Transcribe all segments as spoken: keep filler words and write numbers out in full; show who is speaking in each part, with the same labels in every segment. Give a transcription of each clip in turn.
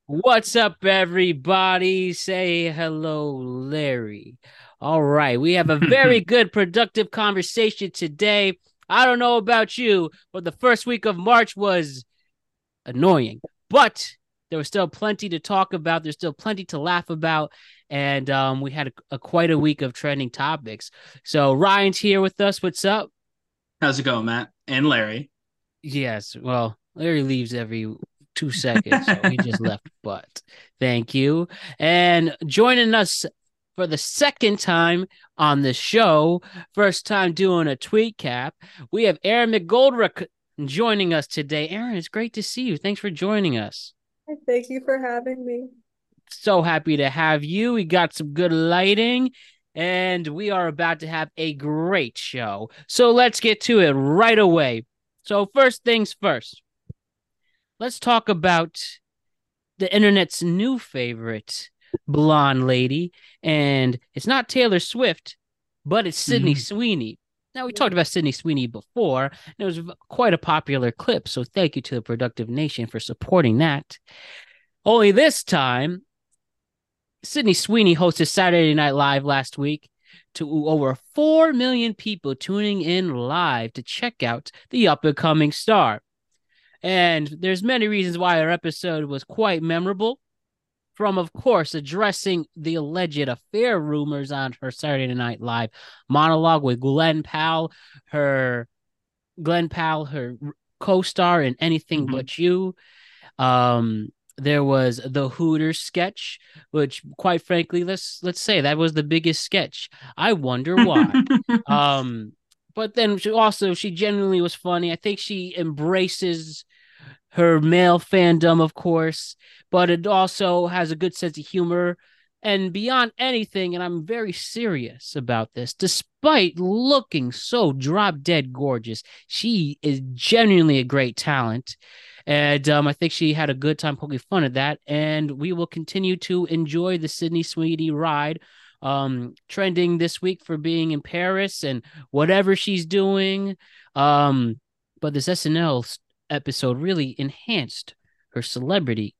Speaker 1: What's up, everybody? Say hello, Larry. All right, we have a very good, productive conversation today. I don't know about you, but the first week of March was annoying, but there was still plenty to talk about. There's still plenty to laugh about, and um, we had a, a quite a week of trending topics. So Ryan's here with us. What's up?
Speaker 2: How's it going, Matt and Larry?
Speaker 1: Yes, well, Larry leaves every two seconds, so he just left, but thank you. And joining us for the second time on the show, first time doing a tweet cap, we have Aaron McGoldrick joining us today. Aaron, it's great to see you. Thanks for joining us.
Speaker 3: Thank you for having me.
Speaker 1: So happy to have you. We got some good lighting, and we are about to have a great show. So let's get to it right away. So, first things first, let's talk about the internet's new favorite blonde lady. And it's not Taylor Swift, but it's Sydney
Speaker 2: Mhm.
Speaker 1: Sweeney. Now, we talked about Sydney Sweeney before, and it was quite a popular clip. So, thank you to the Productive Nation for supporting that. Only this time, Sydney Sweeney hosted Saturday Night Live last week to over four million people tuning in live to check out the up and coming star. And there's many reasons why our episode was quite memorable. From, of course, addressing the alleged affair rumors on her Saturday Night Live monologue with Glenn Powell, her Glenn Powell, her co-star in Anything
Speaker 2: Mhm.
Speaker 1: But You. Um, there was the Hooters sketch, which, quite frankly, let's let's say that was the biggest sketch. I wonder why. Um, but then she also she genuinely was funny. I think she embraces her male fandom, of course, but it also has a good sense of humor. And beyond anything, and I'm very serious about this, despite looking so drop dead gorgeous, she is genuinely a great talent. And um, I think she had a good time poking fun at that. And we will continue to enjoy the Sydney Sweeney ride, um, trending this week for being in Paris and whatever she's doing. Um, but this S N L episode really enhanced her celebrity.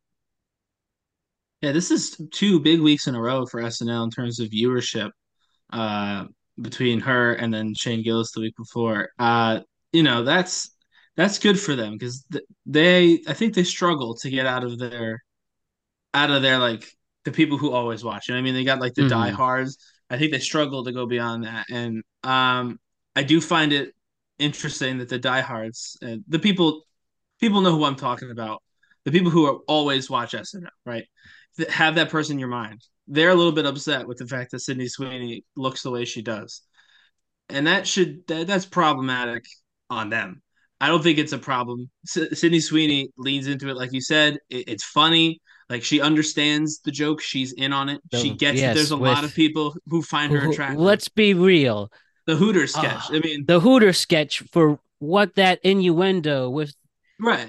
Speaker 2: Yeah, this is two big weeks in a row for S N L in terms of viewership. Uh, between her and then Shane Gillis the week before. Uh, you know that's that's good for them because th- they I think they struggle to get out of their out of their like the people who always watch. You know what I mean? They got like the
Speaker 1: Mm-hmm.
Speaker 2: diehards. I think they struggle to go beyond that, and um, I do find it interesting that the diehards, uh, the people people know who I'm talking about. The people who are always watch S N L, right? Th- Have that person in your mind. They're a little bit upset with the fact that Sydney Sweeney looks the way she does, and that should that, that's problematic on them. I don't think it's a problem. S- Sydney Sweeney leans into it, like you said. It, it's funny. Like she understands the joke. She's in on it. She
Speaker 1: So
Speaker 2: gets that there's
Speaker 1: yes,
Speaker 2: a lot of
Speaker 1: with
Speaker 2: people who find
Speaker 1: who,
Speaker 2: her
Speaker 1: who
Speaker 2: attractive.
Speaker 1: let's be real.
Speaker 2: The Hooters sketch.
Speaker 1: Uh,
Speaker 2: I mean,
Speaker 1: the Hooter sketch for what that innuendo with
Speaker 2: right.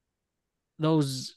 Speaker 1: those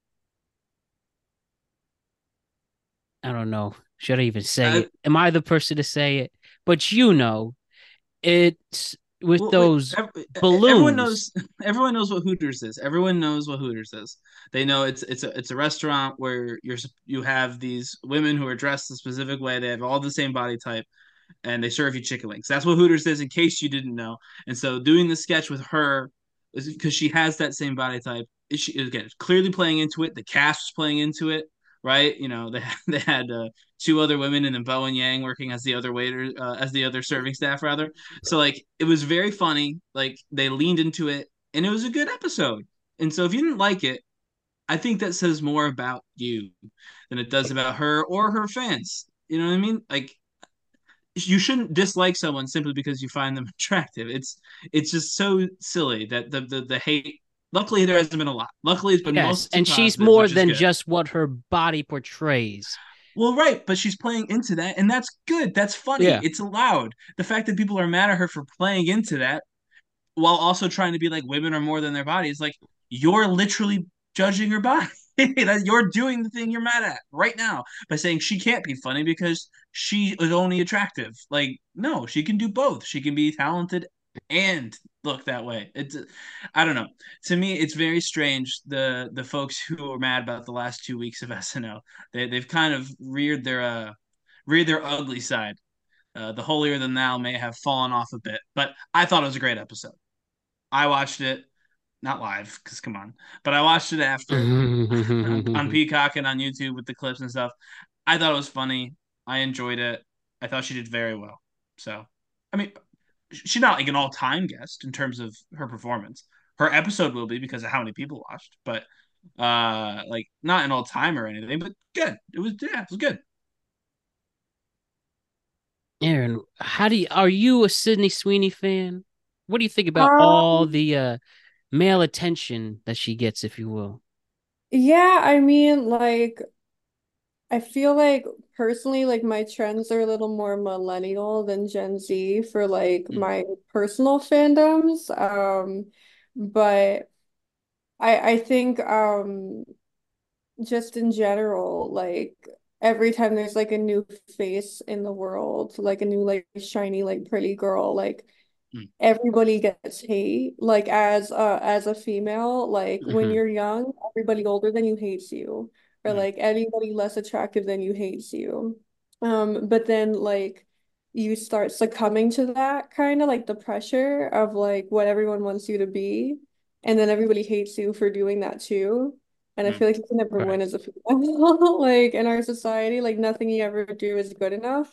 Speaker 1: I don't know. Should I even say
Speaker 2: Uh,
Speaker 1: it? Am I the person to say it? But you know, it's with
Speaker 2: Well, wait,
Speaker 1: those
Speaker 2: ev- everyone
Speaker 1: balloons.
Speaker 2: knows everyone knows what Hooters is. Everyone knows what Hooters is. They know it's it's a it's a restaurant where you're you have these women who are dressed a specific way. They have all the same body type, and they serve you chicken wings. That's what Hooters is, in case you didn't know. And so, doing the sketch with her is because she has that same body type. She again clearly playing into it. The cast was playing into it, right? You know, they they had uh, two other women and then Bo and Yang working as the other waiter, uh, as the other serving staff rather. So like it was very funny. Like they leaned into it, and it was a good episode. And so if you didn't like it, I think that says more about you than it does about her or her fans. You know what I mean? Like you shouldn't dislike someone simply because you find them attractive. It's it's just so silly that the the, the hate. Luckily, there hasn't been a lot. Luckily, it's been
Speaker 1: Yes,
Speaker 2: mostly
Speaker 1: and she's
Speaker 2: positives,
Speaker 1: more
Speaker 2: which is
Speaker 1: than
Speaker 2: good.
Speaker 1: just what her body portrays.
Speaker 2: Well, right, but she's playing into that, and that's good. That's funny.
Speaker 1: Yeah.
Speaker 2: It's allowed. The fact that people are mad at her for playing into that while also trying to be like women are more than their bodies, like you're literally judging her body. You're doing the thing you're mad at right now by saying she can't be funny because she is only attractive. Like, no, she can do both. She can be talented and look that way. It's I don't know. To me, it's very strange the the folks who are mad about the last two weeks of S N L. They they've kind of reared their uh reared their ugly side. Uh, the holier than thou may have fallen off a bit, but I thought it was a great episode. I watched it not live because come on, but I watched it after on, on Peacock and on YouTube with the clips and stuff. I thought it was funny. I enjoyed it. I thought she did very well. So, I mean, she's not like an all-time guest in terms of her performance. Her episode will be because of how many people watched, but uh, like not an all-time or anything. But good. It was yeah, it was good.
Speaker 1: Aaron, how do you are you a Sydney Sweeney fan? What do you think about all
Speaker 3: Um,
Speaker 1: the uh, male attention that she gets, if you will?
Speaker 3: yeah, I mean, like, I feel like personally, like, my trends are a little more millennial than Gen Z for like
Speaker 2: Mm,
Speaker 3: my personal fandoms. Um, but I I think um just in general, like every time there's like a new face in the world, like a new like shiny like pretty girl, like
Speaker 2: mm,
Speaker 3: everybody gets hate. Like as uh as a female, like when
Speaker 1: Hmm.
Speaker 3: you're young, everybody older than you hates you, or
Speaker 2: mm,
Speaker 3: like anybody less attractive than you hates you. Um, but then like you start succumbing to that kind of like the pressure of like what everyone wants you to be, and then everybody hates you for doing that too. And I
Speaker 2: mm,
Speaker 3: feel like you can never
Speaker 1: Right.
Speaker 3: win as a female. Like in our society, like nothing you ever do is good enough.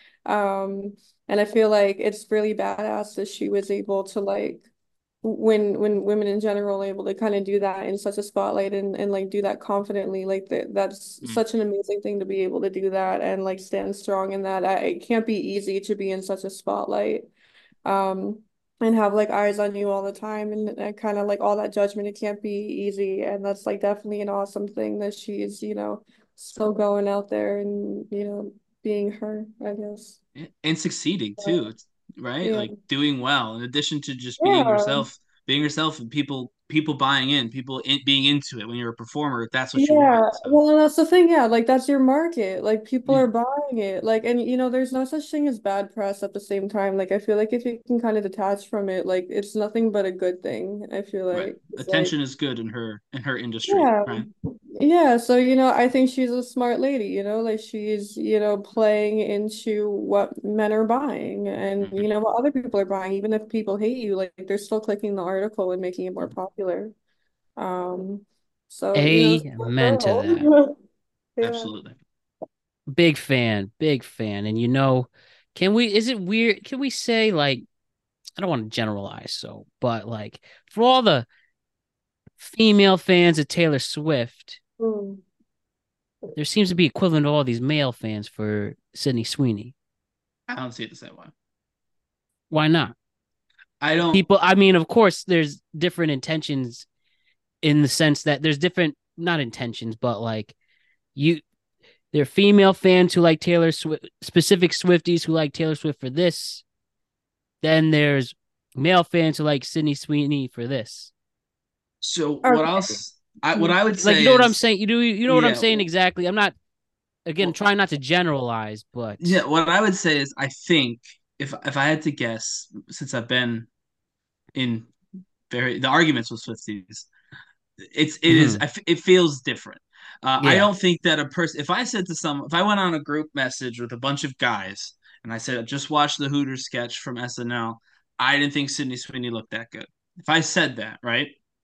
Speaker 3: Um, and I feel like it's really badass that she was able to like when when women in general are able to kind of do that in such a spotlight and and like do that confidently, like that that's
Speaker 2: mm,
Speaker 3: such an amazing thing to be able to do that and like stand strong in that. I, it can't be easy to be in such a spotlight. Um, and have like eyes on you all the time and, and kind of like all that judgment. It can't be easy. And that's like definitely an awesome thing that she's, you know, still going out there and, you know, being her, I guess.
Speaker 2: and succeeding too. It's right,
Speaker 3: Yeah.
Speaker 2: like doing well. In addition to just being
Speaker 3: Yeah.
Speaker 2: yourself, being yourself, and people people buying in, people in, being into it. When you're a performer, that's what you want.
Speaker 3: Yeah,
Speaker 2: So
Speaker 3: well, and that's the thing. Yeah, like that's your market. Like people
Speaker 2: yeah,
Speaker 3: are buying it. Like, and you know, there's no such thing as bad press at the same time. Like, I feel like if you can kind of detach from it, like it's nothing but a good thing. I feel
Speaker 2: right.
Speaker 3: like it's like,
Speaker 2: Attention is good in her in her industry,
Speaker 3: yeah,
Speaker 2: right?
Speaker 3: yeah. So, you know, I think she's a smart lady, you know, like she's, you know, playing into what men are buying and,
Speaker 2: Mm-hmm.
Speaker 3: you know, what other people are buying. Even if people hate you, like they're still clicking the article and making it more popular. Um, so, you know, smart
Speaker 1: Amen to that.
Speaker 3: girl. Yeah.
Speaker 2: Absolutely.
Speaker 1: Big fan, big fan. And you know, can we, is it weird? Can we say, like, I don't want to generalize, so, but like, for all the female fans of Taylor Swift,
Speaker 3: Mm.
Speaker 1: there seems to be equivalent to all these male fans for Sydney Sweeney.
Speaker 2: I don't see it the same way.
Speaker 1: Why not?
Speaker 2: I don't.
Speaker 1: People, I mean, of course, there's different intentions in the sense that there's different, not intentions, but like, you, there are female fans who like Taylor Swift, specific Swifties who like Taylor Swift for this. Then there's male fans who like Sydney Sweeney for this.
Speaker 2: So what
Speaker 3: Okay.
Speaker 2: else? I what
Speaker 3: Mm.
Speaker 2: I would
Speaker 1: Like, you
Speaker 2: say
Speaker 1: know what I'm
Speaker 2: is,
Speaker 1: saying? You do, you know what I'm
Speaker 2: yeah,
Speaker 1: saying exactly. I'm not, again,
Speaker 2: well,
Speaker 1: trying not to generalize, but
Speaker 2: yeah. What I would say is, I think if if I had to guess, since I've been in very the arguments with Swifties, it's it is
Speaker 1: mhm,
Speaker 2: I f- it feels different. Uh, I
Speaker 1: yeah.
Speaker 2: don't think that a person if I said to someone if I went on a group message with a bunch of guys and I said I just watched the Hooters sketch from S N L, I didn't think Sydney Sweeney looked that good. If I said that, right,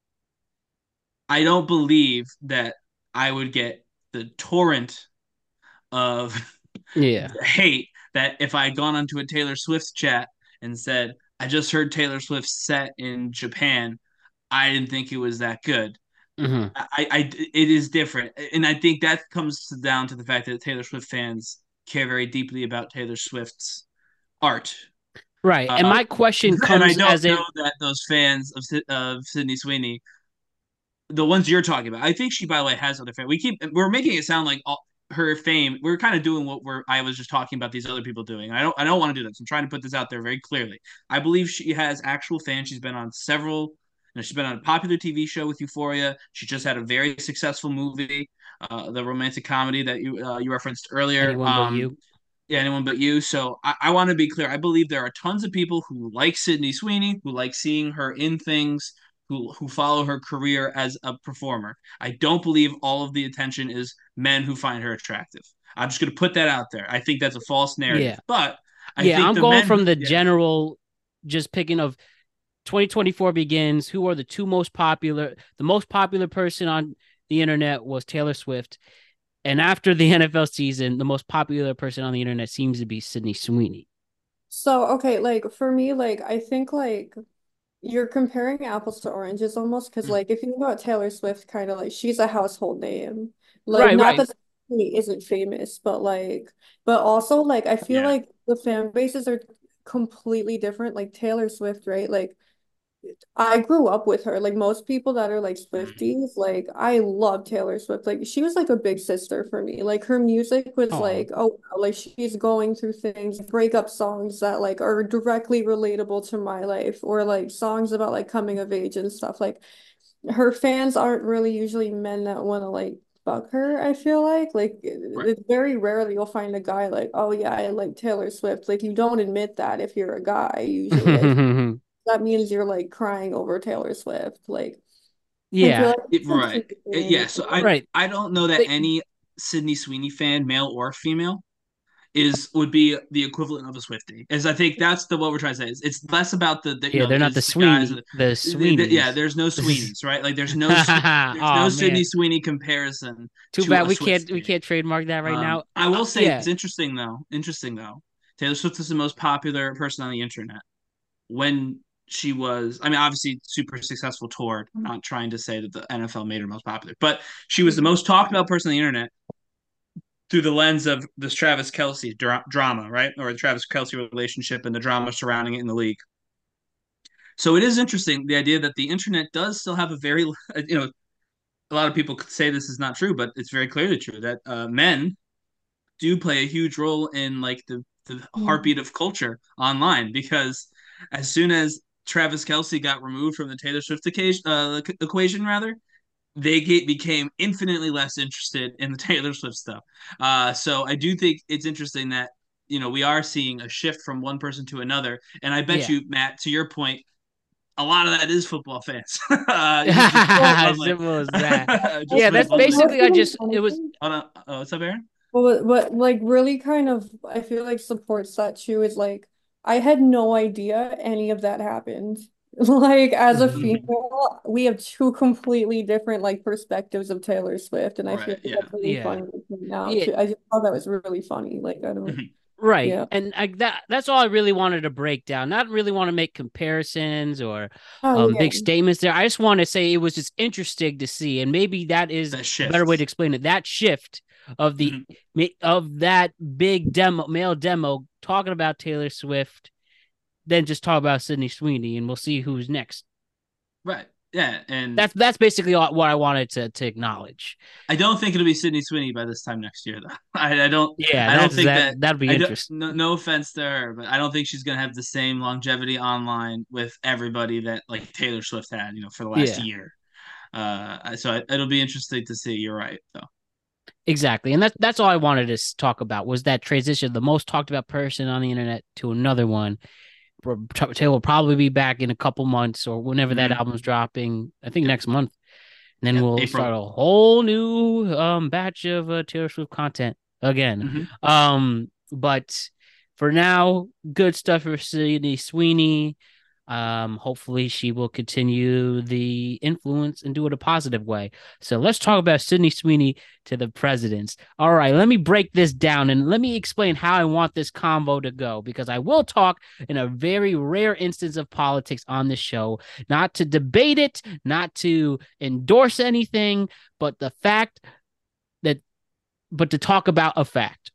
Speaker 2: I don't believe that I would get the torrent of
Speaker 1: Yeah.
Speaker 2: hate that if I had gone onto a Taylor Swift chat and said I just heard Taylor Swift set in Japan, I didn't think it was that good.
Speaker 1: Hmm.
Speaker 2: I, I, it is different, and I think that comes down to the fact that Taylor Swift fans care very deeply about Taylor Swift's art.
Speaker 1: Right. And
Speaker 2: Uh,
Speaker 1: my question
Speaker 2: and I
Speaker 1: comes
Speaker 2: don't
Speaker 1: as
Speaker 2: know
Speaker 1: it,
Speaker 2: that those fans of of Sydney Sweeney, the ones you're talking about, I think she, by the way, has other fans. We keep we're making it sound like all, her fame. We're kind of doing what we're I was just talking about these other people doing. I don't I don't want to do this. I'm trying to put this out there very clearly. I believe she has actual fans. She's been on several. You know, she's been on a popular T V show with Euphoria. She just had a very successful movie, uh, the romantic comedy that you uh, you referenced earlier.
Speaker 1: anyone but
Speaker 2: Um,
Speaker 1: you.
Speaker 2: Yeah, anyone but you. So I, I want to be clear. I believe there are tons of people who like Sydney Sweeney, who like seeing her in things, who who follow her career as a performer. I don't believe all of the attention is men who find her attractive. I'm just going to put that out there. I think that's a false narrative.
Speaker 1: Yeah.
Speaker 2: But I
Speaker 1: Yeah,
Speaker 2: think
Speaker 1: I'm
Speaker 2: the
Speaker 1: going
Speaker 2: men who,
Speaker 1: from the
Speaker 2: yeah,
Speaker 1: general just picking of twenty twenty-four begins. Who are the two most popular? The most popular person on the internet was Taylor Swift. And after the N F L season, the most popular person on the internet seems to be Sydney Sweeney.
Speaker 3: So, okay, like for me, like I think like you're comparing apples to oranges almost because
Speaker 2: mm,
Speaker 3: like if you think about Taylor Swift, kind of like she's a household name. Like
Speaker 1: Right,
Speaker 3: not
Speaker 1: right.
Speaker 3: that she isn't famous, but like but also like I feel
Speaker 2: yeah,
Speaker 3: like the fan bases are completely different. Like Taylor Swift, right? Like I grew up with her. Like most people that are like
Speaker 2: mm,
Speaker 3: Swifties, like I love Taylor Swift. Like she was like a big sister for me. Like her music was
Speaker 1: Oh,
Speaker 3: like, oh, wow, like she's going through things, breakup songs that like are directly relatable to my life, or like songs about like coming of age and stuff. Like her fans aren't really usually men that want to like fuck her, I feel like. Like
Speaker 2: right.
Speaker 3: it's very rarely you'll find a guy like, oh yeah, I like Taylor Swift. Like you don't admit that if you're a guy, usually. I that means you're like crying over Taylor Swift. Like, I feel
Speaker 1: yeah,
Speaker 3: like
Speaker 2: It,
Speaker 3: it's
Speaker 2: right. It-
Speaker 3: confusing.
Speaker 2: yeah. So I
Speaker 1: right.
Speaker 2: I don't know that
Speaker 1: Like,
Speaker 2: any Sydney Sweeney fan, male or female, is would be the equivalent of a Swiftie. Is I think that's the what we're trying to say. Is it's less about the, the you
Speaker 1: yeah,
Speaker 2: know
Speaker 1: they're not the
Speaker 2: it's the guys.
Speaker 1: Sweeney, the
Speaker 2: The, the, yeah,
Speaker 1: Sweeneys.
Speaker 2: there's no Sweeneys, right? Like there's no there's
Speaker 1: Oh
Speaker 2: no
Speaker 1: man,
Speaker 2: Sydney Sweeney comparison
Speaker 1: too
Speaker 2: to
Speaker 1: bad
Speaker 2: a
Speaker 1: we can't we
Speaker 2: Swiftie.
Speaker 1: can't trademark that right
Speaker 2: Um,
Speaker 1: now.
Speaker 2: I
Speaker 1: Uh,
Speaker 2: will say
Speaker 1: yeah,
Speaker 2: it's interesting though. Interesting though. Taylor Swift is the most popular person on the internet when she was, I mean, obviously super successful tour. I'm not trying to say that the N F L made her most popular, but she was the
Speaker 3: Mhm.
Speaker 2: most talked about person on the internet through the lens of this Travis Kelce dra- drama, right? Or the Travis Kelce relationship and the drama surrounding it in the league. So it is interesting the idea that the internet does still have a very, you know, a lot of people could say this is not true, but it's very clearly true that uh, men do play a huge role in like the, the heartbeat of culture online because as soon as Travis Kelce got removed from the Taylor Swift occasion, uh, equation, rather, they get, became infinitely less interested in the Taylor Swift stuff. Uh, so I do think it's interesting that you know we are seeing a shift from one person to another, and I bet
Speaker 1: yeah.
Speaker 2: you, Matt, to your point, a lot of that is football fans. uh, just just put it
Speaker 3: Well,
Speaker 1: As
Speaker 2: bluntly.
Speaker 1: simple as that.
Speaker 2: Just
Speaker 1: Yeah,
Speaker 2: put it
Speaker 1: that's
Speaker 3: what's
Speaker 2: bluntly.
Speaker 1: basically. I
Speaker 3: really
Speaker 1: just it was.
Speaker 3: funny.
Speaker 2: Hold on. Oh, what's up, Aaron?
Speaker 3: But what like really kind of I feel like supports that too is like I had no idea any of that happened. Like as a
Speaker 2: Mhm.
Speaker 3: female, we have two completely different like perspectives of Taylor Swift, and I feel
Speaker 2: Right.
Speaker 3: like
Speaker 2: Yeah.
Speaker 3: that's really
Speaker 1: Yeah,
Speaker 3: funny to point out
Speaker 1: yeah.
Speaker 3: too. I just thought that was really funny. Like I don't,
Speaker 2: Mhm.
Speaker 1: Right.
Speaker 3: yeah.
Speaker 1: And I, that that's all I really wanted to break down. Not really want to make comparisons or
Speaker 3: Oh
Speaker 1: um
Speaker 3: yeah.
Speaker 1: big statements there. I just want to say it was just interesting to see, and maybe that is
Speaker 2: That
Speaker 1: a better way
Speaker 2: shift.
Speaker 1: to explain it. That shift of the
Speaker 2: Mhm.
Speaker 1: of that big demo male demo talking about Taylor Swift, then just talk about Sydney Sweeney, and we'll see who's next.
Speaker 2: Right. Yeah. And
Speaker 1: That's that's basically all, what I wanted to to acknowledge.
Speaker 2: I don't think it'll be Sydney Sweeney by this time next year, though. I, I don't.
Speaker 1: Yeah,
Speaker 2: I don't
Speaker 1: that's
Speaker 2: think
Speaker 1: that
Speaker 2: that.
Speaker 1: that'd be
Speaker 2: I don't.
Speaker 1: interesting.
Speaker 2: No, no offense to her, but I don't think she's gonna have the same longevity online with everybody that like Taylor Swift had, you know, for the last
Speaker 1: Yeah.
Speaker 2: year. Uh, so I, it'll be interesting to see. You're right, though.
Speaker 1: Exactly. And that's that's all I wanted to talk about was that transition, the most talked about person on the internet to another one. Taylor will probably be back in a couple months or whenever that
Speaker 2: Mm-hmm.
Speaker 1: album's dropping. I think
Speaker 2: Yep.
Speaker 1: next month. And then
Speaker 2: Yep.
Speaker 1: we'll
Speaker 2: April.
Speaker 1: start a whole new um batch of uh, Taylor Swift content again.
Speaker 2: Mm-hmm.
Speaker 1: Um, but for now, good stuff for Sydney Sweeney. Um, hopefully she will continue the influence and do it a positive way. So let's talk about Sydney Sweeney to the presidents. All right, let me break this down and let me explain how I want this convo to go because I will talk in a very rare instance of politics on this show, not to debate it, not to endorse anything, but the fact that, but to talk about a fact.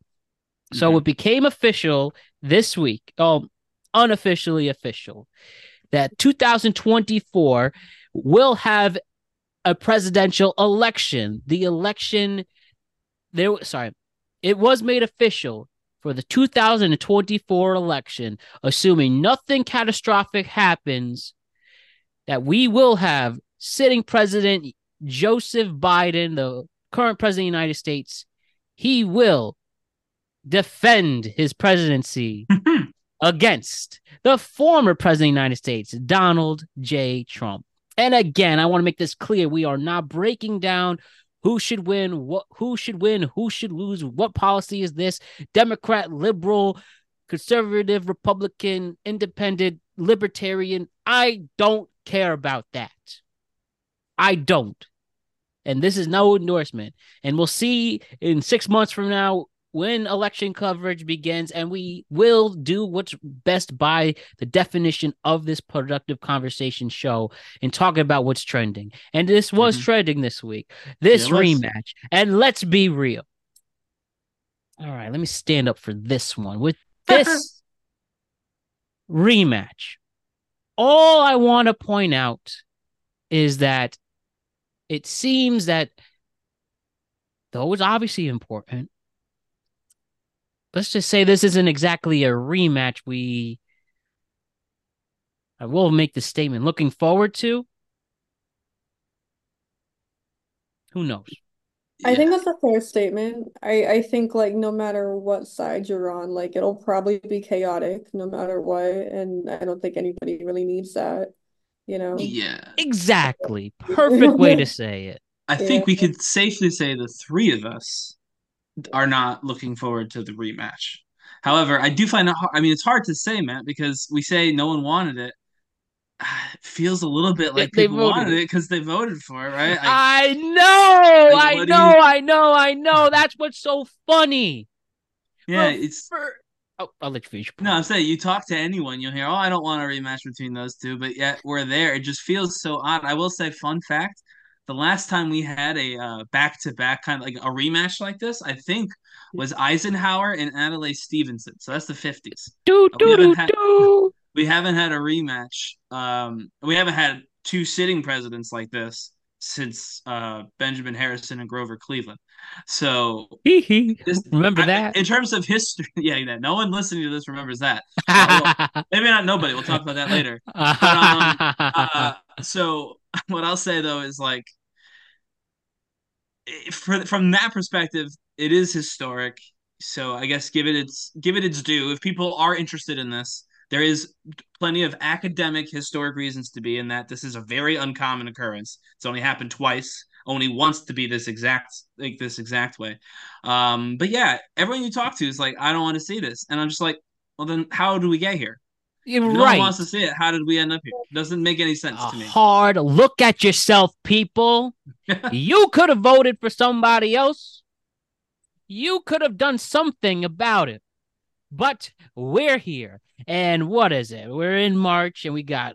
Speaker 1: So
Speaker 2: Mm-hmm.
Speaker 1: it became official this week. Oh, unofficially official that two thousand twenty-four will have a presidential election. The election there sorry, it was made official for the two thousand twenty-four election, assuming nothing catastrophic happens, that we will have sitting president Joseph Biden, the current president of the United States. He will defend his presidency against the former president of the United States, Donald J. Trump. And again, I want to make this clear. We are not breaking down who should win, what who should win, who should lose, what policy is this, Democrat, liberal, conservative, Republican, independent, libertarian. I don't care about that. I don't. And this is no endorsement. And we'll see in six months from now when election coverage begins, and we will do what's best by the definition of this productive conversation show and talk about what's trending. And this was mm-hmm. trending this week, this yeah, rematch. And let's be real. All right, let me stand up for this one. With this rematch, all I want to point out is that it seems that, though it's obviously important, let's just say this isn't exactly a rematch we, I will make the statement, looking forward to. Who knows?
Speaker 3: I think that's a fair statement. I, I think, like, no matter what side you're on, like, it'll probably be chaotic no matter what. And I don't think anybody really needs that, you know?
Speaker 2: Yeah.
Speaker 1: Exactly. Perfect way to say it.
Speaker 2: I think yeah. we could safely say the three of us are not looking forward to the rematch. However, I do find it hard. I mean, it's hard to say, Matt, because we say no one wanted it. It feels a little bit like they people wanted it because they voted for it, right?
Speaker 1: I, I know, like, I know, you... I know, I know. That's what's so funny.
Speaker 2: Yeah, for, it's.
Speaker 1: For... Oh, I'll let you finish.
Speaker 2: No, I'm saying you talk to anyone, you'll hear, "Oh, I don't want a rematch between those two," but yet we're there. It just feels so odd. I will say, fun fact: the last time we had a uh, back-to-back kind of like a rematch like this, I think, was Eisenhower and Adlai Stevenson. So that's the fifties.
Speaker 1: Do do do
Speaker 2: had...
Speaker 1: do.
Speaker 2: We haven't had a rematch. Um, we haven't had two sitting presidents like this since uh, Benjamin Harrison and Grover Cleveland. So
Speaker 1: this, remember I, that
Speaker 2: in terms of history. Yeah, that no one listening to this remembers that. Uh, well, maybe not nobody. We'll talk about that later. But, um, uh, so what I'll say though is like, for, from that perspective, it is historic. So I guess give it its give it its due. If people are interested in this, there is plenty of academic, historic reasons to be in that. This is a very uncommon occurrence. It's only happened twice, only once to be this exact, like this exact way. Um, but yeah, everyone you talk to is like, I don't want to see this, and I'm just like, well, then how do we get here?
Speaker 1: You're
Speaker 2: if no
Speaker 1: right.
Speaker 2: one wants to see it. How did we end up here? Doesn't make any sense
Speaker 1: a
Speaker 2: to me.
Speaker 1: Hard look at yourself, people. You could have voted for somebody else. You could have done something about it. But we're here. And what is it? We're in March and we got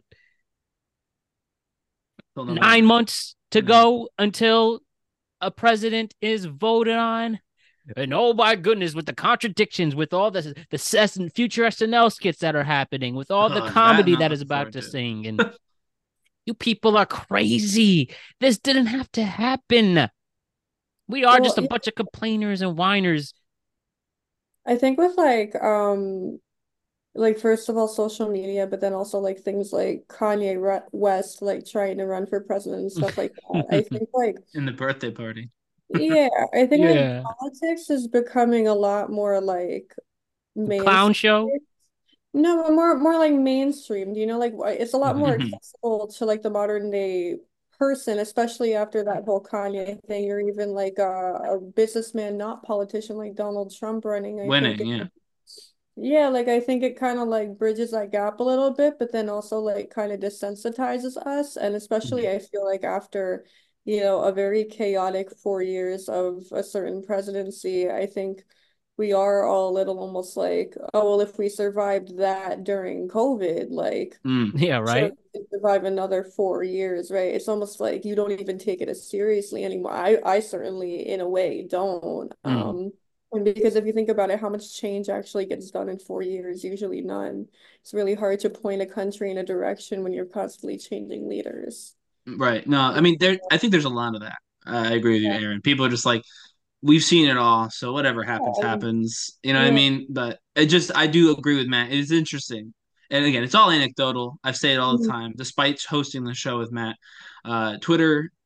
Speaker 1: nine months to mm-hmm. go until a president is voted on. And oh my goodness, with the contradictions, with all the the future S N L skits that are happening, with all the oh, comedy that, that is about to sing. And you people are crazy. This didn't have to happen. We are well, just a yeah. bunch of complainers and whiners.
Speaker 3: I think with like um like first of all social media, but then also like things like Kanye West like trying to run for president and stuff like that. I think like
Speaker 2: in the birthday party.
Speaker 3: Yeah, I think
Speaker 1: yeah.
Speaker 3: like politics is becoming a lot more like
Speaker 1: clown show.
Speaker 3: No, more more like mainstream. You know, like it's a lot more accessible to like the modern day person, especially after that whole Kanye thing, or even like a, a businessman, not politician, like Donald Trump running. I
Speaker 2: Winning,
Speaker 3: think it,
Speaker 2: yeah.
Speaker 3: Yeah, like I think it kind of like bridges that gap a little bit, but then also like kind of desensitizes us. And especially mm-hmm. I feel like after, you know, a very chaotic four years of a certain presidency, I think we are all a little almost like, oh, well, if we survived that during COVID, like,
Speaker 1: mm, yeah, right.
Speaker 3: Survive another four years, right? It's almost like you don't even take it as seriously anymore. I, I certainly, in a way, don't. Mm. Um, and because if you think about it, how much change actually gets done in four years? Usually none. It's really hard to point a country in a direction when you're constantly changing leaders.
Speaker 2: Right. No, I mean, there. I think there's a lot of that. Uh, I agree with you, Aaron. People are just like, we've seen it all, so whatever happens, yeah, happens. You know yeah. what I mean? But it just, I do agree with Matt. It is interesting. And again, it's all anecdotal. I say it all the time, despite hosting the show with Matt. Uh, Twitter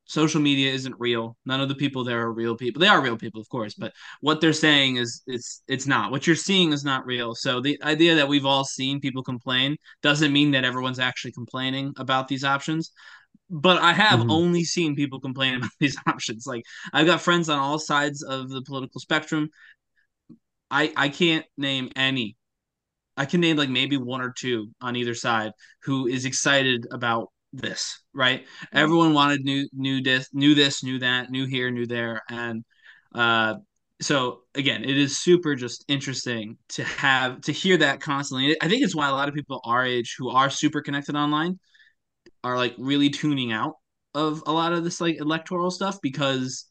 Speaker 2: social media isn't real. None of the people there are real people. They are real people, of course, but what they're saying is it's it's not. What you're seeing is not real. So the idea that we've all seen people complain doesn't mean that everyone's actually complaining about these options. But I have
Speaker 1: Mhm.
Speaker 2: only seen people complain about these options. Like I've got friends on all sides of the political spectrum. I I can't name any. I can name like maybe one or two on either side who is excited about this, right? Everyone wanted new new this, new this, new that, new here, new there, and uh so again, it is super just interesting to have to hear that constantly. I think it's why a lot of people our age who are super connected online are like really tuning out of a lot of this like electoral stuff because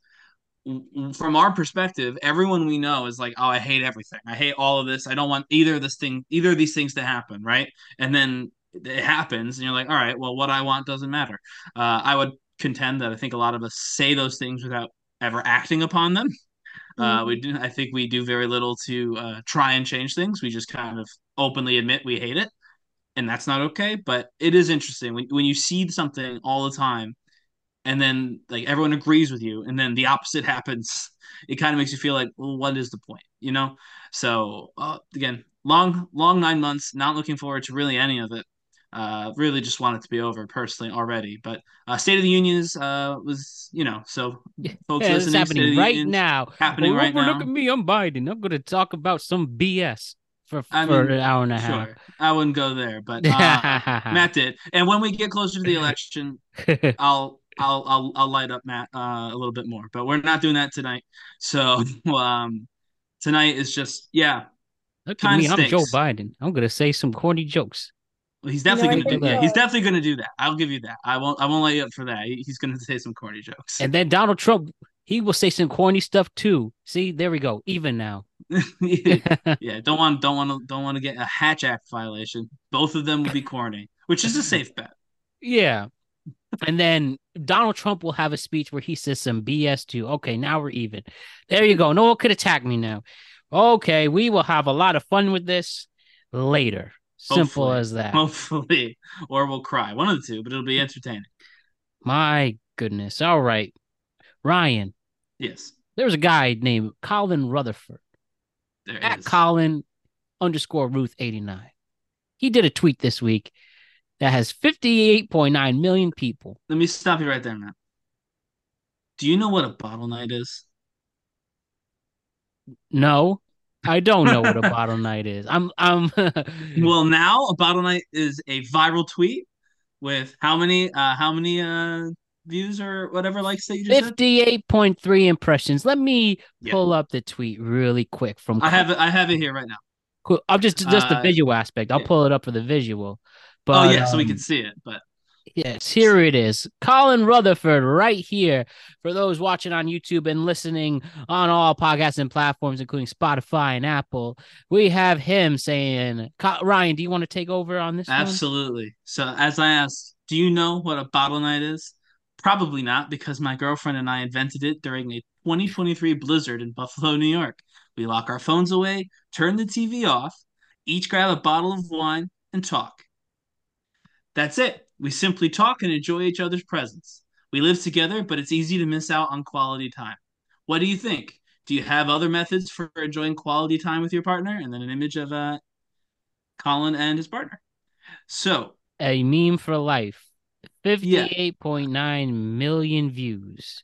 Speaker 2: from our perspective, everyone we know is like, oh, I hate everything. I hate all of this. I don't want either of this thing, either of these things to happen, right? And then it happens, and you're like, all right, well, what I want doesn't matter. Uh, I would contend that I think a lot of us say those things without ever acting upon them. Uh, we
Speaker 3: Mhm.
Speaker 2: do. I think we do very little to uh, try and change things. We just kind of openly admit we hate it, and that's not okay. But it is interesting when when you see something all the time and then like everyone agrees with you and then the opposite happens. It kind of makes you feel like, well, what is the point, you know? So uh, again, long long nine months, not looking forward to really any of it. Uh really just want it to be over personally already, but uh state of the unions uh was, you know, so folks
Speaker 1: Yeah, it's
Speaker 2: listening, state
Speaker 1: happening
Speaker 2: of the
Speaker 1: right
Speaker 2: unions
Speaker 1: now.
Speaker 2: happening
Speaker 1: Oh,
Speaker 2: right
Speaker 1: over, look
Speaker 2: now.
Speaker 1: at me. I'm Biden. I'm going to talk about some B S for
Speaker 2: I
Speaker 1: for an
Speaker 2: mean,
Speaker 1: hour and a half.
Speaker 2: sure, I wouldn't go there, but uh Matt did. And when we get closer to the election, I'll I'll I'll I'll light up Matt uh, a little bit more, but we're not doing that tonight. So um, tonight is just yeah,
Speaker 1: Look at
Speaker 2: kind of
Speaker 1: me. I'm Joe
Speaker 2: stinks.
Speaker 1: Biden. I'm going to say some corny jokes.
Speaker 2: Well, he's
Speaker 3: You know,
Speaker 2: definitely
Speaker 3: I
Speaker 2: gonna do
Speaker 3: think
Speaker 2: yeah,
Speaker 1: And
Speaker 2: he's
Speaker 3: uh
Speaker 2: definitely gonna do that. I'll give you that. I won't I won't let you up for that. He- He's gonna say some corny jokes.
Speaker 1: then Donald Trump, he will say some corny stuff too. See, there we go. Even now.
Speaker 2: Yeah, don't want don't want to don't want to get a Hatch Act violation. Both of them will be corny, which is a safe bet.
Speaker 1: Yeah. And then Donald Trump will have a speech where he says some B S too. Okay, now we're even. There you go. No one could attack me now. Okay, we will have a lot of fun with this later. Simple
Speaker 2: Hopefully,
Speaker 1: as that.
Speaker 2: hopefully, or we'll cry. One of the two, but it'll be entertaining.
Speaker 1: My goodness. All right. Ryan,
Speaker 2: Yes,
Speaker 1: there was a guy named Colin Rutherford
Speaker 2: there
Speaker 1: at
Speaker 2: is.
Speaker 1: Colin underscore Ruth eighty-nine. He did a tweet this week that has fifty-eight point nine million people.
Speaker 2: Let me stop you right there, man. Do you know what a bottle night is?
Speaker 1: No, I don't know what a bottle night is. I'm I'm
Speaker 2: Well, now a bottle night is a viral tweet with how many uh how many uh views or whatever likes that you just said?
Speaker 1: fifty-eight point three impressions. Let me
Speaker 2: Yeah.
Speaker 1: pull up the tweet really quick from
Speaker 2: I have it I have it here right now.
Speaker 1: cool. I'm just just the
Speaker 2: Uh
Speaker 1: visual aspect. I'll
Speaker 2: yeah.
Speaker 1: pull it up for the visual.
Speaker 2: Oh
Speaker 1: But
Speaker 2: yeah, so we can
Speaker 1: um
Speaker 2: see it, but
Speaker 1: yes, here it is. Colin Rutherford right here for those watching on YouTube and listening on all podcasting platforms, including Spotify and Apple. We have him saying, Ryan, do you want to take over on this one?
Speaker 2: absolutely. So as I asked, do you know what a bottle night is? Probably not, because my girlfriend and I invented it during a twenty twenty-three blizzard in Buffalo, New York. We lock our phones away, turn the T V off, each grab a bottle of wine, and talk. That's it. We simply talk and enjoy each other's presence. We live together, but it's easy to miss out on quality time. What do you think? Do you have other methods for enjoying quality time with your partner? And then an image of uh, Colin and his partner. So,
Speaker 1: A meme for life.
Speaker 2: yeah,
Speaker 1: fifty-eight point nine million views.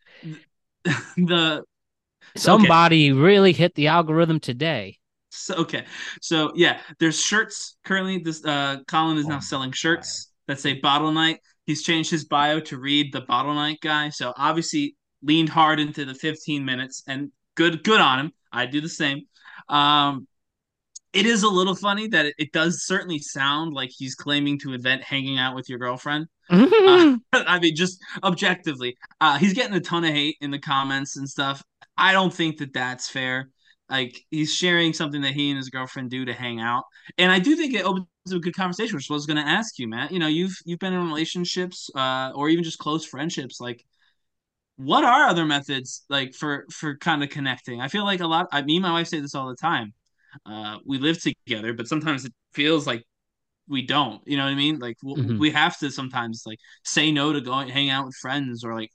Speaker 2: the okay,
Speaker 1: Somebody really hit the algorithm today.
Speaker 2: so okay, so yeah, there's shirts currently. This uh, Colin is
Speaker 1: Oh
Speaker 2: now
Speaker 1: my
Speaker 2: selling
Speaker 1: God.
Speaker 2: shirts that say Bottle Night. He's changed his bio to read the Bottle Night guy. So obviously leaned hard into the fifteen minutes, and good, good on him. I do the same. Um, it is a little funny that it, it does certainly sound like he's claiming to invent hanging out with your girlfriend. Uh, I mean, just objectively, uh, he's getting a ton of hate in the comments and stuff. I don't think that that's fair. Like he's sharing something that he and his girlfriend do to hang out, and I do think it opens a good conversation. Which I was going to ask you, Matt. You know, you've you've been in relationships, uh, or even just close friendships. Like, what are other methods like for for kind of connecting? I feel like a lot. I me and my wife say this all the time. Uh, we live together, but sometimes it feels like we don't. You know what I mean? Like w-
Speaker 1: Mhm.
Speaker 2: we have to sometimes like say no to going hang out with friends or like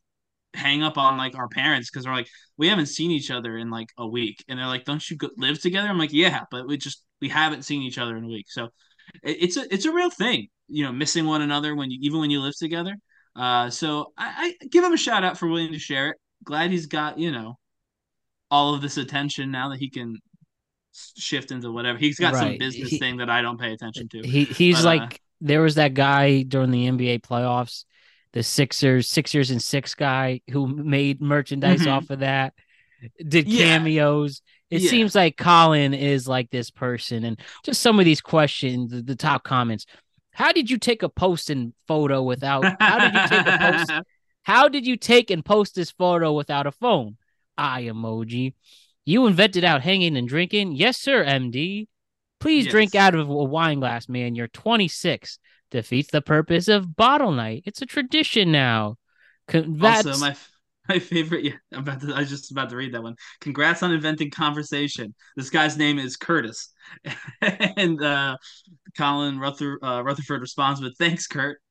Speaker 2: hang up on like our parents because we're like we haven't seen each other in like a week, and they're like, "Don't you go- live together?" I'm like, "Yeah, but we just we haven't seen each other in a week." So it, it's a it's a real thing, you know, missing one another when you even when you live together. Uh, so I, I give him a shout out for willing to share it. Glad he's got you know all of this attention now that he can shift into whatever. He's got some
Speaker 1: Right.
Speaker 2: business
Speaker 1: He
Speaker 2: thing that I don't pay attention to,
Speaker 1: he he's
Speaker 2: but uh,
Speaker 1: like there was that guy during the N B A playoffs, the Sixers, Sixers and Six guy who made merchandise
Speaker 2: mhm.
Speaker 1: off of that, did
Speaker 2: Yeah,
Speaker 1: cameos. It
Speaker 2: yeah.
Speaker 1: seems like Colin is like this person, and just some of these questions, the, the top comments. How did you take a post and photo without? How did you take a post? How did you take and post this photo without a phone? Eye emoji. You invented out hanging and drinking? Yes, sir, M D. Please drink
Speaker 2: Yes.
Speaker 1: out of a wine glass, man. You're twenty-six. Defeats the purpose of bottle night. It's a tradition now.
Speaker 2: Also,
Speaker 1: That's
Speaker 2: my my favorite. Yeah, I'm about to. I was just about to read that one. Congrats on inventing conversation. This guy's name is Curtis, and uh, Colin Ruther, uh, Rutherford responds with "Thanks, Kurt."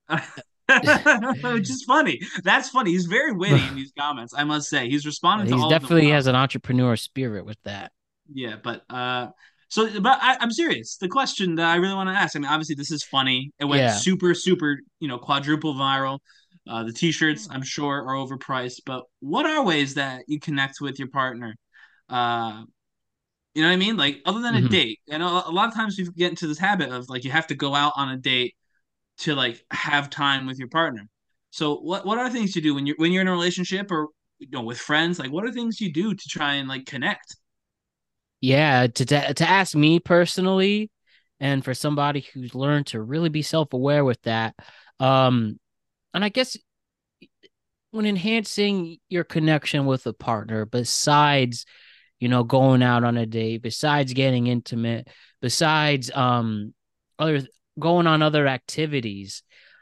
Speaker 2: Which is funny. That's funny. He's very witty in these comments. I must say, he's responding to
Speaker 1: he's
Speaker 2: all of them
Speaker 1: definitely
Speaker 2: well.
Speaker 1: has an entrepreneur spirit with that.
Speaker 2: Yeah, but uh, so but I, I'm serious. The question that I really want to ask. I mean, obviously this is funny. It went
Speaker 1: Yeah.
Speaker 2: super, super, you know, quadruple viral. Uh, the T-shirts, I'm sure, are overpriced. But what are ways that you connect with your partner? Uh, you know what I mean? Like other than a
Speaker 1: Mm-hmm.
Speaker 2: date. I know a lot of times we get into this habit of like you have to go out on a date to like have time with your partner. So what what are things you do when you're when you're in a relationship or you know with friends? Like what are things you do to try and like connect?
Speaker 1: Yeah, to, to to ask me personally, and for somebody who's learned to really be self-aware with that, um, and I guess when enhancing your connection with a partner, besides you know going out on a date, besides getting intimate, besides um other going on other activities,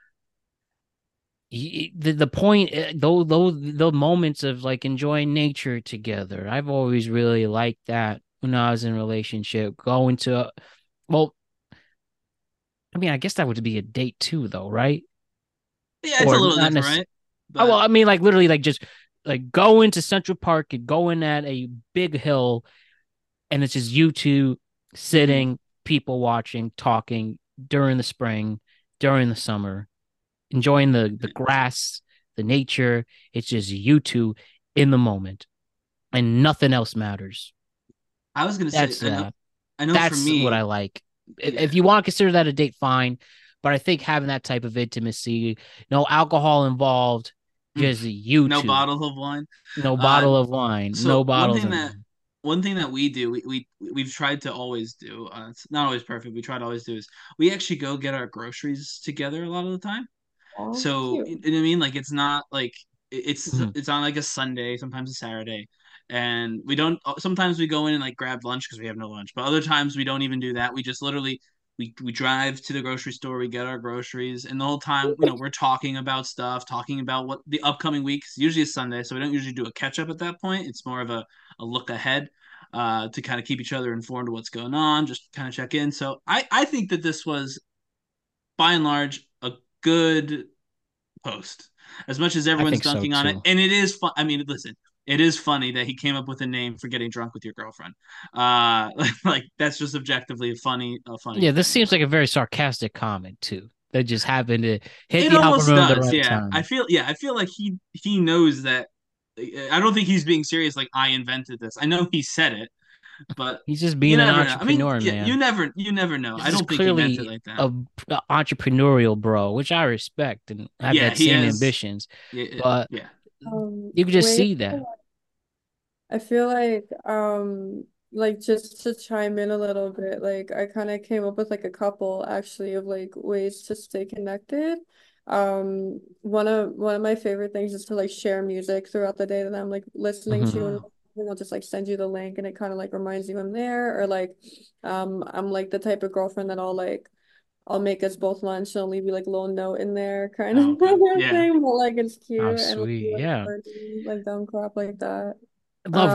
Speaker 1: the the point those those those moments of like enjoying nature together. I've always really liked that when I was in a relationship. Going to well, I mean, I guess that would be a date too, though, right?
Speaker 2: Yeah, it's a
Speaker 1: Or
Speaker 2: little
Speaker 1: not
Speaker 2: different,
Speaker 1: necessarily.
Speaker 2: right?
Speaker 1: Oh, well,
Speaker 2: But
Speaker 1: I mean, like literally, like just like go into Central Park and go in at a big hill, and it's just you two
Speaker 2: mm,
Speaker 1: sitting, people watching, talking during the spring, during the summer, enjoying the the grass, the nature. It's just you two in the moment, and nothing else matters.
Speaker 2: I was gonna say,
Speaker 1: That's
Speaker 2: I know,
Speaker 1: uh,
Speaker 2: I know for
Speaker 1: that's what I
Speaker 2: me,
Speaker 1: like. If,
Speaker 2: yeah,
Speaker 1: if you want to consider that a date, fine. But I think having that type of intimacy, no alcohol involved,
Speaker 2: mm,
Speaker 1: just you
Speaker 2: no
Speaker 1: two,
Speaker 2: bottle of wine.
Speaker 1: no
Speaker 2: Uh,
Speaker 1: bottle of wine, no
Speaker 2: so one
Speaker 1: bottles
Speaker 2: thing
Speaker 1: of
Speaker 2: that
Speaker 1: wine.
Speaker 2: one thing that we do, we, we we've tried to always do. Uh, it's not always perfect. We try to always do is we actually go get our groceries together a lot of the time.
Speaker 3: Oh,
Speaker 2: So
Speaker 3: cute.
Speaker 2: you know what I mean? Like it's not like it's
Speaker 1: Mhm.
Speaker 2: it's on like a Sunday, sometimes a Saturday, and we don't. Sometimes we go in and like grab lunch because we have no lunch, but other times we don't even do that. We just literally we we drive to the grocery store, we get our groceries, and the whole time you know we're talking about stuff, talking about what the upcoming week. Usually it's Sunday, so we don't usually do a catch up at that point. It's more of a a look ahead. Uh, to kind of keep each other informed of what's going on, just kind of check in. So I, I think that this was by and large a good post as much as
Speaker 1: I
Speaker 2: everyone's
Speaker 1: think so
Speaker 2: dunking on it.
Speaker 1: too.
Speaker 2: And it is fun. I mean, listen, it is funny that he came up with a name for getting drunk with your girlfriend. Uh, like that's just objectively a funny, a funny
Speaker 1: Yeah, this
Speaker 2: thing.
Speaker 1: seems
Speaker 2: But
Speaker 1: like a very sarcastic comment too. That just happened to hit
Speaker 2: it
Speaker 1: the
Speaker 2: almost
Speaker 1: algorithm at the
Speaker 2: does.
Speaker 1: right
Speaker 2: Yeah, I
Speaker 1: time.
Speaker 2: feel. Yeah, I feel like he he knows that. I don't think he's being serious. Like I invented this. I know he said it, but
Speaker 1: He's just
Speaker 2: you
Speaker 1: being an
Speaker 2: never know. I mean,
Speaker 1: entrepreneur,
Speaker 2: yeah, you
Speaker 1: man.
Speaker 2: never, you never know. I
Speaker 1: This is
Speaker 2: don't think he meant it
Speaker 1: clearly
Speaker 2: like that.
Speaker 1: a, a entrepreneurial bro, which I respect and have
Speaker 2: Yeah,
Speaker 1: that
Speaker 2: he
Speaker 1: same
Speaker 2: has.
Speaker 1: ambitions.
Speaker 2: Yeah,
Speaker 1: But
Speaker 2: yeah.
Speaker 3: Um,
Speaker 1: you can just
Speaker 3: wait.
Speaker 1: see that.
Speaker 3: I feel like um like just to chime in a little bit, like I kind of came up with like a couple actually of like ways to stay connected. Um, one of one of my favorite things is to like share music throughout the day that I'm like listening to,
Speaker 1: Mhm.
Speaker 3: and I'll just like send you the link and it kind of like reminds you I'm there. Or like um I'm like the type of girlfriend that I'll like I'll make us both lunch and I'll leave you like a little note in there kind
Speaker 2: Oh,
Speaker 3: of
Speaker 2: okay. Yeah.
Speaker 3: thing, but like it's
Speaker 1: Oh,
Speaker 3: cute and like,
Speaker 1: sweet.
Speaker 3: like
Speaker 1: Yeah.
Speaker 3: flirty, like dumb crap like that.
Speaker 1: I love
Speaker 3: Uh,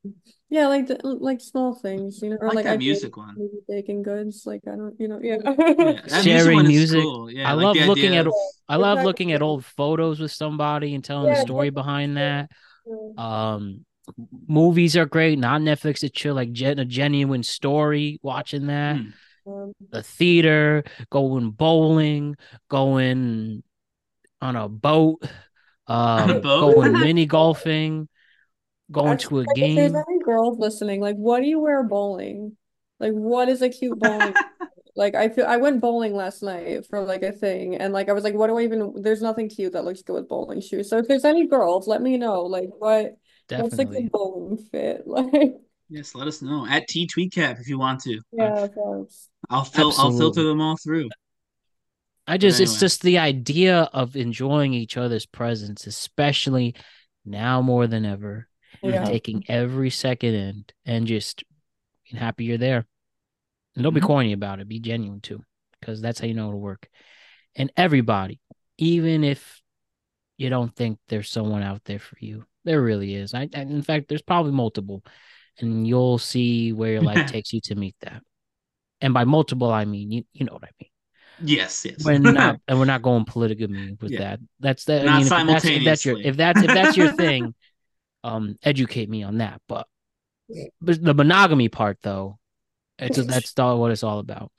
Speaker 3: Yeah, like the, like small things, you know,
Speaker 2: I
Speaker 3: or
Speaker 2: like
Speaker 3: like
Speaker 2: that
Speaker 3: I bake
Speaker 2: music one.
Speaker 3: maybe baking goods. Like I don't, you know, yeah.
Speaker 2: Yeah, that music
Speaker 1: Sharing
Speaker 2: one is
Speaker 1: music.
Speaker 2: cool.
Speaker 1: I
Speaker 2: Yeah, like
Speaker 1: love
Speaker 2: the
Speaker 1: looking
Speaker 2: idea
Speaker 1: at
Speaker 2: of
Speaker 1: I love
Speaker 3: Exactly.
Speaker 1: looking at old photos with somebody and telling the
Speaker 3: Yeah,
Speaker 1: story
Speaker 3: exactly.
Speaker 1: behind that.
Speaker 3: Yeah.
Speaker 1: Um, Movies are great, not Netflix to chill, like gen- a genuine story. Watching that,
Speaker 2: hmm,
Speaker 3: Um,
Speaker 1: the theater, going bowling, going on a boat,
Speaker 2: on a
Speaker 1: um,
Speaker 2: boat.
Speaker 1: going mini golfing, going
Speaker 3: actually,
Speaker 1: to a
Speaker 3: like if there's
Speaker 1: game.
Speaker 3: any girls listening, like what do you wear bowling? Like what is a cute bowling? Like I feel I went bowling last night for like a thing, and like I was like, what do I even? There's nothing cute that looks good with bowling shoes. So if there's any girls, let me know. Like what what's like a
Speaker 1: Definitely.
Speaker 3: bowling fit? Like
Speaker 2: Yes, let us know at T Tweetcap if you want to. Uh,
Speaker 3: yeah, thanks.
Speaker 2: I'll fil I'll filter
Speaker 1: Absolutely.
Speaker 2: them all through.
Speaker 1: I
Speaker 2: But
Speaker 1: just, it's
Speaker 2: anyway,
Speaker 1: just the idea of enjoying each other's presence, especially now more than ever, and
Speaker 3: Yeah.
Speaker 2: hmm
Speaker 1: taking every second in and just being happy you're there. And don't be
Speaker 2: hmm
Speaker 1: corny about it. Be genuine too, because that's how you know it'll work. And everybody, even if you don't think there's someone out there for you, there really is. I, I in fact, there's probably multiple, and you'll see where your life takes you to meet that. And by multiple, I mean you, you know what I mean.
Speaker 2: yes, yes,
Speaker 1: We're not, and we're not going polygamy with
Speaker 2: yeah,
Speaker 1: that. That's that. I
Speaker 2: not
Speaker 1: mean, if that's if that's your
Speaker 2: simultaneously.
Speaker 1: if that's if that's your thing, um, educate me on that. But, but the monogamy part, though, it's that's all what it's all about.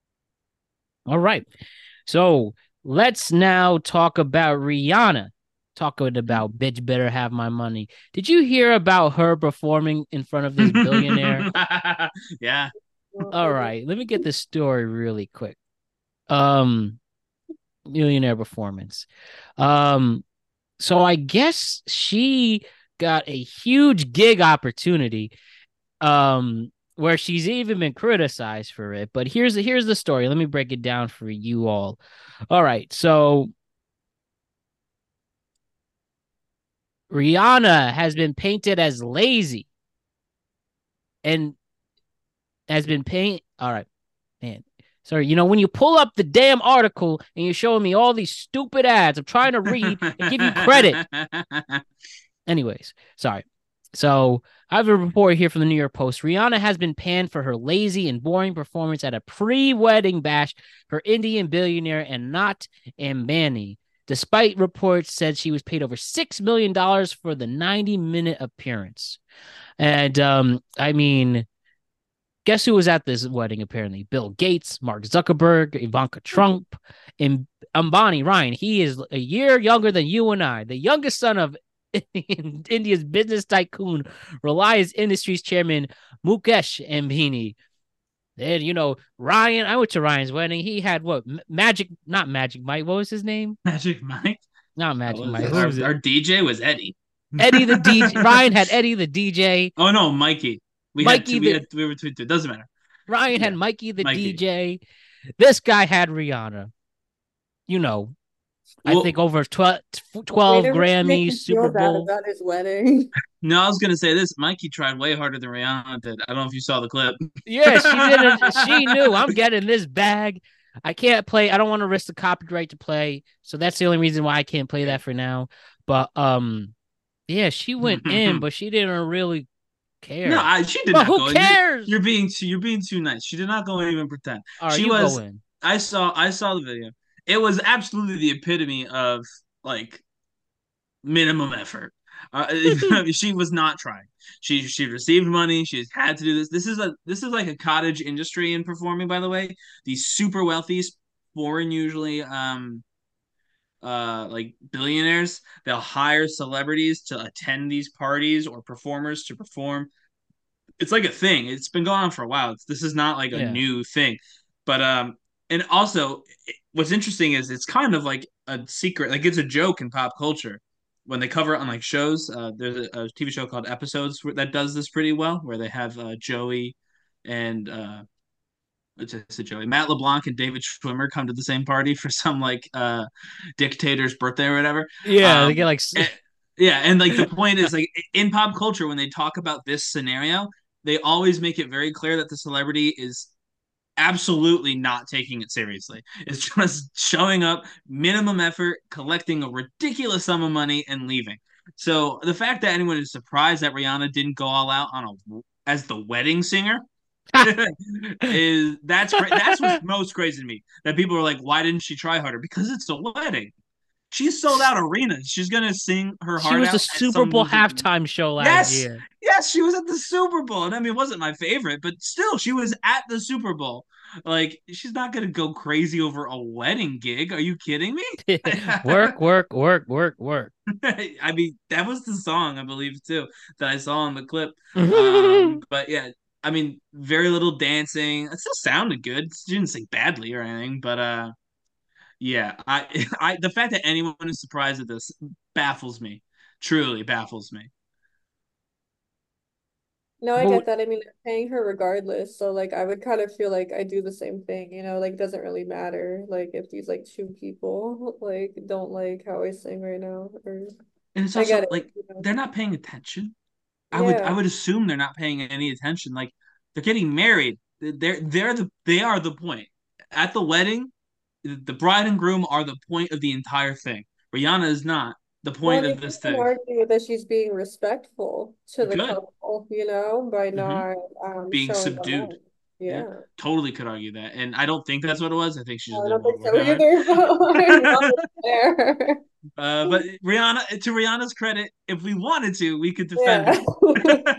Speaker 1: All right. So let's now talk about Rihanna. Talking about bitch better have my money. Did you hear about her performing in front of this billionaire?
Speaker 2: Yeah.
Speaker 1: All right, let me get this story really quick. Um, millionaire performance. Um, so I guess she got a huge gig opportunity. Um, where she's even been criticized for it. But here's the here's the story. Let me break it down for you all. All right, so Rihanna has been painted as lazy and has been paint. All right, man. Sorry, you know, when you pull up the damn article and you're showing me all these stupid ads, I'm trying to read and give you credit. Anyways, sorry. So I have a report here from the New York Post. Rihanna has been panned for her lazy and boring performance at a pre-wedding bash for Indian billionaire Anant Ambani, despite reports said she was paid over six million dollars for the ninety-minute appearance. And um, I mean, guess who was at this wedding? Apparently, Bill Gates, Mark Zuckerberg, Ivanka Trump, and Ambani Ryan. He is a year younger than you and I, the youngest son of India's business tycoon, Reliance Industries chairman Mukesh Ambani. And you know, Ryan, I went to Ryan's wedding. He had what? Magic, not Magic Mike. What was his name?
Speaker 2: Magic Mike.
Speaker 1: Not
Speaker 2: That
Speaker 1: Magic
Speaker 2: was
Speaker 1: Mike. Who
Speaker 2: our
Speaker 1: was it?
Speaker 2: our D J was Eddie.
Speaker 1: Eddie the D J. Ryan had Eddie the D J.
Speaker 2: Oh no, Mikey. We had
Speaker 1: Mikey
Speaker 2: two. We
Speaker 1: the
Speaker 2: had we were two. It doesn't matter.
Speaker 1: Ryan had
Speaker 2: Yeah,
Speaker 1: Mikey the
Speaker 2: Mikey.
Speaker 1: D J. This guy had Rihanna. You know, I think
Speaker 2: Well,
Speaker 1: over twelve,
Speaker 3: Way
Speaker 1: twelve
Speaker 3: to make
Speaker 1: Grammys,
Speaker 3: me
Speaker 1: Super
Speaker 3: feel bad
Speaker 1: Bowl.
Speaker 3: about his wedding.
Speaker 2: no, I was gonna say this. Mikey tried way harder than Rihanna did. I don't know if you saw the clip.
Speaker 1: Yeah, she did it. She knew I'm getting this bag. I can't play. I don't want to risk the copyright to play. So that's the only reason why I can't play that for now. But um, yeah, she went in,
Speaker 2: no,
Speaker 1: but she didn't really care.
Speaker 2: I, she did
Speaker 1: But
Speaker 2: not
Speaker 1: who
Speaker 2: go in. You're
Speaker 1: cares?
Speaker 2: you're being too you're being too nice. She did not go in even pretend.
Speaker 1: All right,
Speaker 2: She
Speaker 1: you go
Speaker 2: was.
Speaker 1: in.
Speaker 2: I saw I saw the video. It was absolutely the epitome of like minimum effort. Uh, she was not trying. She she received money. She had to do this. This is a this is like a cottage industry in performing. By the way, these super wealthy, foreign usually, um, uh, like billionaires, they'll hire celebrities to attend these parties or performers to perform. It's like a thing. It's been going on for a while. It's, this is not like a
Speaker 1: Yeah,
Speaker 2: new thing, but um, and also what's interesting is it's kind of like a secret. Like it's a joke in pop culture when they cover it on like shows. Uh, there's a, a T V show called Episodes that does this pretty well, where they have uh, Joey and uh, just a Joey, Matt LeBlanc and David Schwimmer come to the same party for some like uh, dictator's birthday or whatever.
Speaker 1: yeah. They
Speaker 2: Um,
Speaker 1: get like,
Speaker 2: and, yeah, and like the point is like in pop culture when they talk about this scenario, they always make it very clear that the celebrity is absolutely not taking it seriously. It's just showing up, minimum effort, collecting a ridiculous sum of money, and leaving. So the fact that anyone is surprised that Rihanna didn't go all out on a as the wedding singer is that's cra- that's what's most crazy to me. That people are like, why didn't she try harder? Because it's a wedding. She's sold out arenas. She's gonna sing her
Speaker 1: She
Speaker 2: heart
Speaker 1: was the
Speaker 2: out at
Speaker 1: Super Bowl
Speaker 2: someone's.
Speaker 1: halftime show last
Speaker 2: Yes,
Speaker 1: year.
Speaker 2: yes, she was at the Super Bowl, and I mean, it wasn't my favorite, but still, she was at the Super Bowl. Like, she's not gonna go crazy over a wedding gig. Are you kidding me?
Speaker 1: Work, work, work, work, work.
Speaker 2: I mean, that was the song, I believe, too, that I saw in the clip. Um, but yeah, I mean, very little dancing. It still sounded good. She didn't sing badly or anything, but uh, yeah, I, I, the fact that anyone is surprised at this baffles me. Truly baffles me.
Speaker 3: No, I
Speaker 1: But
Speaker 3: get that. I mean, they're paying her regardless. So like I would kind of feel like I do the same thing, you know, like it doesn't really matter like if these like two people like don't like how I sing right now or
Speaker 2: And it's
Speaker 3: I get
Speaker 2: also
Speaker 3: it,
Speaker 2: like
Speaker 3: you know.
Speaker 2: they're not paying attention. I would I
Speaker 3: Yeah.
Speaker 2: would assume they're not paying any attention. Like they're getting married. They're they're the they are the point. At the wedding, the bride and groom are the point of the entire thing. Rihanna is not the
Speaker 3: Well,
Speaker 2: point
Speaker 3: you
Speaker 2: of this
Speaker 3: can
Speaker 2: thing.
Speaker 3: argue that she's being respectful to the
Speaker 2: Good.
Speaker 3: couple, you know, by
Speaker 2: Mm-hmm.
Speaker 3: not um
Speaker 2: Being
Speaker 3: showing them
Speaker 2: subdued.
Speaker 3: off.
Speaker 2: Yeah.
Speaker 3: Yeah.
Speaker 2: Totally could argue that. And I don't think that's what it was. I think she just
Speaker 3: I
Speaker 2: didn't
Speaker 3: don't
Speaker 2: want
Speaker 3: think
Speaker 2: to work
Speaker 3: so
Speaker 2: that hard.
Speaker 3: either, but like not there.
Speaker 2: uh, but Rihanna, to Rihanna's credit, if we wanted to, we could defend
Speaker 3: Yeah.
Speaker 2: her.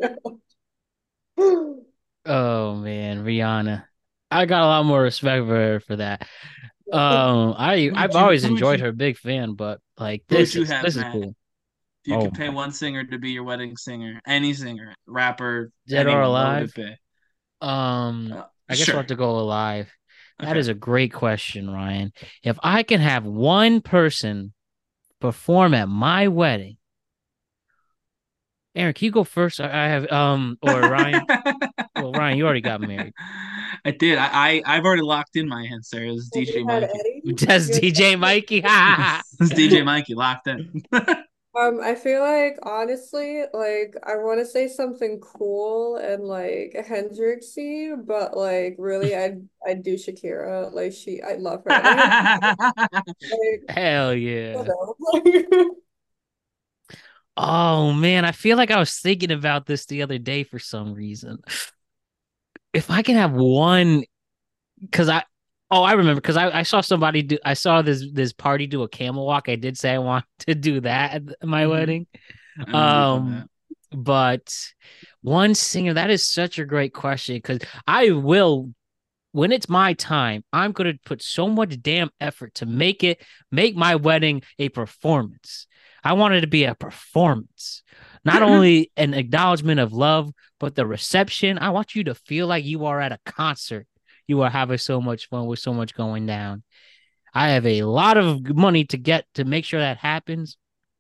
Speaker 1: oh man, Rihanna. I got a lot more respect for her for that. Um, I
Speaker 2: who
Speaker 1: I've
Speaker 2: would you
Speaker 1: always
Speaker 2: who would
Speaker 1: enjoyed
Speaker 2: you
Speaker 1: her, big fan, but like
Speaker 2: who would
Speaker 1: this
Speaker 2: you
Speaker 1: is
Speaker 2: have,
Speaker 1: this is
Speaker 2: Matt?
Speaker 1: cool.
Speaker 2: If you
Speaker 1: Oh
Speaker 2: could pay
Speaker 1: my,
Speaker 2: one singer to be your wedding singer, any singer, rapper,
Speaker 1: dead or
Speaker 2: anyone, what would it
Speaker 1: alive?
Speaker 2: be?
Speaker 1: Um,
Speaker 2: Uh,
Speaker 1: I guess we'll have
Speaker 2: sure.
Speaker 1: to go alive. That
Speaker 2: Okay.
Speaker 1: is a great question, Ryan. If I can have one person perform at my wedding, Aaron, can you go first? I I have um or Ryan. Well, Ryan, you already got married.
Speaker 2: I did. I, I I've already locked in my answer. It was
Speaker 3: Have you
Speaker 2: D J
Speaker 3: had
Speaker 2: Mikey.
Speaker 3: Eddie?
Speaker 1: Just
Speaker 3: You
Speaker 1: D J Mikey.
Speaker 2: It's D J Mikey locked in.
Speaker 3: Um, I feel like honestly, like I want to say something cool and like Hendrixy, but like really, I I do Shakira. Like she, I love her, and I have like
Speaker 1: Hell
Speaker 3: I
Speaker 1: yeah.
Speaker 3: don't know.
Speaker 1: Oh man, I feel like I was thinking about this the other day for some reason. If I can have one, because I, oh, I remember because I, I saw somebody do, I saw this this party do a camel walk. I did say I want to do that at my
Speaker 2: hmm
Speaker 1: wedding.
Speaker 2: I remember you told me
Speaker 1: Um,
Speaker 2: that.
Speaker 1: but one singer, that is such a great question because I will, when it's my time, I'm gonna put so much damn effort to make it, make my wedding a performance. I want it to be a performance, not only an acknowledgement of love, but the reception. I want you to feel like you are at a concert. You are having so much fun with so much going down. I have a lot of money to get to make sure that happens,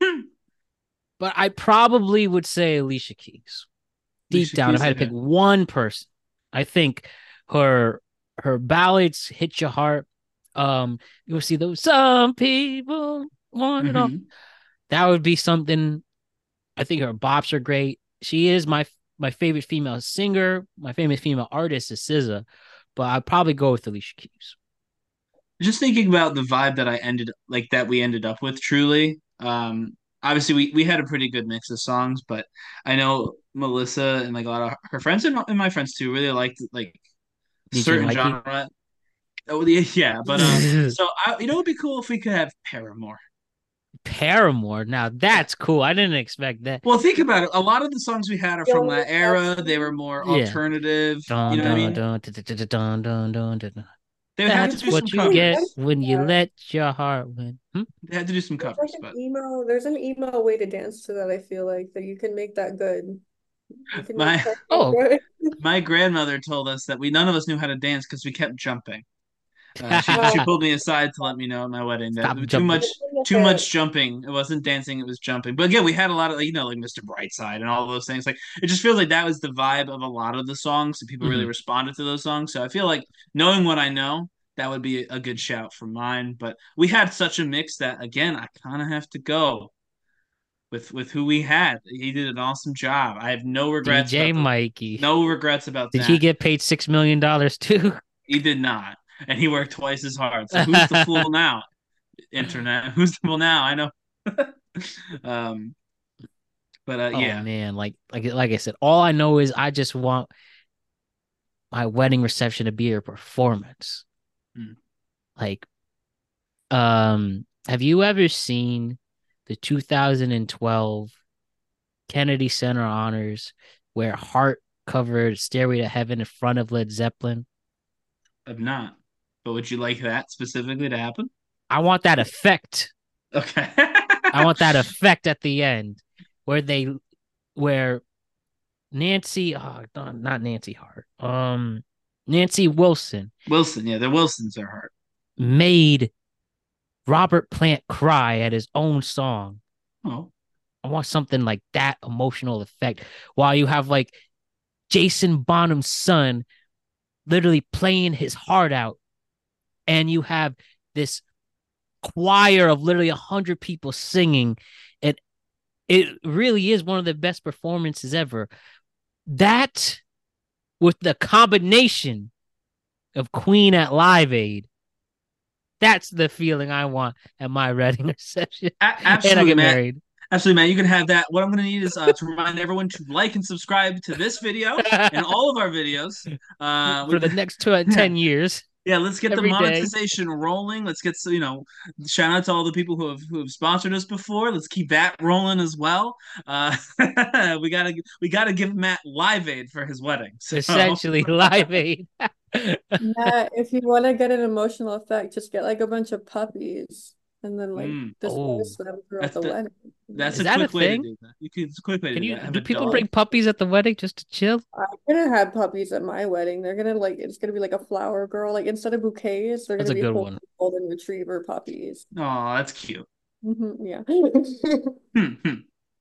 Speaker 1: but I probably would say Alicia Keys. Deep
Speaker 2: Alicia
Speaker 1: down, if
Speaker 2: Keys.
Speaker 1: I had to pick
Speaker 2: Okay.
Speaker 1: one person, I think her her ballads hit your heart. Um, you'll see those some people want it all.
Speaker 2: hmm
Speaker 1: That would be something. I think her bops are great. She is my my favorite female singer. My favorite female artist is S Z A, but I'd probably go with Alicia Keys.
Speaker 2: Just thinking about the vibe that I ended like that we ended up with. Truly, um, obviously we we had a pretty good mix of songs, but I know Melissa and like a lot of her friends and my, and my friends too really liked like
Speaker 1: D J
Speaker 2: certain
Speaker 1: Mikey.
Speaker 2: genre. Oh yeah, yeah. But um, so I, you know, it'd be cool if we could have Paramore.
Speaker 1: Paramore. Now that's cool. I didn't expect that.
Speaker 2: Well, think about it. A lot of the songs we had are from
Speaker 3: Young
Speaker 2: that era. They were
Speaker 3: Sebastian.
Speaker 2: more
Speaker 1: Yeah.
Speaker 2: alternative. You
Speaker 1: Dun
Speaker 2: know what I
Speaker 1: dun
Speaker 2: mean?
Speaker 1: dun dun dun dun dun dun dun.
Speaker 2: They would have to
Speaker 1: That's
Speaker 2: do some
Speaker 1: what you get
Speaker 2: covers.
Speaker 1: when you
Speaker 3: Yeah.
Speaker 1: let your heart win. Hmm?
Speaker 2: They had to do some
Speaker 3: There's like
Speaker 2: covers,
Speaker 3: an
Speaker 2: but
Speaker 3: emo, there's an emo way to dance to that, I feel like that you can make that good. You can make
Speaker 2: my
Speaker 3: that
Speaker 1: Oh,
Speaker 3: good.
Speaker 2: my grandmother told us that we none of us knew how to dance because we kept jumping. Uh, she she
Speaker 3: Um,
Speaker 2: pulled me aside to let me know at my wedding that
Speaker 1: stop
Speaker 2: too
Speaker 1: jumping.
Speaker 2: much
Speaker 3: it's in the
Speaker 2: too
Speaker 3: hip.
Speaker 2: much jumping. It wasn't dancing, it was jumping. But again, we had a lot of like, you know, like mister Brightside and all those things. Like it just feels like that was the vibe of a lot of the songs, and people really
Speaker 1: Mhm.
Speaker 2: responded to those songs. So I feel like knowing what I know, that would be a good shout for mine. But we had such a mix that again, I kind of have to go with with who we had. He did an awesome job. I have no regrets
Speaker 1: D J
Speaker 2: about the
Speaker 1: Mikey.
Speaker 2: no regrets about
Speaker 1: Did he
Speaker 2: that.
Speaker 1: get paid six million dollars too?
Speaker 2: He did not, and he worked twice as hard. So who's the fool now? Internet. Who's the fool now? I know. um, But uh,
Speaker 1: Oh
Speaker 2: yeah.
Speaker 1: man, like like like I said, all I know is I just want my wedding reception to be a performance.
Speaker 2: Mm.
Speaker 1: Like, um, have you ever seen the two thousand twelve Kennedy Center Honors where Hart covered Stairway to Heaven in front of Led Zeppelin?
Speaker 2: I'm not. But would you like that specifically to happen?
Speaker 1: I want that effect.
Speaker 2: Okay.
Speaker 1: I want that effect at the end where they where Nancy, oh, not Nancy Hart, um, Nancy Wilson
Speaker 2: Wilson, yeah, the Wilsons are hard.
Speaker 1: made Robert Plant cry at his own song.
Speaker 2: Oh.
Speaker 1: I want something like that emotional effect while you have like Jason Bonham's son literally playing his heart out, and you have this choir of literally a hundred people singing. And it really is one of the best performances ever. That with the combination of Queen at Live Aid, that's the feeling I want at my wedding reception.
Speaker 2: A-
Speaker 1: And I
Speaker 2: absolutely,
Speaker 1: get
Speaker 2: Matt.
Speaker 1: married.
Speaker 2: Absolutely, Matt. You can have that. What I'm going to need is uh, to remind everyone to like and subscribe to this video and all of our videos. Uh,
Speaker 1: For
Speaker 2: we,
Speaker 1: the next two, ten years.
Speaker 2: yeah, let's get the
Speaker 1: Every day.
Speaker 2: monetization rolling. Let's get you know, shout out to all the people who have who have sponsored us before. Let's keep that rolling as well. Uh, we gotta we gotta give Matt Live Aid for his wedding. So
Speaker 1: Essentially, Live Aid.
Speaker 3: Yeah, if you want to get an emotional effect, just get like a bunch of puppies and then like
Speaker 2: mm,
Speaker 3: disperse
Speaker 1: Oh,
Speaker 3: them throughout
Speaker 2: that's
Speaker 3: the
Speaker 2: the
Speaker 3: wedding.
Speaker 2: that's
Speaker 1: is
Speaker 2: a
Speaker 1: that a
Speaker 2: quick way to
Speaker 1: thing?
Speaker 2: do that. You can it's a quick way to
Speaker 1: Can
Speaker 2: do
Speaker 1: you
Speaker 2: that. Have
Speaker 1: do
Speaker 2: a
Speaker 1: people
Speaker 2: dog.
Speaker 1: bring puppies at the wedding just to chill?
Speaker 3: I'm gonna have puppies at my wedding. They're gonna like it's gonna be like a flower girl. Like instead of bouquets, they're
Speaker 1: That's
Speaker 3: gonna
Speaker 1: a
Speaker 3: be
Speaker 1: good
Speaker 3: whole
Speaker 1: one.
Speaker 3: golden retriever puppies.
Speaker 2: Oh, that's cute.
Speaker 3: Hmm, yeah.
Speaker 2: Hmm, hmm.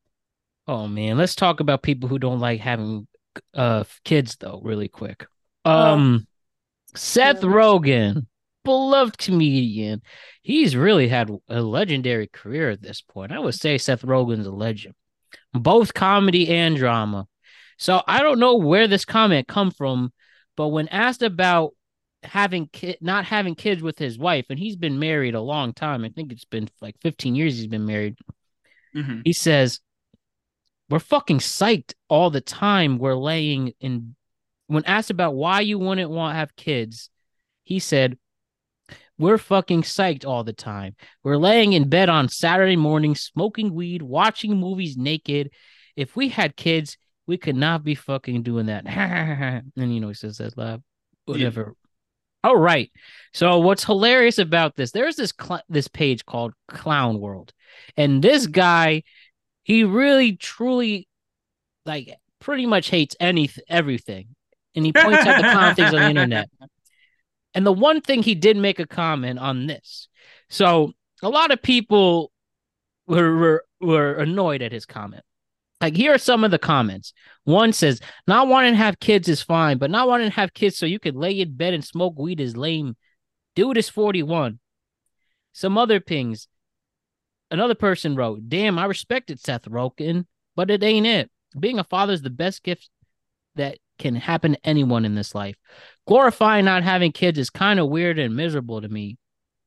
Speaker 1: Oh man, let's talk about people who don't like having uh kids though, really quick.
Speaker 3: Oh,
Speaker 1: Um, Seth
Speaker 3: yeah.
Speaker 1: Rogen, beloved comedian. He's really had a legendary career at this point. I would say Seth Rogen's a legend, both comedy and drama. So I don't know where this comment come from, but when asked about having kid, not having kids with his wife, and he's been married a long time. I think it's been like fifteen years he's been married.
Speaker 2: Mm-hmm.
Speaker 1: He says, "We're fucking psyched all the time. We're laying in." When asked about why you wouldn't want to have kids, he said, "We're fucking psyched all the time. We're laying in bed on Saturday morning, smoking weed, watching movies naked. If we had kids, we could not be fucking doing that." And you know, he says that laugh.
Speaker 2: Yeah.
Speaker 1: Whatever. All right. So what's hilarious about this? There's this cl- this page called Clown World, and this guy, he really truly like pretty much hates any everything, and he points out the clown things on the internet. And the one thing he did make a comment on this. So a lot of people were, were were annoyed at his comment. Like, here are some of the comments. One says, "Not wanting to have kids is fine, but not wanting to have kids so you could lay in bed and smoke weed is lame. Dude is forty-one." Some other pings. Another person wrote, "Damn, I respected Seth Rogen, but it ain't it. Being a father is the best gift that can happen to anyone in this life. Glorifying not having kids is kind of weird and miserable to me."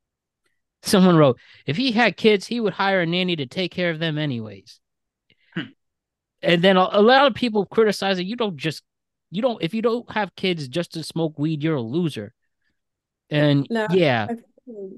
Speaker 1: Someone wrote, "If he had kids, he would hire a nanny to take care of them anyways."
Speaker 2: Hmm.
Speaker 1: And then a, a lot of people criticizing, you don't just, you don't, if you don't have kids just to smoke weed, you're a loser. And
Speaker 3: No,
Speaker 1: yeah,
Speaker 3: I feel,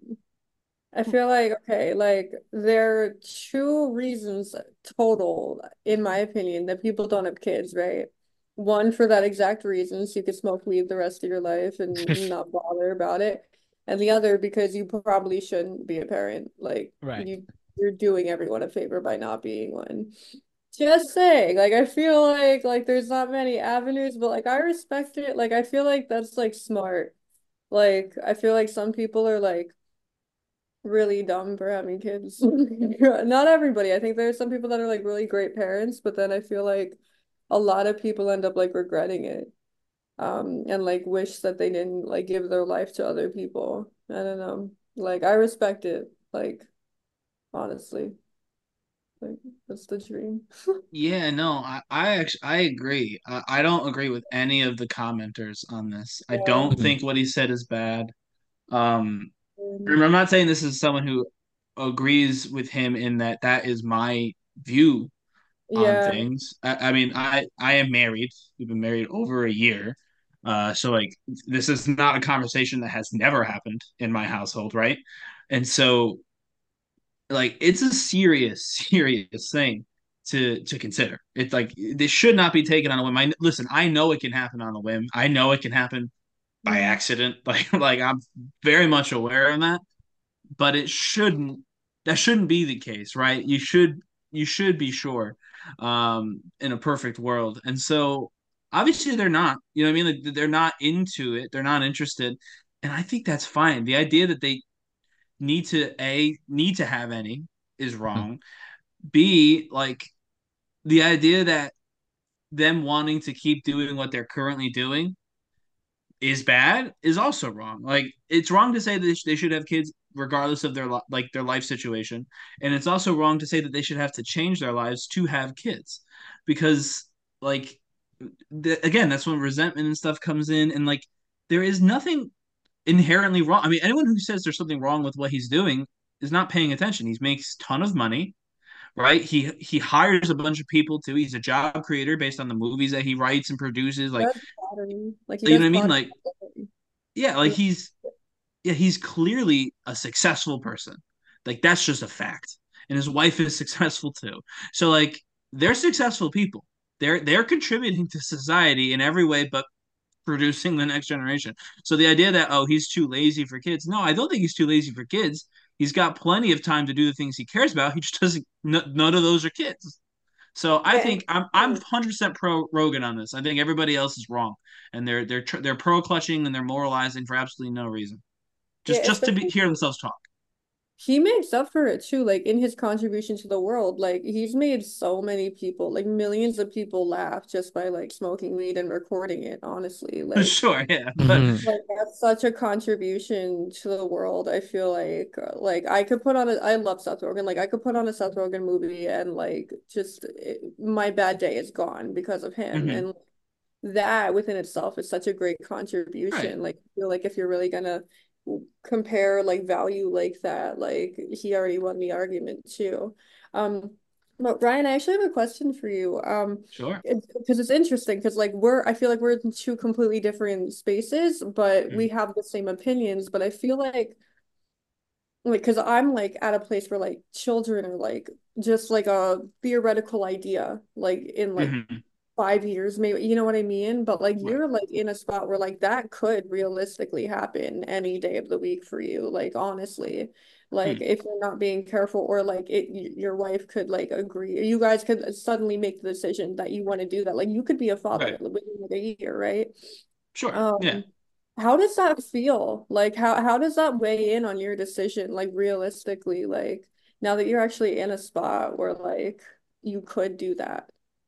Speaker 3: I feel like okay, like there are two reasons total, in my opinion, that people don't have kids, right? One for that exact reason, so you could smoke weed the rest of your life and not bother about it. And the other because you probably shouldn't be a parent. Like
Speaker 1: right.
Speaker 3: you you're doing everyone a favor by not being one. Just saying, like I feel like like there's not many avenues, but like I respect it. Like I feel like that's like smart. Like I feel like some people are like really dumb for having kids. Not everybody. I think there's some people that are like really great parents, but then I feel like a lot of people end up like regretting it. Um, and like wish that they didn't like give their life to other people. I don't know. Like I respect it. Like honestly, like that's the dream.
Speaker 2: Yeah, no, I, I actually I agree. I, I don't agree with any of the commenters on this. I
Speaker 3: Yeah.
Speaker 2: don't
Speaker 1: Mhm.
Speaker 2: think what he said is bad. Um,
Speaker 3: Um,
Speaker 2: remember, I'm not saying this is someone who agrees with him in that that is my view on
Speaker 3: Yeah,
Speaker 2: things. I, I mean, I I am married. We've been married over a year. Uh, so like this is not a conversation that has never happened in my household, right? And so like it's a serious, serious thing to to consider. It's like this should not be taken on a whim. I listen, I know it can happen on a whim. I know it can happen by
Speaker 3: mm,
Speaker 2: accident. Like like I'm very much aware of that, but it shouldn't that shouldn't be the case, right? You should you should be sure um in a perfect world. And so obviously they're not, you know what I mean? Like they're not into it, they're not interested. And I think that's fine. The idea that they need to a need to have any is wrong. B, like the idea that them wanting to keep doing what they're currently doing is bad is also wrong. Like it's wrong to say that they should have kids regardless of their like their life situation, and it's also wrong to say that they should have to change their lives to have kids, because like the, again, that's when resentment and stuff comes in, and like there is nothing inherently wrong. I mean, anyone who says there's something wrong with what he's doing is not paying attention. He makes a ton of money, right? He he hires a bunch of people too. He's a job creator based on the movies that he writes and produces.
Speaker 3: he
Speaker 2: Like,
Speaker 3: does pottery. Like he
Speaker 2: you know
Speaker 3: does
Speaker 2: what I mean?
Speaker 3: pottery.
Speaker 2: Like, yeah, like he's yeah, he's clearly a successful person. Like that's just a fact. And his wife is successful too. So like they're successful people. They're they're contributing to society in every way but producing the next generation. So the idea that oh, he's too lazy for kids. No, I don't think he's too lazy for kids. He's got plenty of time to do the things he cares about. He just doesn't none of those are kids. So I
Speaker 3: Yeah, and
Speaker 2: think I'm I'm one hundred percent pro Rogan on this. I think everybody else is wrong, and they're they're they're pro clutching and they're moralizing for absolutely no reason,
Speaker 3: yeah,
Speaker 2: just just to be,
Speaker 3: especially
Speaker 2: hear themselves talk.
Speaker 3: he makes up for it too, like in his contribution to the world. Like he's made so many people, like millions of people laugh just by like smoking weed and recording it, honestly. Like
Speaker 2: Sure, yeah, but
Speaker 1: Mhm.
Speaker 3: like that's such a contribution to the world. I feel like uh, like I could put on a I love Seth Rogen. Like I could put on a Seth Rogen movie and like just it, my bad day is gone because of him.
Speaker 2: mhm,
Speaker 3: And that within itself is such a great
Speaker 2: right.
Speaker 3: contribution. Like I feel like if you're really gonna compare like value like that, like he already won the argument too. Um, but Ryan, I actually have a question for you. Um,
Speaker 2: Sure.
Speaker 3: it, because it's interesting because like we're I feel like we're in two completely different spaces, but we
Speaker 2: Mhm,
Speaker 3: have the same opinions. But I feel like like because I'm like at a place where like children are like just like a theoretical idea, like in like
Speaker 2: mhm,
Speaker 3: five years, maybe, you know what I mean? But like
Speaker 2: right.
Speaker 3: you're like in a spot where like that could realistically happen any day of the week for you. Like honestly, like
Speaker 2: Hmm.
Speaker 3: if you're not being careful or like it your wife could like agree, you guys could suddenly make the decision that you want to do that. Like you could be a father
Speaker 2: Right.
Speaker 3: within like a year, right?
Speaker 2: Sure. Yeah.
Speaker 3: Um, how does that feel? Like how how does that weigh in on your decision, like realistically, like now that you're actually in a spot where like you could do that?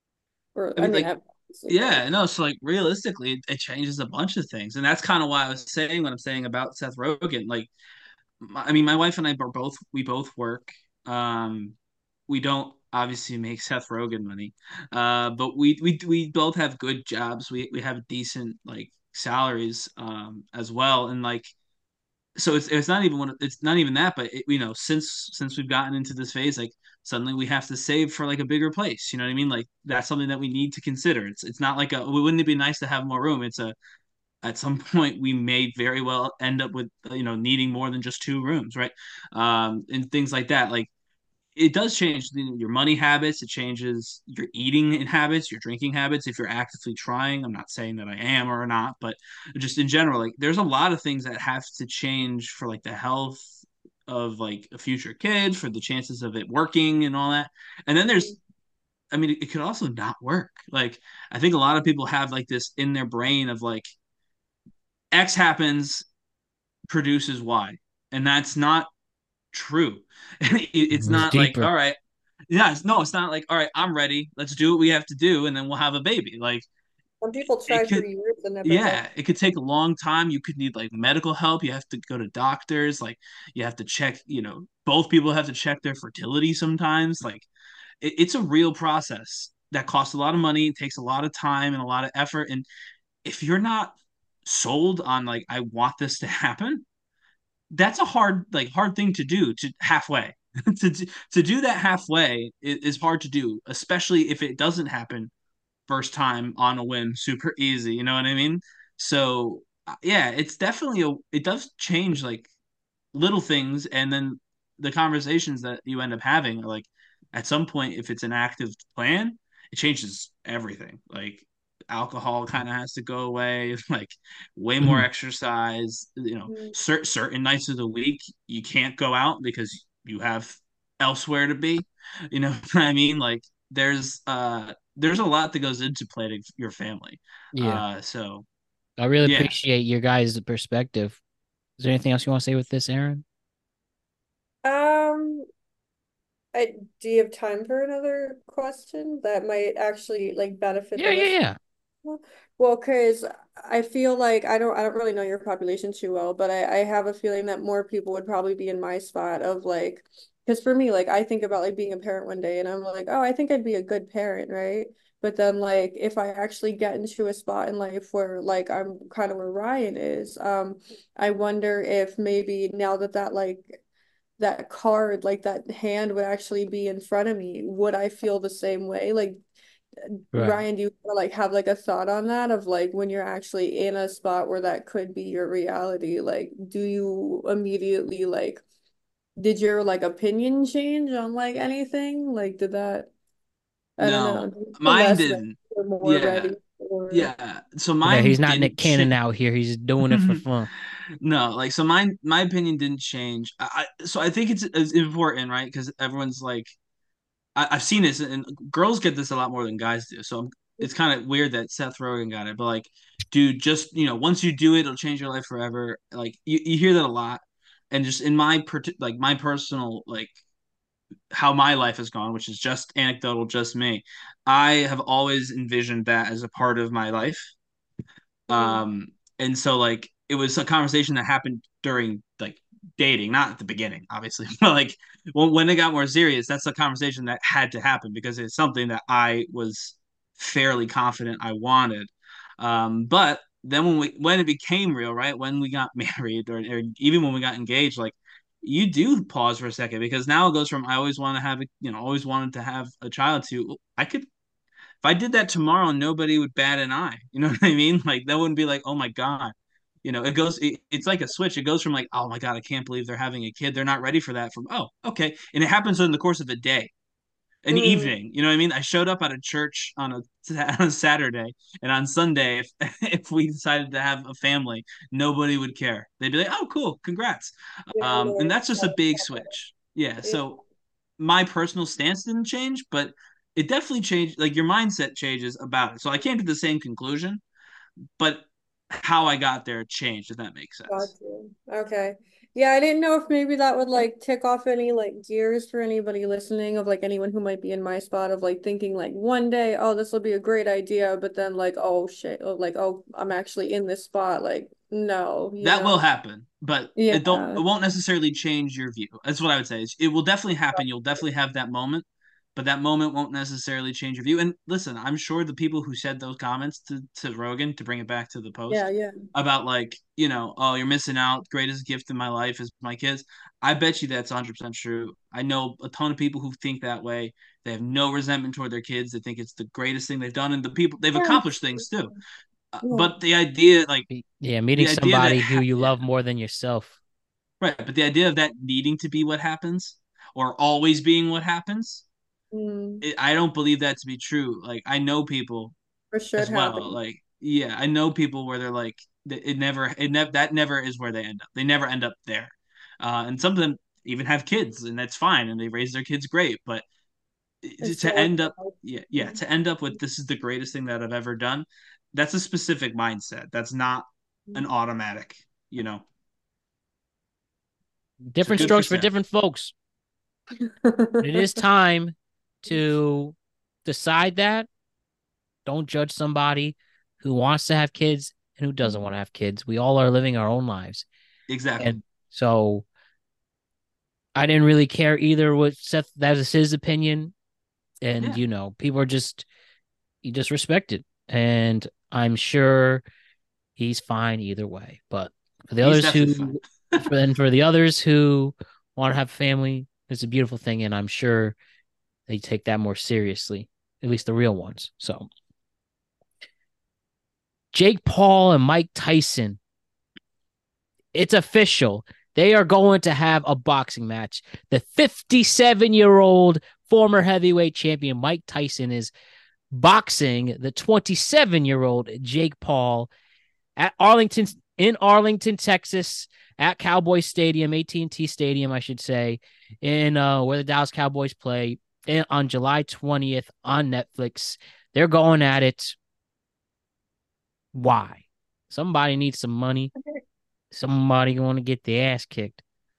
Speaker 3: Or
Speaker 2: I
Speaker 3: I
Speaker 2: mean,
Speaker 3: mean,
Speaker 2: like,
Speaker 3: obviously, but
Speaker 2: yeah, no. So, like, realistically, it, it changes a bunch of things, and that's kind of why I was saying what I'm saying about Seth Rogen. Like, my, I mean, my wife and I are both we both work. Um, we don't obviously make Seth Rogen money, uh, but we we we both have good jobs. We we have decent like salaries um as well, and like so it's it's not even one it's not even that, but it, you know, since since we've gotten into this phase, like suddenly we have to save for like a bigger place. You know what I mean? Like that's something that we need to consider. It's it's not like a wouldn't it be nice to have more room? It's a at some point we may very well end up with you know needing more than just two rooms, right? Um, and things like that. Like it does change your money habits. It changes your eating habits, your drinking habits. If you're actively trying, I'm not saying that I am or not, but just in general, like there's a lot of things that have to change for like the health of like a future kid, for the chances of it working and all that. And then there's, I mean, it, it could also not work. Like I think a lot of people have like this in their brain of like X happens, produces Y, and that's not true. It's
Speaker 1: It's
Speaker 2: not like,
Speaker 1: deeper.
Speaker 2: all right, yeah, it's, no, it's not like, all right, I'm ready. Let's do what we have to do, and then we'll have a baby. Like
Speaker 3: some people
Speaker 2: it
Speaker 3: try for
Speaker 2: could,
Speaker 3: years and never have.
Speaker 2: yeah, it could take a long time. You could need like medical help. You have to go to doctors. Like you have to check. You know, both people have to check their fertility sometimes. Like it, it's a real process that costs a lot of money. It takes a lot of time and a lot of effort. And if you're not sold on like I want this to happen, that's a hard like hard thing to do to halfway. to do- to do that halfway is, is hard to do, especially if it doesn't happen first time on a whim, super easy. You know what I mean? So uh, yeah, it's definitely a. It does change like little things, and then the conversations that you end up having are like at some point, if it's an active plan, it changes everything. Like alcohol kind of has to go away, like way more
Speaker 1: Mhm.
Speaker 2: exercise. You know,
Speaker 3: Mm.
Speaker 2: cer- certain nights of the week you can't go out because you have elsewhere to be. You know what I mean? Like there's uh there's a lot that goes into planning your family.
Speaker 1: Yeah.
Speaker 2: Uh, so
Speaker 1: I really
Speaker 2: yeah.
Speaker 1: appreciate your guys' perspective. Is there anything else you want to say with this, Aaron?
Speaker 3: Um, I do you have time for another question that might actually like benefit the
Speaker 1: Yeah, yeah,
Speaker 3: list?
Speaker 1: yeah.
Speaker 3: Well, because I feel like I don't I don't really know your population too well, but I, I have a feeling that more people would probably be in my spot of like because for me, like I think about like being a parent one day and I'm like, oh, I think I'd be a good parent, right? But then like if I actually get into a spot in life where like I'm kind of where Ryan is, um, I wonder if maybe now that that like that card, like that hand would actually be in front of me, would I feel the same way? Like
Speaker 1: Right.
Speaker 3: Ryan, do you like have like a thought on that of like when you're actually in a spot where that could be your reality? Like, do you immediately like did your like opinion change on like anything? Like, did that I don't know,
Speaker 2: No,
Speaker 3: do you feel
Speaker 2: mine
Speaker 3: less ready
Speaker 2: didn't.
Speaker 3: or more
Speaker 2: Yeah,
Speaker 3: ready or
Speaker 2: yeah. So
Speaker 1: Yeah, he's
Speaker 2: mine
Speaker 1: not
Speaker 2: didn't
Speaker 1: Nick Cannon
Speaker 2: change.
Speaker 1: out here. He's doing it for fun.
Speaker 2: No, like so mine my opinion didn't change. I, I so I think it's, it's important, right? Because everyone's like I, I've seen this and girls get this a lot more than guys do. So I'm, it's kind of weird that Seth Rogen got it, but like, dude, just you know, once you do it, it'll change your life forever. Like you, you hear that a lot, and just in my per like my personal like how my life has gone, which is just anecdotal, just me. I have always envisioned that as a part of my life.
Speaker 3: mm,
Speaker 2: Um, and so like it was a conversation that happened during like dating, not at the beginning, obviously, but like when, when it got more serious, that's a conversation that had to happen because it's something that I was fairly confident I wanted. Um, but then when we when it became real, right, when we got married or, or even when we got engaged, like you do pause for a second because now it goes from I always want to have a you know always wanted to have a child to I could if I did that tomorrow, nobody would bat an eye. You know what I mean? Like that wouldn't be like, oh my god. You know, it goes. It, it's like a switch. It goes from like, oh my god, I can't believe they're having a kid. They're not ready for that. From oh, okay, and it happens in the course of a day, an
Speaker 3: mm,
Speaker 2: evening. You know what I mean? I showed up at a church on a on a Saturday, and on Sunday, if if we decided to have a family, nobody would care. They'd be like, oh, cool, congrats.
Speaker 3: yeah,
Speaker 2: Um, and
Speaker 3: no,
Speaker 2: that's just a big switch. Yeah.
Speaker 3: yeah.
Speaker 2: So my personal stance didn't change, but it definitely changed. Like your mindset changes about it. So I came to the same conclusion, but how I got there changed. If that makes
Speaker 3: Got
Speaker 2: sense.
Speaker 3: you. Okay. Yeah, I didn't know if maybe that would like tick off any like gears for anybody listening of like anyone who might be in my spot of like thinking like one day, oh, this will be a great idea, but then like, oh shit, oh, like, oh, I'm actually in this spot. Like, no, you
Speaker 2: That will
Speaker 3: know.
Speaker 2: happen, but it don't.
Speaker 3: Yeah.
Speaker 2: It won't necessarily change your view. That's what I would say. It will definitely happen. You'll definitely have that moment, but that moment won't necessarily change your view. And listen, I'm sure the people who said those comments to to Rogan to bring it back to the
Speaker 3: Yeah,
Speaker 2: post
Speaker 3: yeah.
Speaker 2: about like you know, oh, you're missing out. Greatest gift in my life is my kids. I bet you that's one hundred percent true. I know a ton of people who think that way. They have no resentment toward their kids. They think it's the greatest thing they've done, and the people they've
Speaker 3: Yeah.
Speaker 2: accomplished things too. Uh,
Speaker 3: Yeah.
Speaker 2: but the idea, like
Speaker 1: Yeah, meeting
Speaker 2: the idea that
Speaker 1: somebody who
Speaker 2: ha-
Speaker 1: you
Speaker 2: yeah,
Speaker 1: love more than yourself.
Speaker 2: right. But the idea of that needing to be what happens or always being what happens,
Speaker 3: Mm,
Speaker 2: it, I don't believe that to be true. Like I know people
Speaker 3: or should
Speaker 2: as well.
Speaker 3: happen.
Speaker 2: Like yeah, I know people where they're like it never it never that never is where they end up. They never end up there. Uh, and some of them even have kids, and that's fine, and they raise their kids great. But
Speaker 3: It's
Speaker 2: to
Speaker 3: still
Speaker 2: end up, yeah, yeah, to end up with this is the greatest thing that I've ever done. That's a specific mindset. That's not an automatic. You know. So
Speaker 1: Different
Speaker 2: good for
Speaker 1: strokes for
Speaker 2: Seth.
Speaker 1: different folks. It is time to decide that. Don't judge somebody who wants to have kids and who doesn't want to have kids. We all are living our own lives.
Speaker 2: Exactly.
Speaker 1: And so I didn't really care either what Seth, that was his opinion. And,
Speaker 2: Yeah.
Speaker 1: you know, people are just, you just respect it. And I'm sure he's fine either way. But for the
Speaker 2: He's
Speaker 1: others
Speaker 2: definitely fine.
Speaker 1: who, for, and for the others who want to have family, It's a beautiful thing, and I'm sure they take that more seriously, at least the real ones. So, Jake Paul and Mike Tyson, it's official. They are going to have a boxing match. The fifty-seven-year-old former heavyweight champion Mike Tyson is boxing the twenty-seven-year-old Jake Paul at Arlington in Arlington, Texas, at Cowboy Stadium, A T and T Stadium, I should say, in uh, where the Dallas Cowboys play in, on July twentieth on Netflix. They're going at it. Why? Somebody needs some money. Somebody going to get their ass kicked.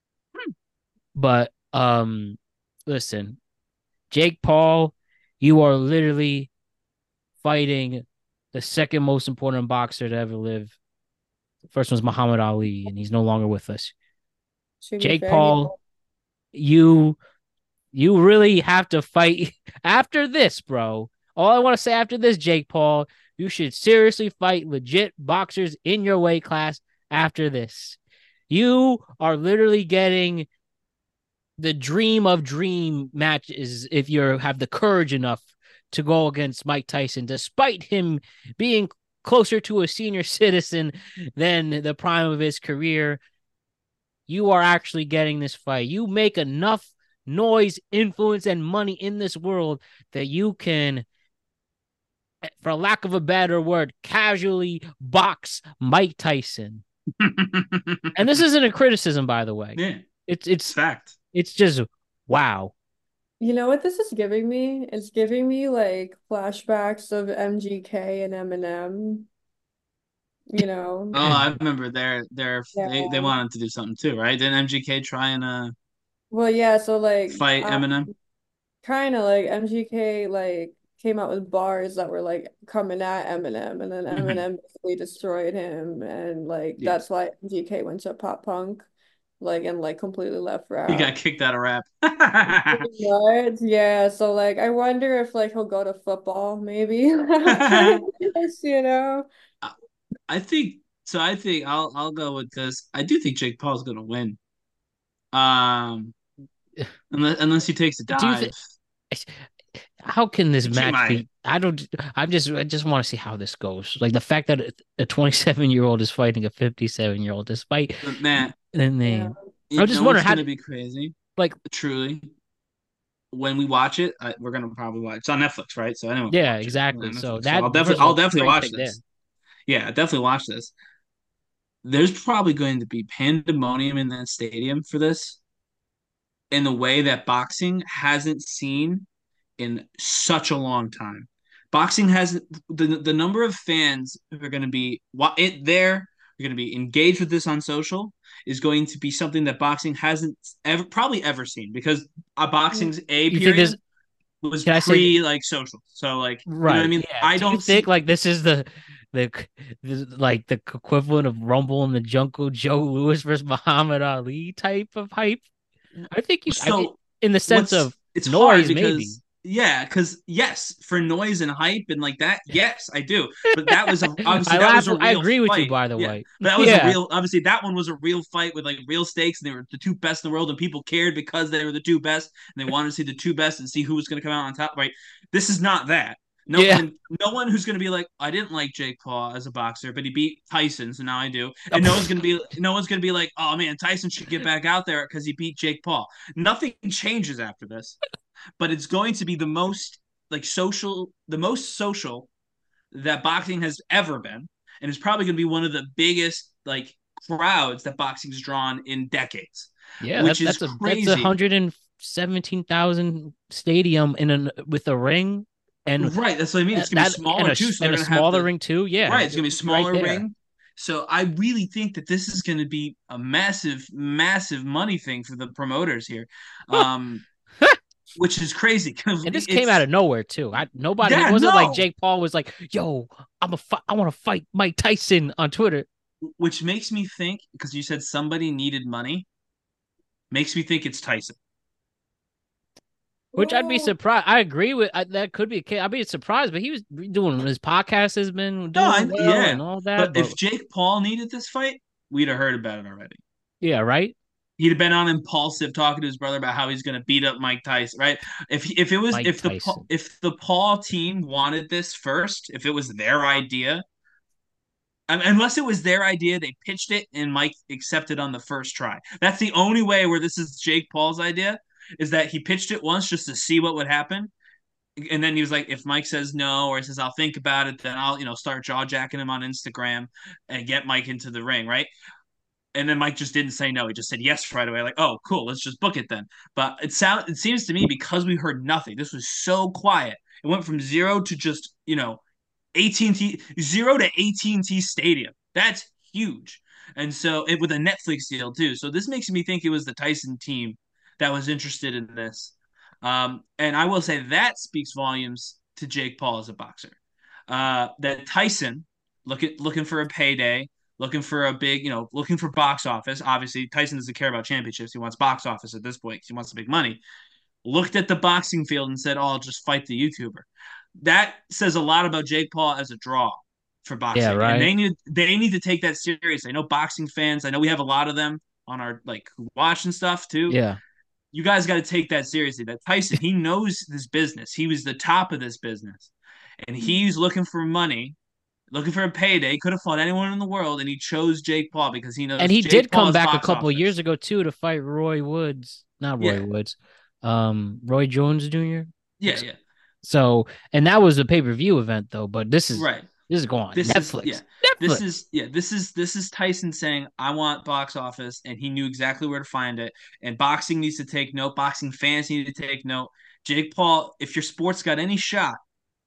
Speaker 1: But um, listen, Jake Paul, you are literally fighting the second most important boxer to ever live. The first one's Muhammad Ali, and he's no longer with us. Jake fair, Paul, you you really have to fight after this, bro. All I want to say after this, Jake Paul, you should seriously fight legit boxers in your weight class after this. You are literally getting the dream of dream matches if you have the courage enough to go against Mike Tyson, despite him being closer to a senior citizen than the prime of his career. You are actually getting this fight. You make enough noise, influence, and money in this world that you can, for lack of a better word, casually box Mike Tyson. And this isn't a criticism, by the way.
Speaker 2: Yeah,
Speaker 1: it's it's
Speaker 2: fact.
Speaker 1: It's just wow.
Speaker 3: You know what this is giving me? It's giving me like flashbacks of M G K and Eminem. You know.
Speaker 2: Oh, I remember they're they're
Speaker 3: yeah.
Speaker 2: they, they wanted to do something too, right? Didn't M G K try and uh
Speaker 3: Well, yeah, so like
Speaker 2: fight
Speaker 3: um,
Speaker 2: Eminem?
Speaker 3: Kind of like M G K like came out with bars that were like coming at Eminem, and then mm-hmm. Eminem basically destroyed him, and like yeah. that's why M G K went to pop punk. Like and like completely left rap.
Speaker 2: He got kicked out of rap.
Speaker 3: What? Yeah. So like, I wonder if like he'll go to football, maybe. You know.
Speaker 2: I think so. I think I'll I'll go with this. I do think Jake Paul's gonna win. Um, unless unless he takes a dive.
Speaker 1: Think, how can this match be? I don't. I'm just. I just want to see how this goes. Like the fact that a twenty-seven year old is fighting a fifty-seven year old, despite
Speaker 2: man.
Speaker 1: the name.
Speaker 2: Yeah.
Speaker 1: I just wonder how
Speaker 2: it's gonna be crazy.
Speaker 1: Like
Speaker 2: truly, when we watch it, I, we're gonna probably watch. It's on Netflix, right? So anyone.
Speaker 1: Yeah, exactly. So that
Speaker 2: so I'll definitely, I'll definitely watch this. There. Yeah, definitely watch this. There's probably going to be pandemonium in that stadium for this, in the way that boxing hasn't seen in such a long time. Boxing has the the number of fans who are going to be it there, are going to be engaged with this on social, is going to be something that boxing hasn't ever probably ever seen, because a boxing's a
Speaker 1: you
Speaker 2: period was pre like social. So like
Speaker 1: right,
Speaker 2: you know what I mean?
Speaker 1: Yeah.
Speaker 2: I
Speaker 1: Do
Speaker 2: don't
Speaker 1: you think
Speaker 2: see...
Speaker 1: like this is the the, the like the equivalent of Rumble in the Jungle, Joe Louis versus Muhammad Ali type of hype. I think you
Speaker 2: so
Speaker 1: I mean, in the sense of
Speaker 2: it's
Speaker 1: noise,
Speaker 2: because,
Speaker 1: maybe.
Speaker 2: Yeah, because yes, for noise and hype and like that, yes, I do. But that was a, obviously
Speaker 1: I
Speaker 2: that
Speaker 1: laugh,
Speaker 2: was a real
Speaker 1: I agree with
Speaker 2: fight.
Speaker 1: you, by the
Speaker 2: yeah.
Speaker 1: way.
Speaker 2: That was
Speaker 1: yeah.
Speaker 2: a real. Obviously, that one was a real fight with like real stakes, and they were the two best in the world, and people cared because they were the two best, and they wanted to see the two best and see who was going to come out on top. Right? This is not that. No yeah. one, no one who's going to be like, I didn't like Jake Paul as a boxer, but he beat Tyson, so now I do. And no one's going to be, no one's going to be like, oh man, Tyson should get back out there because he beat Jake Paul. Nothing changes after this, but it's going to be the most like social, the most social that boxing has ever been, and it's probably going to be one of the biggest like crowds that boxing's drawn in decades.
Speaker 1: Yeah,
Speaker 2: which
Speaker 1: that's,
Speaker 2: is
Speaker 1: that's a
Speaker 2: crazy.
Speaker 1: That's a hundred and seventeen thousand stadium in an with a ring. And
Speaker 2: right, that's what I mean. It's gonna that, be smaller
Speaker 1: a,
Speaker 2: too, so
Speaker 1: and
Speaker 2: they're
Speaker 1: a
Speaker 2: gonna
Speaker 1: smaller
Speaker 2: have the,
Speaker 1: ring too. Yeah,
Speaker 2: right. It's gonna be a smaller
Speaker 1: right
Speaker 2: ring. So I really think that this is gonna be a massive, massive money thing for the promoters here, um, which is crazy.
Speaker 1: And this came out of nowhere too. I nobody.
Speaker 2: Yeah,
Speaker 1: it wasn't
Speaker 2: no.
Speaker 1: like Jake Paul was like, "Yo, I'm a, fi- I want to fight Mike Tyson" on Twitter.
Speaker 2: Which makes me think, because you said somebody needed money, makes me think it's Tyson.
Speaker 1: Which I'd be surprised. I agree with I, that. Could be a case. I'd be surprised, but he was doing his podcast has been doing no, I, well
Speaker 2: yeah.
Speaker 1: and all that.
Speaker 2: But,
Speaker 1: but
Speaker 2: if Jake Paul needed this fight, we'd have heard about it already.
Speaker 1: Yeah, right.
Speaker 2: he'd have been on Impulsive talking to his brother about how he's going to beat up Mike Tyson, right? If if it was
Speaker 1: Mike
Speaker 2: if the
Speaker 1: Tyson.
Speaker 2: if the Paul team wanted this first, if it was their idea, unless it was their idea, they pitched it and Mike accepted on the first try. That's the only way where this is Jake Paul's idea, is that he pitched it once just to see what would happen. And then he was like, if Mike says no, or he says, I'll think about it, then I'll, you know, start jaw jacking him on Instagram and get Mike into the ring, right? And then Mike just didn't say no. He just said yes right away. Like, oh, cool, let's just book it then. But it sound it seems to me, because we heard nothing. This was so quiet. It went from zero to just, you know, A T and T zero to A T and T Stadium. That's huge. And so it with a Netflix deal too. So this makes me think it was the Tyson team that was interested in this. Um, and I will say that speaks volumes to Jake Paul as a boxer. Uh, that Tyson look at looking for a payday, looking for a big, you know, looking for box office. Obviously, Tyson doesn't care about championships. He wants box office at this point because he wants the big money. Looked at the boxing field and said, "Oh, I'll just fight the YouTuber." That says a lot about Jake Paul as a draw for
Speaker 1: Yeah,
Speaker 2: boxing, and
Speaker 1: right.
Speaker 2: they need they need to take that seriously. I know boxing fans. I know we have a lot of them on our like who watch and stuff too.
Speaker 1: Yeah.
Speaker 2: You guys got to take that seriously. That Tyson, he knows this business. He was the top of this business, and he's looking for money, looking for a payday. He could have fought anyone in the world, and he chose Jake Paul because he
Speaker 1: And
Speaker 2: knows
Speaker 1: he
Speaker 2: Jake
Speaker 1: did
Speaker 2: Paul
Speaker 1: come
Speaker 2: is
Speaker 1: back a
Speaker 2: box
Speaker 1: couple years
Speaker 2: office.
Speaker 1: ago too to fight Roy Woods. Not Roy
Speaker 2: Yeah,
Speaker 1: Woods. Um, Roy Jones Junior
Speaker 2: yeah, yeah.
Speaker 1: So, and that was a pay-per-view event though, but this is
Speaker 2: Right.
Speaker 1: this is going on
Speaker 2: This is yeah.
Speaker 1: Netflix.
Speaker 2: This
Speaker 1: Netflix.
Speaker 2: is yeah. This is this is Tyson saying, "I want box office," and he knew exactly where to find it. And boxing needs to take note. Boxing fans need to take note. Jake Paul, if your sport's got any shot,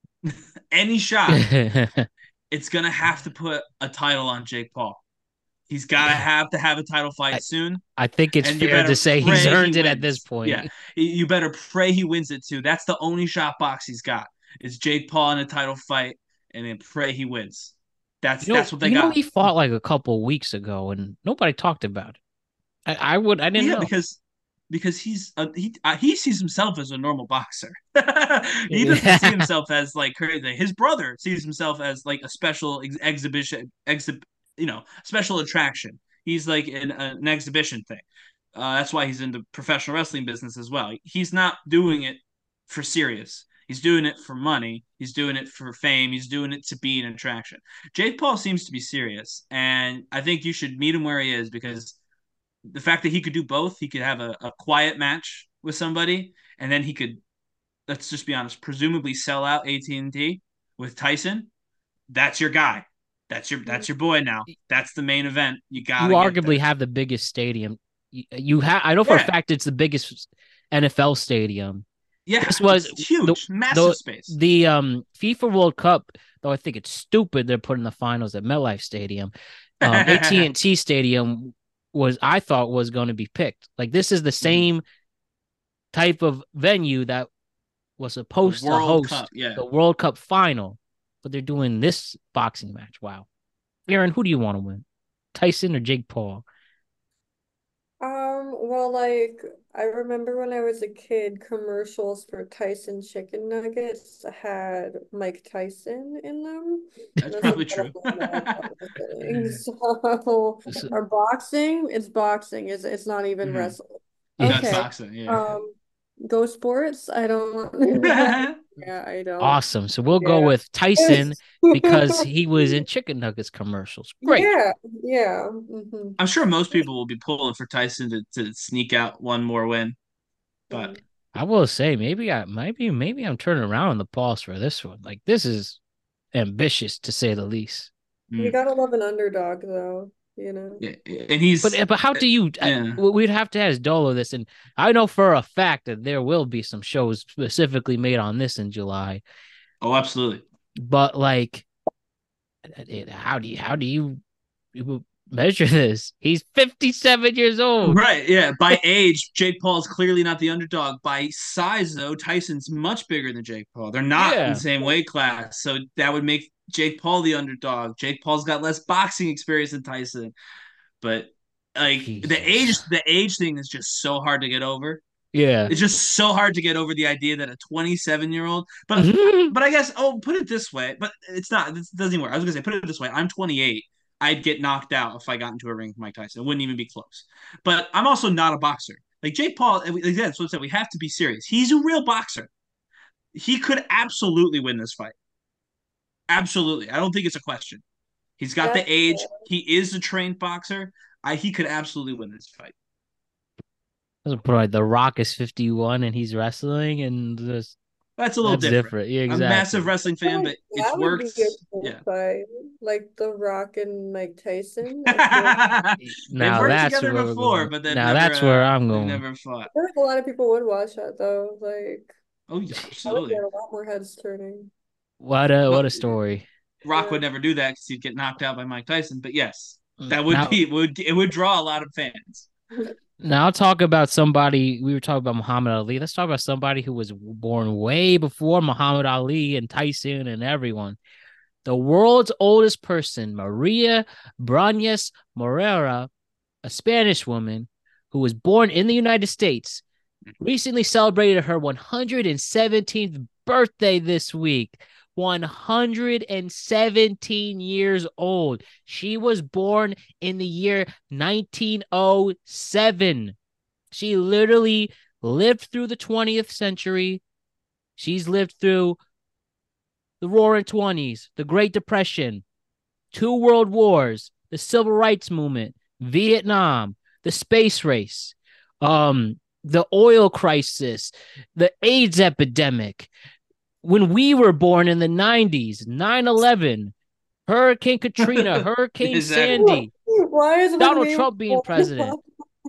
Speaker 2: any shot, it's gonna have to put a title on Jake Paul. He's gotta
Speaker 1: Yeah.
Speaker 2: have to have a title fight
Speaker 1: I,
Speaker 2: soon,
Speaker 1: I think it's
Speaker 2: and you
Speaker 1: fair to
Speaker 2: better
Speaker 1: say he's
Speaker 2: pray he
Speaker 1: earned it at this
Speaker 2: wins. Yeah,
Speaker 1: point.
Speaker 2: you better pray he wins it too. That's the only shot box he's got. Is Jake Paul in a title fight, and then pray he wins. That's
Speaker 1: You know,
Speaker 2: that's what they
Speaker 1: you know
Speaker 2: got.
Speaker 1: he fought like a couple weeks ago and nobody talked about it. I, I would I
Speaker 2: Well,
Speaker 1: didn't
Speaker 2: yeah,
Speaker 1: know.
Speaker 2: because because he's a, he uh, he sees himself as a normal boxer. He doesn't see himself as like crazy. His brother sees himself as like a special ex- exhibition, exhib, you know, special attraction. He's like an, an exhibition thing. Uh, that's why he's in the professional wrestling business as well. He's not doing it for serious. He's doing it for money. He's doing it for fame. He's doing it to be an attraction. Jake Paul seems to be serious, and I think you should meet him where he is because the fact that he could do both, he could have a, a quiet match with somebody, and then he could, let's just be honest, presumably sell out A T and T with Tyson. That's your guy. That's your that's your boy now. That's the main event. You
Speaker 1: You
Speaker 2: gotta get
Speaker 1: arguably
Speaker 2: there.
Speaker 1: have the biggest stadium. You, you have I know for a
Speaker 2: Yeah,
Speaker 1: fact it's the biggest N F L stadium.
Speaker 2: yeah.
Speaker 1: This was
Speaker 2: It's
Speaker 1: the
Speaker 2: huge, massive
Speaker 1: the
Speaker 2: space.
Speaker 1: the um FIFA World Cup, though I think it's stupid they're putting the finals at MetLife Stadium. Um,
Speaker 2: The
Speaker 1: A T and T Stadium was I thought was going to be picked. Like this is the same type of venue that was supposed to
Speaker 2: World Cup,
Speaker 1: host
Speaker 2: yeah.
Speaker 1: the World Cup final, but they're doing this boxing match. Wow. Aaron, who do you want to win? Tyson or Jake Paul?
Speaker 3: Um, well, like I remember when I was a kid, commercials for Tyson chicken nuggets had Mike Tyson in them. And
Speaker 2: That's
Speaker 3: that's
Speaker 2: probably
Speaker 3: about
Speaker 2: true.
Speaker 3: all I know of the thing. So,
Speaker 1: So,
Speaker 3: our boxing, it's boxing. It's it's not even
Speaker 2: Mhm.
Speaker 3: wrestling.
Speaker 1: yeah.
Speaker 2: That's
Speaker 3: Okay.
Speaker 2: boxing, yeah.
Speaker 3: Um, Go sports. I don't. Yeah, I don't.
Speaker 1: Awesome. So we'll go
Speaker 3: Yeah.
Speaker 1: with Tyson because he was in chicken nuggets commercials. Great.
Speaker 3: Yeah, yeah. hmm
Speaker 2: I'm sure most people will be pulling for Tyson to, to sneak out one more win, but
Speaker 1: I will say maybe I maybe maybe I'm turning around on the pulse for this one. Like this is ambitious to say the least.
Speaker 3: You
Speaker 2: mm,
Speaker 3: gotta love an underdog, though, you know.
Speaker 2: yeah, and he's
Speaker 1: But but how do you? I,
Speaker 2: yeah.
Speaker 1: we'd have to ask Dolo this, and I know for a fact that there will be some shows specifically made on this in July.
Speaker 2: Oh, absolutely.
Speaker 1: But like, how do you how do you, you measure this? He's fifty-seven years old.
Speaker 2: Right, yeah. By age, Jake Paul is clearly not the underdog. By size, though, Tyson's much bigger than Jake Paul. They're not in the
Speaker 1: Yeah.
Speaker 2: same weight class, so that would make Jake Paul the underdog. Jake Paul's got less boxing experience than Tyson, but like the age,
Speaker 1: Jesus.
Speaker 2: the age thing is just so hard to get over.
Speaker 1: Yeah.
Speaker 2: It's just so hard to get over the idea that a twenty-seven year old, but but I guess oh, put it this way, but it's not. This doesn't even work. I was gonna say put it this way. I'm twenty-eight. I'd get knocked out if I got into a ring with Mike Tyson. It wouldn't even be close. But I'm also not a boxer. Like Jake Paul, again, that's what I said. We have to be serious. He's a real boxer. He could absolutely win this fight. Absolutely. I don't think it's a question. He's got
Speaker 3: That's
Speaker 2: the age.
Speaker 3: fair.
Speaker 2: He is a trained boxer. I, he could absolutely win this fight.
Speaker 1: Bro, The Rock is fifty-one and he's wrestling, and just
Speaker 2: That's a little
Speaker 1: that's
Speaker 2: different.
Speaker 1: different. Yeah,
Speaker 2: I'm a
Speaker 1: exactly.
Speaker 2: massive wrestling
Speaker 3: I feel
Speaker 2: fan,
Speaker 3: like
Speaker 2: but it's
Speaker 3: that would be
Speaker 2: worked.
Speaker 3: a cool
Speaker 2: Yeah.
Speaker 3: fight. Like The Rock and Mike Tyson. I feel
Speaker 2: They've
Speaker 1: Now
Speaker 2: worked
Speaker 1: that's
Speaker 2: together
Speaker 1: where we're
Speaker 2: before,
Speaker 1: going.
Speaker 2: but they've
Speaker 1: Now
Speaker 2: never.
Speaker 1: that's where
Speaker 2: uh,
Speaker 1: I'm
Speaker 2: they've
Speaker 1: going.
Speaker 2: never fought.
Speaker 3: I feel like a lot of people would watch that though. Like
Speaker 2: Oh yeah,
Speaker 3: I would
Speaker 2: absolutely.
Speaker 3: get a lot more heads turning.
Speaker 1: What a
Speaker 2: But
Speaker 1: what a story.
Speaker 2: Rock
Speaker 3: Yeah.
Speaker 2: would never do that because he'd get knocked out by Mike Tyson. But yes, that would
Speaker 1: Now,
Speaker 2: be would it would draw a lot of fans.
Speaker 1: now I'll talk about somebody. We were talking about Muhammad Ali. Let's talk about somebody who was born way before Muhammad Ali and Tyson and everyone. The world's oldest person, Maria Brañas Morera, a Spanish woman who was born in the United States, recently celebrated her one hundred seventeenth birthday this week. one hundred seventeen years old. She was born in the year nineteen oh seven. She literally lived through the twentieth century. She's lived through the Roaring Twenties, the Great Depression, two world wars, the Civil Rights Movement, Vietnam, the space race, um, the oil crisis, the AIDS epidemic. When we were born in the nineties, nine eleven, Hurricane Katrina, Hurricane
Speaker 2: Exactly.
Speaker 1: Sandy,
Speaker 3: Why is it when
Speaker 1: Donald
Speaker 3: we
Speaker 1: Trump
Speaker 3: were
Speaker 1: being
Speaker 3: born-
Speaker 1: president.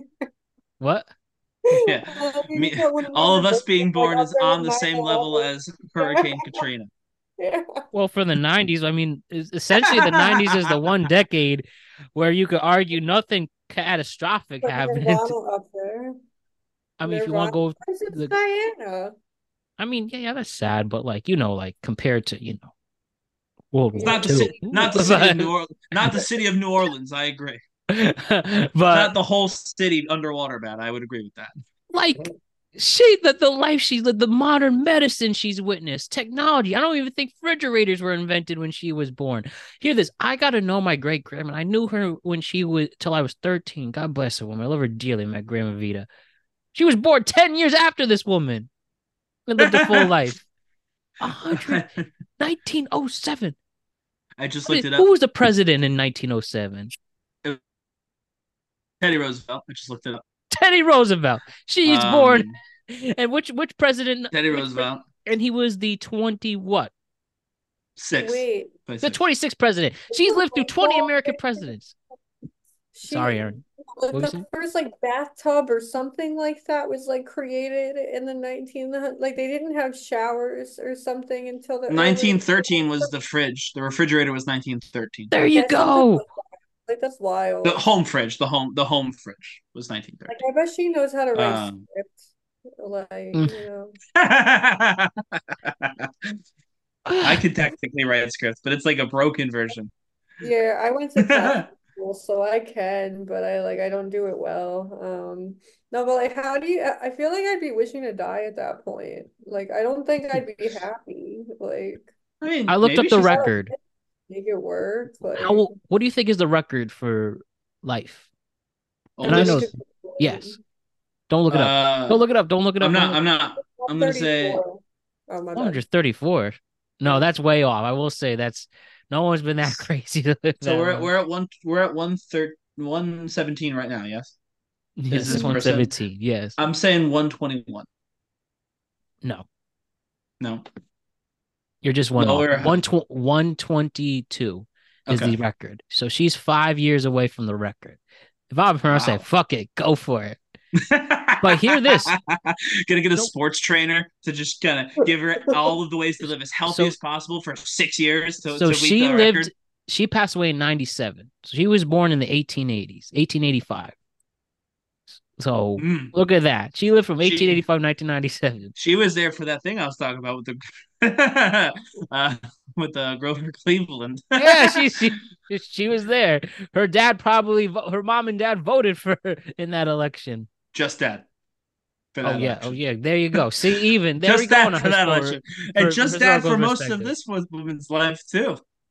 Speaker 1: What?
Speaker 2: Yeah.
Speaker 3: Uh, we
Speaker 2: Me,
Speaker 3: just got when we
Speaker 2: all
Speaker 3: were
Speaker 2: of us
Speaker 3: born,
Speaker 2: being
Speaker 3: like,
Speaker 2: born
Speaker 3: up
Speaker 2: is
Speaker 3: there
Speaker 2: on
Speaker 3: with
Speaker 2: the same
Speaker 3: nine
Speaker 2: level
Speaker 3: eleven.
Speaker 2: as Hurricane Katrina.
Speaker 3: Yeah.
Speaker 1: Well, for the nineties, I mean, es- essentially the nineties is the one decade where you could argue nothing catastrophic
Speaker 3: Put
Speaker 1: happened.
Speaker 3: Nirvana up there.
Speaker 1: I mean, if you want to go,
Speaker 3: Princess
Speaker 1: the,
Speaker 3: Diana.
Speaker 1: I mean, yeah, yeah, that's sad, but like, you know, like compared to, you know, World
Speaker 2: It's
Speaker 1: War
Speaker 2: not the
Speaker 1: Two.
Speaker 2: city, not the city of New Orleans, not the city of New Orleans. I agree.
Speaker 1: But
Speaker 2: Not the whole city underwater bad. I would agree with that.
Speaker 1: like she the, the life she lived, the modern medicine she's witnessed, technology. I don't even think refrigerators were invented when she was born. Hear this. I got to know my great grandma. I knew her when she was till I was thirteen. God bless her woman. I love her dearly, my grandma Vita. She was born ten years after this woman and lived a full life. one hundred, nineteen oh seven.
Speaker 2: I just
Speaker 1: What
Speaker 2: looked
Speaker 1: did-
Speaker 2: it
Speaker 1: Who
Speaker 2: up.
Speaker 1: was the president in nineteen oh seven?
Speaker 2: Teddy Roosevelt. I just looked it up.
Speaker 1: Teddy Roosevelt. She's
Speaker 2: Um,
Speaker 1: born. And which which president?
Speaker 2: Teddy
Speaker 1: which
Speaker 2: Roosevelt.
Speaker 1: And he was the twenty what?
Speaker 2: Six.
Speaker 3: Wait.
Speaker 1: The twenty-sixth president. She's lived through twenty American presidents.
Speaker 3: She,
Speaker 1: Sorry, Aaron.
Speaker 3: like,
Speaker 1: What were you
Speaker 3: the
Speaker 1: saying?
Speaker 3: first like bathtub or something like that was like created in the nineteen like they didn't have showers or something until the early-
Speaker 2: nineteen thirteen was the fridge. The refrigerator was nineteen thirteen.
Speaker 1: There you
Speaker 3: Yeah, something
Speaker 1: go.
Speaker 3: like that. Like that's wild.
Speaker 2: The home fridge. The home. The home fridge was nineteen
Speaker 3: Like
Speaker 2: thirteen.
Speaker 3: I bet she knows how to write
Speaker 2: Um,
Speaker 3: script. Like,
Speaker 1: Mm.
Speaker 3: you know.
Speaker 2: I could technically write scripts, but it's like a broken version.
Speaker 3: Yeah, I went to classical school, so I can, but I like I don't do it well. Um, no, but like, how do you? I I feel like I'd be wishing to die at that point. Like, I don't think I'd be happy. Like,
Speaker 2: I mean,
Speaker 1: I looked
Speaker 2: maybe
Speaker 1: up the
Speaker 2: she's-
Speaker 1: record.
Speaker 3: make it work. Like,
Speaker 1: How, what do you think is the record for life? And I
Speaker 2: Oldest?
Speaker 1: know- Yes. Don't look it up.
Speaker 2: Uh,
Speaker 1: Don't look it up. Don't look it up.
Speaker 2: I'm
Speaker 1: Don't
Speaker 2: not.
Speaker 1: look-
Speaker 2: I'm not. I'm gonna say-
Speaker 3: thirty-four. Oh my
Speaker 1: one
Speaker 3: bad.
Speaker 1: hundred thirty-four. No, that's way off. I will say that's no one's been that crazy to live
Speaker 2: So
Speaker 1: that
Speaker 2: we're
Speaker 1: long.
Speaker 2: we're at one. We're at one third. One seventeen right now. Yes.
Speaker 1: Yes,
Speaker 2: this
Speaker 1: it's one
Speaker 2: person-
Speaker 1: seventeen. Yes.
Speaker 2: I'm saying one twenty one.
Speaker 1: No,
Speaker 2: No.
Speaker 1: you're just one
Speaker 2: Lower.
Speaker 1: off. One tw- one twenty-two is
Speaker 2: Okay.
Speaker 1: the record. So she's five years away from the record. If I'm her, I'd say,
Speaker 2: Wow.
Speaker 1: fuck it, go for it. But hear this.
Speaker 2: Gonna get a
Speaker 1: Nope.
Speaker 2: sports trainer to just kind of give her all of the ways to live as healthy
Speaker 1: So-
Speaker 2: as possible for six years. To,
Speaker 1: So
Speaker 2: to
Speaker 1: she
Speaker 2: beat the
Speaker 1: lived,
Speaker 2: record.
Speaker 1: she passed away in ninety-seven. So she was born in the eighteen eighties, eighteen eighty-five. So
Speaker 2: Mm.
Speaker 1: look at that. She lived from
Speaker 2: She-
Speaker 1: eighteen eighty-five to nineteen ninety-seven.
Speaker 2: She was there for that thing I was talking about with the uh, with the Grover Cleveland.
Speaker 1: Yeah, she, she she was there. Her dad probably, vo- her mom and dad voted for her in that election.
Speaker 2: just that. For
Speaker 1: Oh
Speaker 2: that
Speaker 1: yeah,
Speaker 2: election.
Speaker 1: oh yeah. There you go. See, even there we
Speaker 2: just
Speaker 1: go.
Speaker 2: that
Speaker 1: on a
Speaker 2: for that
Speaker 1: histor-
Speaker 2: election, and
Speaker 1: for
Speaker 2: just that
Speaker 1: historical
Speaker 2: for most of
Speaker 1: perspective.
Speaker 2: this woman's life too.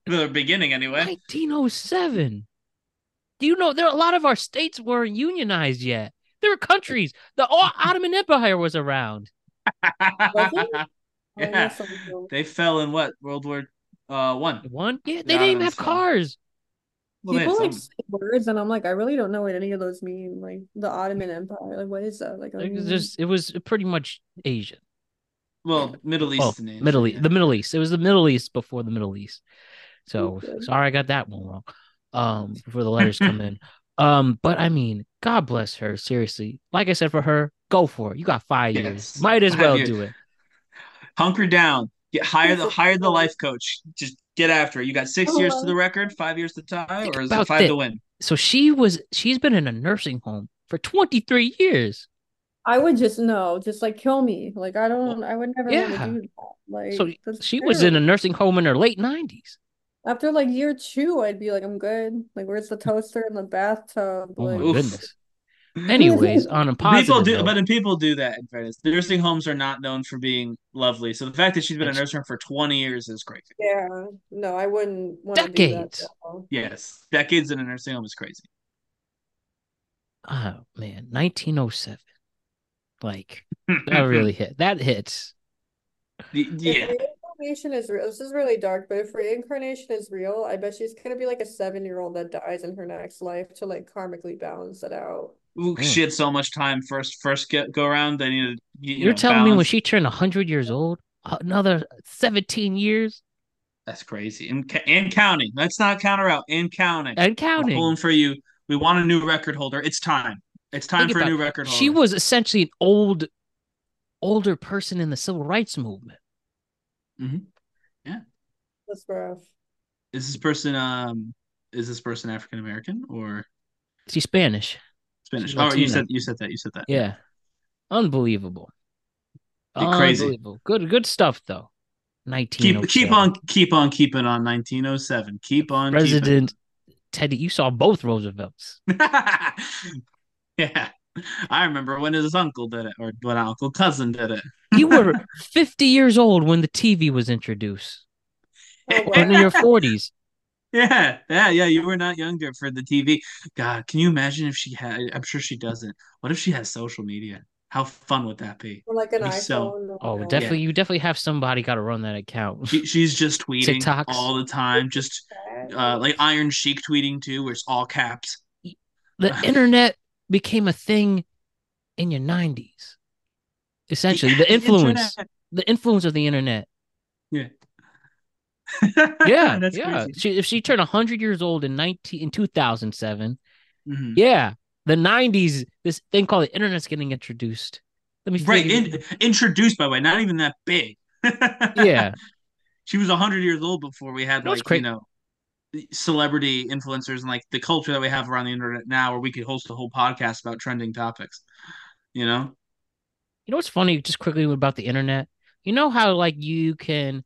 Speaker 2: the beginning anyway.
Speaker 1: nineteen oh seven. Do you know there a lot of our states weren't unionized yet? There were countries. The Ottoman Empire was around.
Speaker 3: Was it? Oh, I
Speaker 2: Yeah,
Speaker 3: missed something.
Speaker 2: they fell in what World War uh one.
Speaker 1: One, yeah,
Speaker 2: The
Speaker 1: they didn't even
Speaker 2: Ottomans
Speaker 1: have
Speaker 2: fell.
Speaker 1: cars.
Speaker 2: Well, they had
Speaker 3: People like
Speaker 2: some.
Speaker 3: say words, and I'm like, I really don't know what any of those mean. Like the Ottoman Empire, like what is that? Like, I
Speaker 1: Like, it's
Speaker 3: mean,
Speaker 1: just it was pretty much Asian.
Speaker 2: Well, Middle
Speaker 1: Oh,
Speaker 2: East and Asia.
Speaker 1: Middle East,
Speaker 2: Yeah.
Speaker 1: the Middle East. It was the Middle East before the Middle East. So
Speaker 3: stupid.
Speaker 1: sorry, I got that one wrong. Um, before the letters come in. Um, but I mean, God bless her. Seriously, like I said, for her, go for it. You got five years.
Speaker 2: Yes,
Speaker 1: Might as
Speaker 2: five
Speaker 1: well
Speaker 2: years.
Speaker 1: do it.
Speaker 2: Hunker down. Get hire the hire the life coach. Just get after it. You got six years to the record, five years to tie,
Speaker 1: Think
Speaker 2: or is it
Speaker 1: about
Speaker 2: five
Speaker 1: that.
Speaker 2: to win?
Speaker 1: So she was. She's been in a nursing home for twenty-three years.
Speaker 3: I would just no, just like kill me. Like I don't,
Speaker 1: Well,
Speaker 3: I would never want to
Speaker 1: yeah.
Speaker 3: do that. Like
Speaker 1: So
Speaker 3: that's
Speaker 1: she was in a
Speaker 3: terrible.
Speaker 1: nursing home in her late nineties.
Speaker 3: After like year two, I'd be like, I'm good. Like, where's the toaster in the bathtub?
Speaker 1: Oh my
Speaker 3: Like,
Speaker 2: Oof.
Speaker 1: goodness. Anyways, on a
Speaker 2: People
Speaker 1: positive
Speaker 2: do,
Speaker 1: note,
Speaker 2: but then people do that. In fairness, nursing homes are not known for being lovely. So the fact that she's been a
Speaker 1: and sh-
Speaker 2: nursing home for twenty years is crazy.
Speaker 3: yeah, no, I wouldn't want to do that.
Speaker 1: decades.
Speaker 3: Though.
Speaker 2: Yes, decades in a nursing home is crazy.
Speaker 1: Oh man, nineteen oh seven. Like that really hit. That hits.
Speaker 3: If
Speaker 2: Yeah,
Speaker 3: reincarnation is real, this is really dark, but if reincarnation is real, I bet she's gonna be like a seven-year-old that dies in her next life to like karmically balance it out.
Speaker 2: Ooh,
Speaker 1: Mm.
Speaker 2: she had so much time first first get go around. They need to you
Speaker 1: You're
Speaker 2: know
Speaker 1: telling me when
Speaker 2: balance.
Speaker 1: she turned one hundred years old, another seventeen years
Speaker 2: That's crazy. And and counting. Let's not count her out. And counting.
Speaker 1: and
Speaker 2: We're pulling
Speaker 1: counting.
Speaker 2: for you. We want a new record holder. It's time. It's time
Speaker 1: Think
Speaker 2: for a
Speaker 1: about
Speaker 2: new
Speaker 1: it.
Speaker 2: record
Speaker 1: She
Speaker 2: holder.
Speaker 1: was essentially an old, older person in the civil rights movement.
Speaker 2: Hmm. Yeah.
Speaker 3: That's rough.
Speaker 2: Is this person um is this person African American or
Speaker 1: She's Spanish.
Speaker 2: Spanish?
Speaker 1: She's
Speaker 2: Oh, you
Speaker 1: Latina.
Speaker 2: said you said that. You said that. Yeah.
Speaker 1: Yeah. Unbelievable.
Speaker 2: Yeah, crazy.
Speaker 1: Unbelievable. Good good stuff though.
Speaker 2: Keep keep
Speaker 1: nineteen oh seven.
Speaker 2: on keep on keeping on nineteen oh seven. Keep on keeping
Speaker 1: President Teddy, you saw both Roosevelts.
Speaker 2: on. Yeah. I remember when his uncle did it, or when uncle cousin did it.
Speaker 1: You were fifty years old when the T V was introduced.
Speaker 3: Oh
Speaker 1: Or in
Speaker 3: wow.
Speaker 1: your forties.
Speaker 2: Yeah, yeah, yeah. You were not younger for the T V. God, can you imagine if she had? I'm sure she doesn't. What if she has social media? How fun would that be?
Speaker 3: Or like an
Speaker 2: It'd be so.
Speaker 3: iPhone.
Speaker 1: Oh,
Speaker 3: Or,
Speaker 2: Yeah,
Speaker 1: definitely. You definitely have somebody got to run that account.
Speaker 2: she she's just tweeting
Speaker 1: TikToks.
Speaker 2: all the time, just uh, like Iron Sheik tweeting too, where it's all caps.
Speaker 1: The internet became a thing in your nineties. Essentially,
Speaker 2: Yeah,
Speaker 1: the
Speaker 2: the
Speaker 1: influence,
Speaker 2: internet.
Speaker 1: the influence of the internet.
Speaker 2: Yeah,
Speaker 1: Yeah,
Speaker 2: that's
Speaker 1: yeah.
Speaker 2: crazy.
Speaker 1: She if she turned one hundred years old in nineteen in two thousand seven,
Speaker 2: Mhm.
Speaker 1: yeah, the nineties, this thing called the internet's getting introduced. Let me
Speaker 2: Right,
Speaker 1: figure.
Speaker 2: in, introduced by the way, not even that big.
Speaker 1: Yeah,
Speaker 2: She was a hundred years old before we
Speaker 1: you
Speaker 2: had
Speaker 1: know what's
Speaker 2: like you
Speaker 1: crazy?
Speaker 2: know celebrity influencers and like the culture that we have around the internet now, where we could host a whole podcast about trending topics. You know.
Speaker 1: You know what's funny? Just quickly about the internet. You know how like you can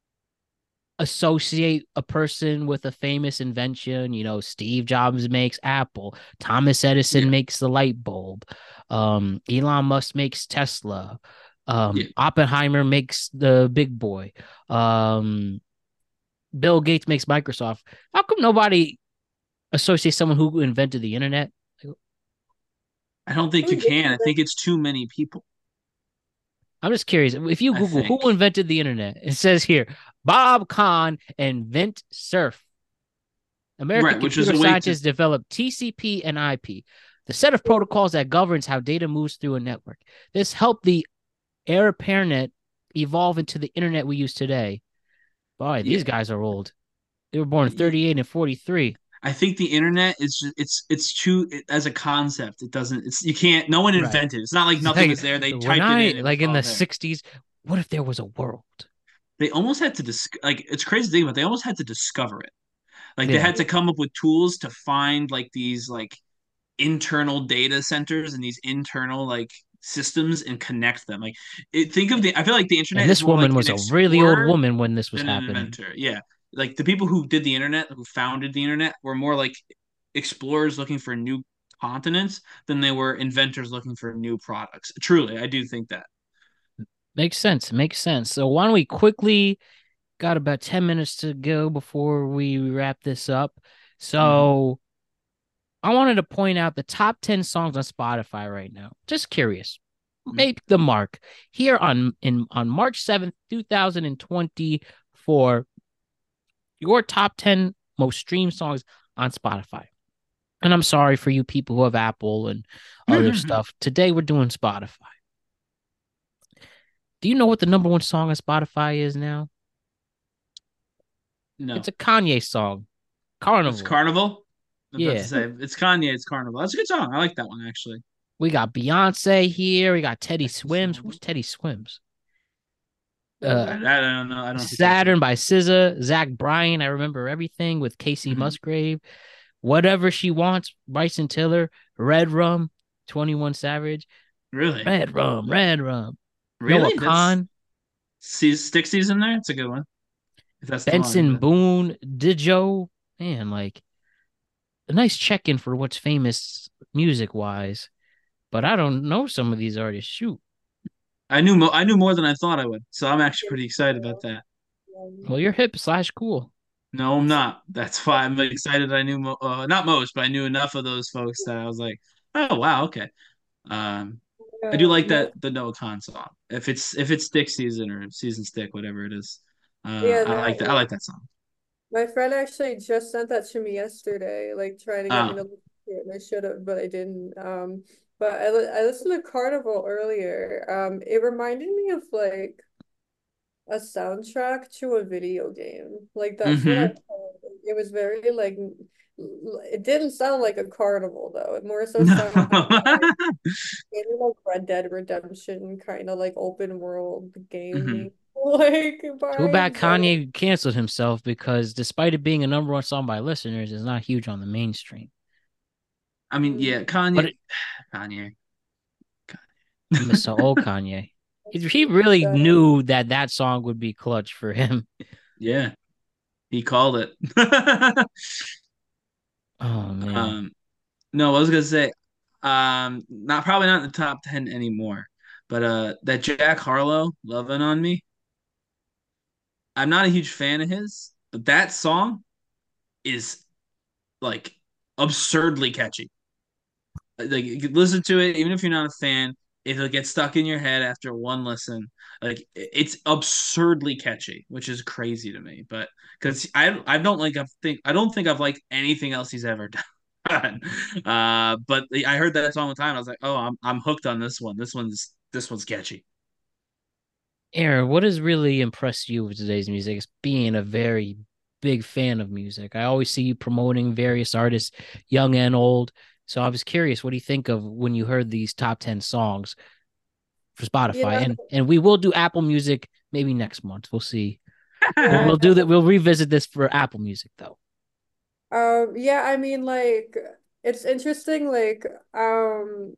Speaker 1: associate a person with a famous invention. You know, Steve Jobs makes Apple, Thomas Edison
Speaker 2: Yeah.
Speaker 1: makes the light bulb, um, Elon Musk makes Tesla, um,
Speaker 2: Yeah.
Speaker 1: Oppenheimer makes the big boy, um, Bill Gates makes Microsoft. How come nobody associates someone who invented the internet?
Speaker 2: I don't think you can. I think it's too many people.
Speaker 1: I'm just curious. If you
Speaker 2: I
Speaker 1: Google who
Speaker 2: think.
Speaker 1: invented the internet, it says here Bob Kahn invent surf. American
Speaker 2: Right, which is
Speaker 1: computer
Speaker 2: a way to
Speaker 1: scientists developed T C P and I P, the set of protocols that governs how data moves through a network. This helped the AirParnet evolve into the internet we use today. Boy, these
Speaker 2: yeah.
Speaker 1: guys are old. They were born in
Speaker 2: Yeah.
Speaker 1: thirty-eight and forty-three.
Speaker 2: I think the internet is just it's it's too it, as a concept. It doesn't. It's you can't. No one
Speaker 1: Right.
Speaker 2: invented. it. It's not like
Speaker 1: It's
Speaker 2: nothing
Speaker 1: like,
Speaker 2: was there. They
Speaker 1: when
Speaker 2: typed
Speaker 1: I,
Speaker 2: it in. It
Speaker 1: like
Speaker 2: was
Speaker 1: in
Speaker 2: all
Speaker 1: the
Speaker 2: there.
Speaker 1: sixties, what if there was a world?
Speaker 2: They almost had to dis- like it's crazy to think about. They almost had to discover it. Like they
Speaker 1: Yeah.
Speaker 2: had to come up with tools to find like these like internal data centers and these internal like systems and connect them. Like it, think of the. I feel like the internet
Speaker 1: And
Speaker 2: is
Speaker 1: this
Speaker 2: more
Speaker 1: woman
Speaker 2: like
Speaker 1: was
Speaker 2: an
Speaker 1: a really old
Speaker 2: explorer
Speaker 1: woman when this was
Speaker 2: than an
Speaker 1: happening.
Speaker 2: inventor. Yeah, like the people who did the internet, who founded the internet, were more like explorers looking for new continents than they were inventors looking for new products. Truly, I do think that.
Speaker 1: Makes sense. Makes sense. So why don't we quickly got about ten minutes to go before we wrap this up. So
Speaker 2: Mhm.
Speaker 1: I wanted to point out the top ten songs on Spotify right now. Just curious.
Speaker 2: Mhm.
Speaker 1: Make the mark here on in on March seventh, two thousand twenty-four. Your top ten most streamed songs on Spotify. And I'm sorry for you people who have Apple and other stuff. Today we're doing Spotify. Do you know what the number one song on Spotify is now? It's
Speaker 2: No,
Speaker 1: a Kanye song,
Speaker 2: it's
Speaker 1: Carnival.
Speaker 2: Carnival. I'm about to
Speaker 1: Yeah.
Speaker 2: say it's Kanye. It's Carnival. That's a good song. I like that one actually.
Speaker 1: We got Beyonce here. We got Teddy
Speaker 2: That's the
Speaker 1: Swims.
Speaker 2: song.
Speaker 1: Who's Teddy Swims?
Speaker 2: I,
Speaker 1: Uh,
Speaker 3: Um,
Speaker 2: I don't know. I don't think I've
Speaker 1: Saturn
Speaker 2: seen.
Speaker 1: by S Z A, Zach Bryan. I remember everything with Casey
Speaker 2: Mhm.
Speaker 1: Musgrave. Whatever She Wants, Bryson Tiller, Red Rum, twenty-one Savage,
Speaker 2: Really,
Speaker 1: Red Rum, Red Rum, Noah
Speaker 2: really. That's
Speaker 1: Khan,
Speaker 2: see Stick Season there. It's a good one. If that's the one,
Speaker 1: Benson
Speaker 2: but
Speaker 1: Boone, Dijo. Man, like a nice check in for what's famous music wise. But I don't know some of these artists. Shoot.
Speaker 2: I knew mo- I knew more than I thought I would. So I'm actually pretty excited about that.
Speaker 1: Well, you're hip slash cool.
Speaker 2: No, I'm not. That's why I'm excited. I knew mo- uh, not most, but I knew enough of those folks that I was like, oh wow, okay. Um, I do
Speaker 3: yeah,
Speaker 2: like
Speaker 3: my
Speaker 2: that the Noah Khan song. If it's if it's Stick Season or Season Stick, whatever it is, uh,
Speaker 3: yeah,
Speaker 2: I
Speaker 3: that
Speaker 2: like that. I like that song.
Speaker 3: my friend actually just sent that to me yesterday, like trying to get me
Speaker 2: Uh,
Speaker 3: to listen to it, and I should have, but I didn't. Um, but I li I listened to Carnival earlier. Um, it reminded me of like a soundtrack to a video game. Like that's what I
Speaker 2: mm-hmm.
Speaker 3: felt. It was very like it didn't sound like a carnival though. It more so
Speaker 2: No.
Speaker 3: sounded like maybe like Red Dead Redemption kind of like open world
Speaker 2: hmm
Speaker 3: gaming like
Speaker 1: Too bad
Speaker 3: vibes. Like,
Speaker 1: Kanye canceled himself because despite it being a number one song by listeners, it's not huge on the mainstream.
Speaker 2: I mean, yeah,
Speaker 1: But
Speaker 2: Kanye,
Speaker 1: it,
Speaker 2: Kanye.
Speaker 1: Mister Old Kanye, he, he
Speaker 3: it's,
Speaker 1: really
Speaker 3: uh,
Speaker 1: knew that that song would be clutch for him.
Speaker 2: Yeah, he called it.
Speaker 1: Oh man,
Speaker 2: um, no, I was gonna say, um, not probably not in the top ten anymore, but uh, that Jack Harlow, "Loving on Me." I'm not a huge fan of his, but that song is like absurdly catchy. Like you could listen to it, even if you're not a fan, it'll get stuck in your head after one listen. Like it's absurdly catchy, which is crazy to me. But because I I don't like I think I don't think I've liked anything else he's ever done. uh, but I heard that song one time. I was like, oh, I'm I'm hooked on this one. This one's this one's catchy.
Speaker 1: Aaron, what has really impressed you with today's music is being a very big fan of music. I always see you promoting various artists, young and old. So I was curious, what do you think of when you heard these top ten songs for
Speaker 3: you
Speaker 1: Spotify?
Speaker 3: know,
Speaker 1: And and we will do Apple Music maybe next month. We'll see. We'll,
Speaker 3: yeah.
Speaker 1: we'll do that. We'll revisit this for Apple Music though.
Speaker 3: Um, yeah, I mean like it's interesting like um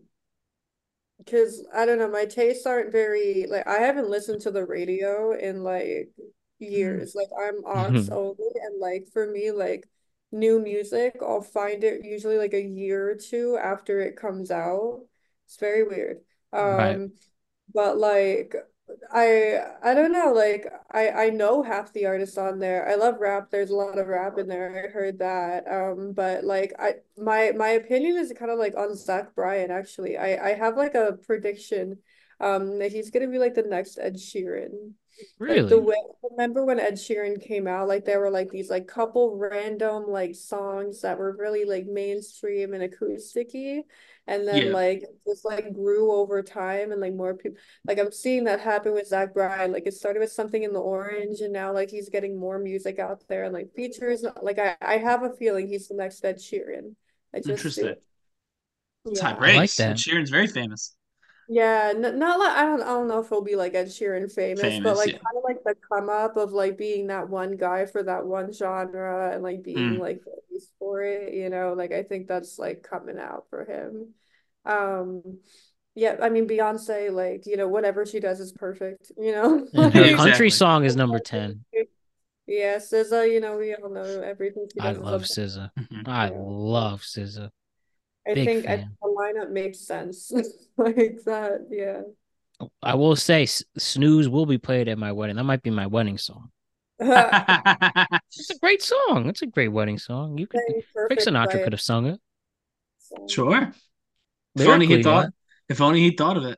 Speaker 3: because I don't know, my tastes aren't very like I haven't listened to the radio in like years. Like I'm aux only and like for me like new music, I'll find it usually like a year or two after it comes out. It's very weird.
Speaker 1: Right.
Speaker 3: Um but like I I don't know, like I I know half the artists on there. I love rap. There's a lot of rap in there. I heard that. Um, but like I my my opinion is kind of like on Zach Bryan actually. I I have like a prediction um that he's gonna be like the next Ed Sheeran. Like the
Speaker 1: Really?
Speaker 3: way, remember when Ed Sheeran came out, like there were like these like couple random like songs that were really like mainstream and acousticy, and then
Speaker 2: Yeah,
Speaker 3: like just like grew over time and like more people like I'm seeing that happen with Zach Bryan. Like it started with something in the orange and now like he's getting more music out there and like features. Like I, I have a feeling he's the next Ed Sheeran. I just
Speaker 2: interesting.
Speaker 3: do.
Speaker 2: It's high
Speaker 1: I
Speaker 3: Yeah.
Speaker 1: like
Speaker 2: praise. Ed
Speaker 1: that.
Speaker 2: Sheeran's very famous.
Speaker 3: Yeah, n not like I don't I don't know if he'll be like Ed Sheeran famous, but
Speaker 2: Famous,
Speaker 3: like
Speaker 2: yeah.
Speaker 3: kind of like the come up of like being that one guy for that one genre and like being
Speaker 2: Mm,
Speaker 3: like the ace for it, you know, like I think that's like coming out for him. Um, yeah, I mean Beyonce, like, you know, whatever she does is perfect, you know,
Speaker 1: And her
Speaker 3: like
Speaker 1: country
Speaker 2: exactly.
Speaker 1: song is number ten.
Speaker 3: yeah, S Z A, you know, we all know everything she
Speaker 1: I
Speaker 3: does is
Speaker 1: love
Speaker 3: a
Speaker 1: S Z A.
Speaker 2: Mhm.
Speaker 1: I
Speaker 3: yeah.
Speaker 1: love S Z A.
Speaker 3: I
Speaker 1: Big
Speaker 3: think I think
Speaker 1: fan.
Speaker 3: the lineup makes sense like that, yeah.
Speaker 1: I will say, Snooze will be played at my wedding. That might be my wedding song. It's a great song. It's a great wedding song. You could
Speaker 3: Playing
Speaker 1: Frank
Speaker 3: perfect
Speaker 1: Sinatra
Speaker 3: by
Speaker 1: could have sung it
Speaker 3: song.
Speaker 2: Sure. If only he
Speaker 1: lyrically,
Speaker 2: thought.
Speaker 1: yeah.
Speaker 2: If only he thought of it.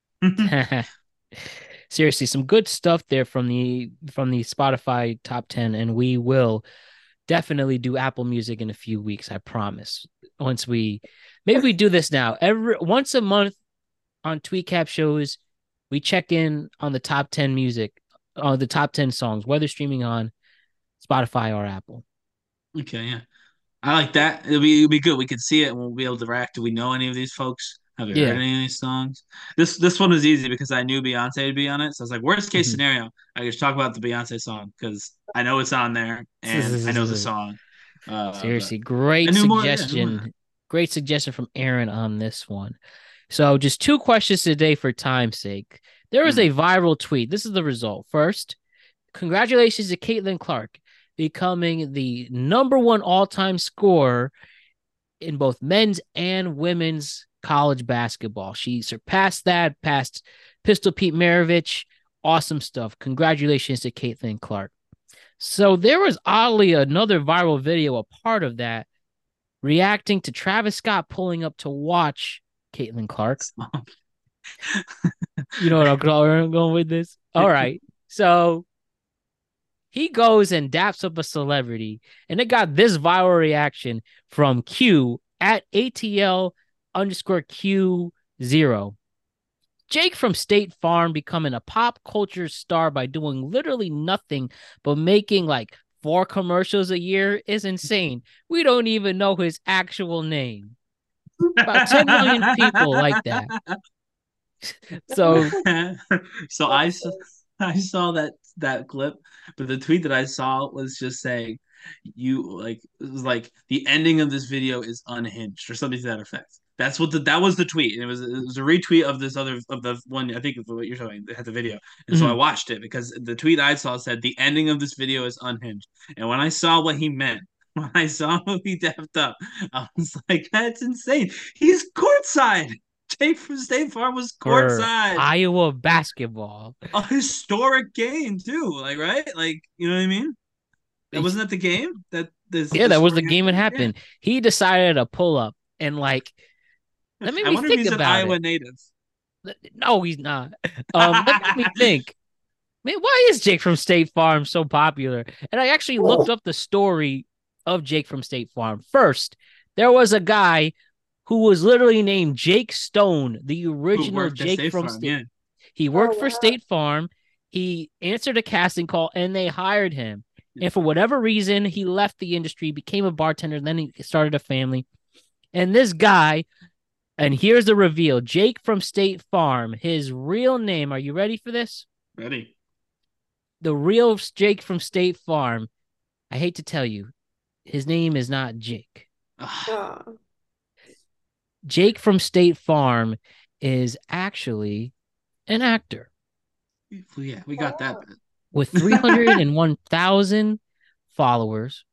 Speaker 1: Seriously, some good stuff there from the from the Spotify top ten, and we will definitely do Apple Music in a few weeks. I promise. Once we maybe we do this now every once a month on Tweetcap shows, we check in on the top ten music, on the top ten songs, whether streaming on Spotify or Apple.
Speaker 2: Okay, yeah. I like that. It'll be it'll be good. We can see it and we'll be able to react. Do we know any of these folks? Have you heard
Speaker 1: Yeah.
Speaker 2: any of these songs? This this one was easy because I knew Beyonce would be on it. So I was like, worst case
Speaker 1: Mhm.
Speaker 2: scenario, I could just talk about the Beyonce song because I know it's on there and I know the song. Uh, but
Speaker 1: Seriously,
Speaker 2: I
Speaker 1: great
Speaker 2: knew more. Yeah, I knew more.
Speaker 1: suggestion. Great suggestion from Aaron on this one. So, just two questions today for time's sake. There was
Speaker 2: Mm.
Speaker 1: a viral tweet. This is the result. First, congratulations to Caitlin Clark becoming the number one all-time scorer in both men's and women's college basketball. She surpassed that, past Pistol Pete Maravich. Awesome stuff. Congratulations to Caitlin Clark. So there was oddly another viral video, a part of that, reacting to Travis Scott pulling up to watch Caitlin Clark. You know what I'm going with this? All right. So he goes and daps up a celebrity, and it got this viral reaction from Q at A T L underscore Q zero. Jake from State Farm becoming a pop culture star by doing literally nothing but making like four commercials a year is insane. We don't even know his actual name. About ten million people like that. So,
Speaker 2: so I saw, I saw that that clip, but the tweet that I saw was just saying, "You like it was like the ending of this video is unhinged" or something to that effect. That's what the that was the tweet, and it was it was a retweet of this other of the one I think of what you're showing that had the video, and so I
Speaker 1: mhm.
Speaker 2: watched it because the tweet I saw said the ending of this video is unhinged, and when I saw what he meant. When I saw who he dapped up, I was like, "That's insane! He's courtside." Jake from State Farm was
Speaker 1: For
Speaker 2: courtside.
Speaker 1: Iowa basketball.
Speaker 2: A historic game too, like right, like you know what I mean. That wasn't that the game that this
Speaker 1: Yeah,
Speaker 2: the
Speaker 1: that was
Speaker 2: story
Speaker 1: the game that
Speaker 2: happened. Yeah.
Speaker 1: happened. He decided to pull up and like that made
Speaker 2: I
Speaker 1: me
Speaker 2: wonder if
Speaker 1: think
Speaker 2: he's an
Speaker 1: about
Speaker 2: Iowa
Speaker 1: it.
Speaker 2: native.
Speaker 1: No, he's not. Um, that made me think, man, why is Jake from State Farm so popular? And I actually looked up the story of Jake from State Farm. First, there was a guy who was literally named Jake Stone, the
Speaker 2: Who
Speaker 1: original
Speaker 2: worked at
Speaker 1: Jake
Speaker 2: State
Speaker 1: from
Speaker 2: Farm?
Speaker 1: State.
Speaker 2: Yeah.
Speaker 1: He
Speaker 3: Oh
Speaker 1: worked for
Speaker 3: wow.
Speaker 1: State Farm. He answered a casting call and they hired him. And for whatever reason, he left the industry, became a bartender, and then he started a family. And this guy, and here's the reveal, Jake from State Farm, his real name, are you ready for this?
Speaker 2: Ready.
Speaker 1: The real Jake from State Farm, I hate to tell you, his name is not Jake.
Speaker 3: Ah.
Speaker 1: Jake from State Farm is actually an actor
Speaker 2: Yeah, we got that.
Speaker 1: with three hundred one thousand followers.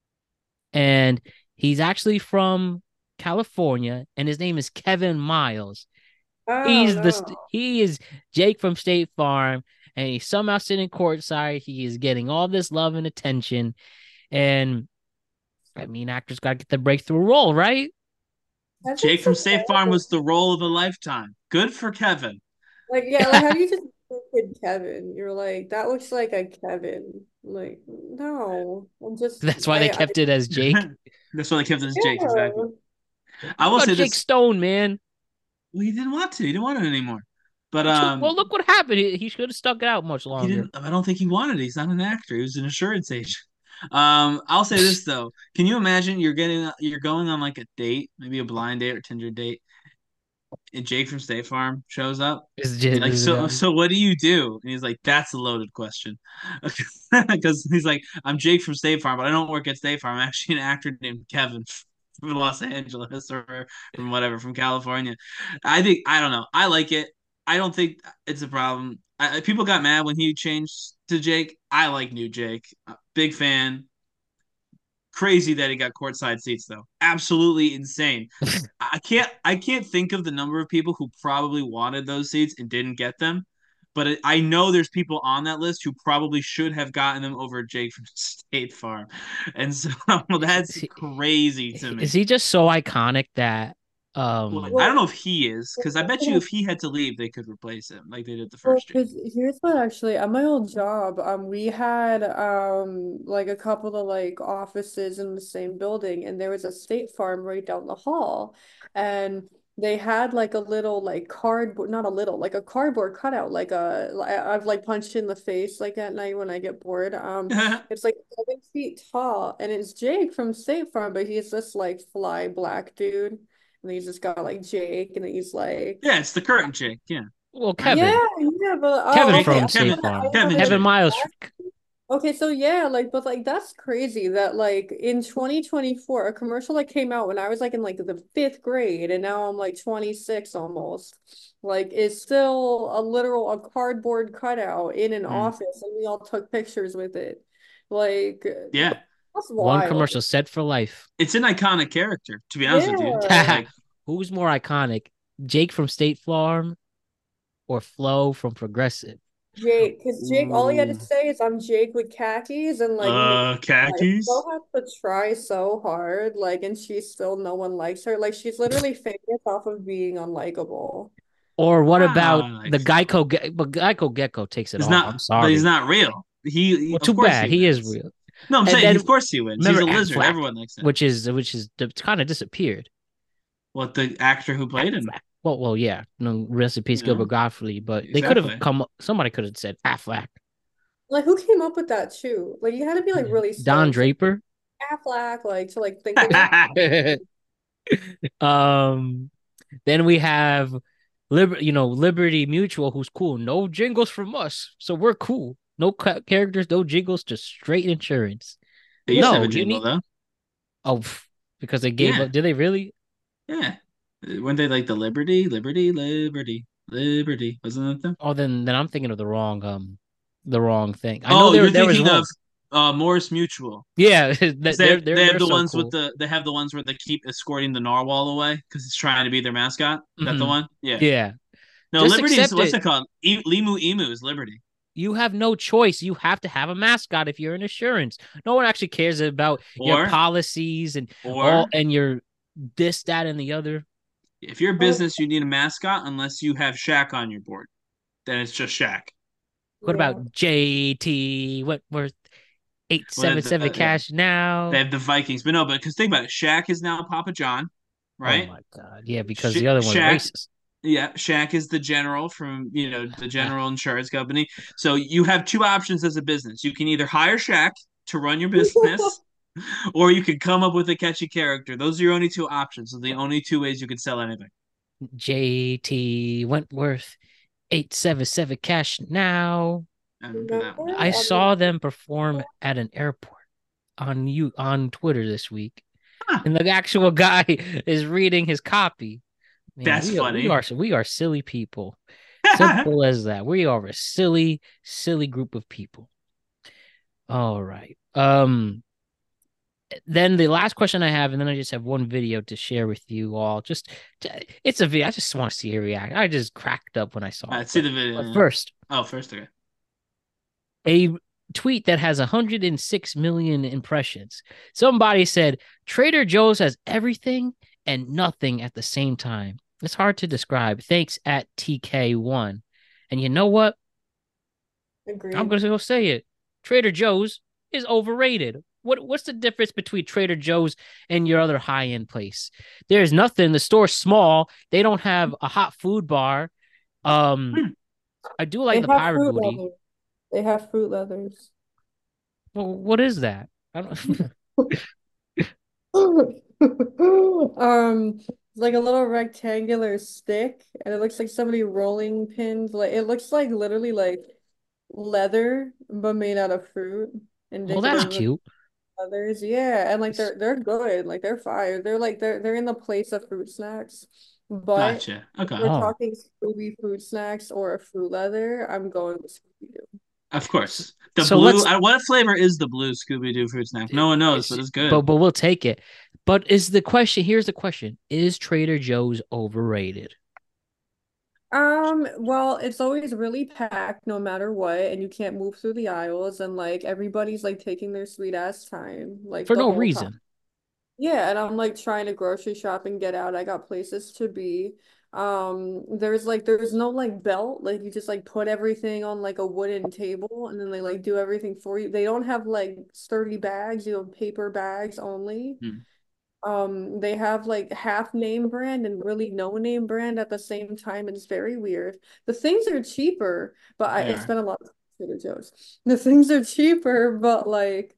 Speaker 1: And he's actually from California, and his name is Kevin Miles.
Speaker 3: Oh
Speaker 1: He's the
Speaker 3: no.
Speaker 1: he is Jake from State Farm, and he's somehow sitting courtside. He is getting all this love and attention, and I mean, actors got to get the breakthrough role, right?
Speaker 3: That's
Speaker 2: Jake
Speaker 3: just
Speaker 2: from
Speaker 3: so
Speaker 2: State Farm
Speaker 3: terrible.
Speaker 2: was the role of a lifetime. Good for Kevin.
Speaker 3: Like yeah, like how do you just kid Kevin? You're like, that looks like a Kevin. Like, no. I'm just
Speaker 1: That's why they
Speaker 3: I I
Speaker 1: kept it as Jake.
Speaker 2: That's why they kept this Jake exactly.
Speaker 3: yeah.
Speaker 2: I
Speaker 1: What
Speaker 2: will
Speaker 1: about
Speaker 2: say
Speaker 1: Jake
Speaker 2: this.
Speaker 1: Stone, man?
Speaker 2: Well, he didn't want to. He didn't want it anymore. But
Speaker 1: He took
Speaker 2: um,
Speaker 1: well. Look what happened. He, he should have stuck it out much
Speaker 2: he
Speaker 1: longer.
Speaker 2: didn't. I don't think he wanted it. He's not an actor. He was an insurance agent. Um, I'll say this though. Can you imagine you're getting you're going on like a date, maybe a blind date or Tinder date, and Jake from State Farm shows up?
Speaker 1: It's
Speaker 2: And you're
Speaker 1: just
Speaker 2: like,
Speaker 1: this
Speaker 2: so
Speaker 1: guy.
Speaker 2: so what do you do? And he's like, that's a loaded question. Because he's like, I'm Jake from State Farm, but I don't work at State Farm. I'm actually an actor named Kevin from Los Angeles or from whatever, from California. I think I don't know. I like it. I don't think it's a problem. I, people got mad when he changed to Jake. I like new Jake. Uh, Big fan. Crazy that he got courtside seats though. Absolutely insane. I can't I can't think of the number of people who probably wanted those seats and didn't get them. but it, I know there's people on that list who probably should have gotten them over Jake from State Farm, and so that's
Speaker 1: Is he,
Speaker 2: crazy to
Speaker 1: is
Speaker 2: me.
Speaker 1: he just so iconic that
Speaker 2: Well,
Speaker 1: um
Speaker 2: I don't
Speaker 3: Well,
Speaker 2: know if he is, because I bet you if he had to leave, they could replace him like they did the
Speaker 3: well,
Speaker 2: first Jake.
Speaker 3: because here's what actually at my old job, um, we had um like a couple of like offices in the same building, and there was a State Farm right down the hall, and they had like a little like cardboard, not a little, like a cardboard cutout, like a I- I've like punched in the face like at night when I get bored. Um,
Speaker 2: Yeah,
Speaker 3: it's like seven feet tall, and it's Jake from State Farm, but he's this like fly black dude, and he's just got like Jake, and he's like.
Speaker 2: it's the current Jake. Yeah,
Speaker 1: well
Speaker 2: right.
Speaker 3: Yeah,
Speaker 1: Kevin.
Speaker 3: yeah, but
Speaker 1: Kevin
Speaker 3: oh,
Speaker 2: Jake,
Speaker 3: okay. I
Speaker 1: from
Speaker 3: didn't
Speaker 1: State
Speaker 3: know
Speaker 2: Kevin,
Speaker 3: that. I
Speaker 1: Farm.
Speaker 3: didn't know
Speaker 2: Kevin
Speaker 3: that it
Speaker 1: Kevin
Speaker 2: Jake.
Speaker 3: was
Speaker 1: Miles.
Speaker 3: that. Okay, so yeah, like, but like that's crazy that like in twenty twenty-four, a commercial that came out when I was like in like the fifth grade, and now I'm like twenty-six almost. Like, is still a literal a cardboard cutout in an
Speaker 2: Mm.
Speaker 3: office, and we all took pictures with it. Like,
Speaker 2: Yeah,
Speaker 3: that's
Speaker 1: One
Speaker 3: wild.
Speaker 1: commercial set for life.
Speaker 2: it's an iconic character. To be honest with you,
Speaker 3: Yeah.
Speaker 2: like
Speaker 1: Who's more iconic? Jake from State Farm or Flo from Progressive?
Speaker 3: Jake, because Jake, all he had to
Speaker 2: ooh,
Speaker 3: say is I'm Jake with khakis, and like man,
Speaker 2: uh,
Speaker 3: like
Speaker 2: khakis.
Speaker 3: Flo has to try so hard, like, and she's still no one likes her. Like she's literally famous off of being unlikable.
Speaker 1: Or what about
Speaker 2: Ah, like
Speaker 1: the Geico? Ge- But Geico Gecko takes it
Speaker 2: he's
Speaker 1: all. I'm
Speaker 2: not, but he's
Speaker 1: sorry.
Speaker 2: not real. He, he-
Speaker 1: Well,
Speaker 2: of
Speaker 1: too
Speaker 2: course
Speaker 1: bad.
Speaker 2: he
Speaker 1: He is
Speaker 2: wins.
Speaker 1: real.
Speaker 2: No, I'm
Speaker 1: And
Speaker 2: saying,
Speaker 1: then
Speaker 2: of course he wins. He's
Speaker 1: remember
Speaker 2: a lizard.
Speaker 1: Aflac,
Speaker 2: Everyone likes him.
Speaker 1: which is which is kind of disappeared.
Speaker 2: What the actor who played him,
Speaker 1: Aflac. Well, well, yeah. No, rest in peace,
Speaker 2: you know,
Speaker 1: Gilbert Gottfried. But they could have
Speaker 2: exactly.
Speaker 1: come. Somebody could have said Aflac.
Speaker 3: Like who came up with that too? Like you had to be like really
Speaker 1: Don
Speaker 3: smart to
Speaker 1: Draper.
Speaker 3: Aflac, like to like think of that.
Speaker 1: um. Then we have Liber- you know, Liberty Mutual, who's cool. No jingles from us, so we're cool. No ca- characters, no jingles, just straight insurance.
Speaker 2: They used to have
Speaker 1: No,
Speaker 2: a
Speaker 1: you
Speaker 2: jingle
Speaker 1: need.
Speaker 2: though.
Speaker 1: Oh, pff, because they gave
Speaker 2: Yeah,
Speaker 1: up. Did they really?
Speaker 2: yeah. Weren't they like the Liberty, Liberty, Liberty, Liberty? Wasn't that them?
Speaker 1: Oh, then then I'm thinking of the wrong um, the wrong thing. I know
Speaker 2: Oh,
Speaker 1: there
Speaker 2: you're
Speaker 1: there was
Speaker 2: thinking of
Speaker 1: one.
Speaker 2: uh Morris Mutual.
Speaker 1: Yeah,
Speaker 2: 'Cause
Speaker 1: that
Speaker 2: they
Speaker 1: they're
Speaker 2: have,
Speaker 1: they're
Speaker 2: they have
Speaker 1: they're
Speaker 2: the
Speaker 1: so
Speaker 2: ones with
Speaker 1: cool.
Speaker 2: the they have the ones where they keep escorting the narwhal away because it's trying to be their mascot. Is that the
Speaker 1: Hmm.
Speaker 2: one? Yeah.
Speaker 1: Yeah,
Speaker 2: No,
Speaker 1: just
Speaker 2: Liberty's
Speaker 1: accept
Speaker 2: what's
Speaker 1: it.
Speaker 2: it called? E- Limu Emu is Liberty.
Speaker 1: You have no choice. You have to have a mascot if you're in insurance. No one actually cares about your
Speaker 2: Or
Speaker 1: policies and all
Speaker 2: or
Speaker 1: and your this, that, and the other.
Speaker 2: if you're a
Speaker 3: Oh,
Speaker 2: business, you need a mascot unless you have Shaq on your board. Then it's just Shaq.
Speaker 1: What
Speaker 3: yeah.
Speaker 1: about J T Wentworth eight
Speaker 2: Well, they
Speaker 1: seven
Speaker 2: have
Speaker 1: seven
Speaker 2: the, yeah,
Speaker 1: cash
Speaker 2: they
Speaker 1: now?
Speaker 2: have the Vikings, but no, but because think about it, Shaq is now Papa John,
Speaker 1: Oh
Speaker 2: right?
Speaker 1: my god. Yeah, because the
Speaker 2: Sha
Speaker 1: other one's
Speaker 2: Shaq,
Speaker 1: racist.
Speaker 2: yeah, Shaq is the general from you know the general insurance company. So you have two options as a business. You can either hire Shaq to run your business, or you can come up with a catchy character. Those are your only two options. So the only two ways you could sell anything.
Speaker 1: J T Wentworth eight seven seven cash now.
Speaker 2: I remember that one.
Speaker 1: I
Speaker 3: Remember? Um,
Speaker 1: saw them perform at an airport on you on Twitter this week.
Speaker 2: Huh,
Speaker 1: And the actual guy is reading his copy. Man,
Speaker 2: that's
Speaker 1: we are, we
Speaker 2: funny.
Speaker 1: are we are silly people. Simple as that. We are a silly, silly group of people. All right. Um. Then the last question I have, and then I just have one video to share with you all. Just to- it's a video. I just want to see a react. I just cracked up when I saw
Speaker 2: All
Speaker 1: it.
Speaker 2: right, see
Speaker 1: But,
Speaker 2: the video.
Speaker 1: but
Speaker 2: Yeah.
Speaker 1: first,
Speaker 2: Oh, first okay.
Speaker 1: a tweet that has one hundred six million impressions. Somebody said Trader Joe's has everything and nothing at the same time. It's hard to describe. Thanks at T K one. And you know what? I'm
Speaker 3: agreed.
Speaker 1: going to go say it. Trader Joe's is overrated. What what's the difference between Trader Joe's and your other high-end place? There's nothing. The store's small. They don't have a hot food bar. Um,
Speaker 2: Hmm.
Speaker 1: I do
Speaker 3: They
Speaker 1: like the
Speaker 3: have
Speaker 1: pirate
Speaker 3: fruit
Speaker 1: booty.
Speaker 3: leathers. They have fruit leathers.
Speaker 1: Well, what is that? I don't
Speaker 3: Um, like a little rectangular stick, and it looks like somebody rolling pins. Like it looks like literally like leather, but made out of fruit,
Speaker 1: Well, that's
Speaker 3: indicative of
Speaker 1: cute.
Speaker 3: leathers. Yeah, and like
Speaker 1: S-
Speaker 3: they're they're good. Like they're fire. They're like they're they're in the place of fruit snacks. But
Speaker 2: Gotcha.
Speaker 3: if
Speaker 2: Okay.
Speaker 3: we're
Speaker 1: Oh,
Speaker 3: talking Scooby fruit snacks or a fruit leather, I'm going with Scooby-Doo.
Speaker 2: Of
Speaker 1: so,
Speaker 2: course. The
Speaker 1: so
Speaker 2: blue.
Speaker 1: let's
Speaker 2: I, what flavor is the blue Scooby Doo fruit snack? No one knows,
Speaker 1: it's
Speaker 2: but it's
Speaker 1: but
Speaker 2: good.
Speaker 1: but we'll take it. But is the question, here's the question. Is Trader Joe's overrated?
Speaker 3: Um, well, it's always really packed no matter what, and you can't move through the aisles, and like everybody's like taking their sweet ass time, like
Speaker 1: For
Speaker 3: the
Speaker 1: no
Speaker 3: whole time.
Speaker 1: reason.
Speaker 3: Yeah, and I'm like trying to grocery shop and get out. I got places to be. Um, there's like there's no like belt, like you just like put everything on like a wooden table and then they like do everything for you. They don't have like sturdy bags, you know, paper bags only.
Speaker 2: Hmm.
Speaker 3: Um, they have like half name brand and really no name brand at the same time. It's very weird. The things are cheaper, but I,
Speaker 2: They
Speaker 3: I
Speaker 2: are.
Speaker 3: spent a lot of time at Trader Joe's. The things are cheaper, but like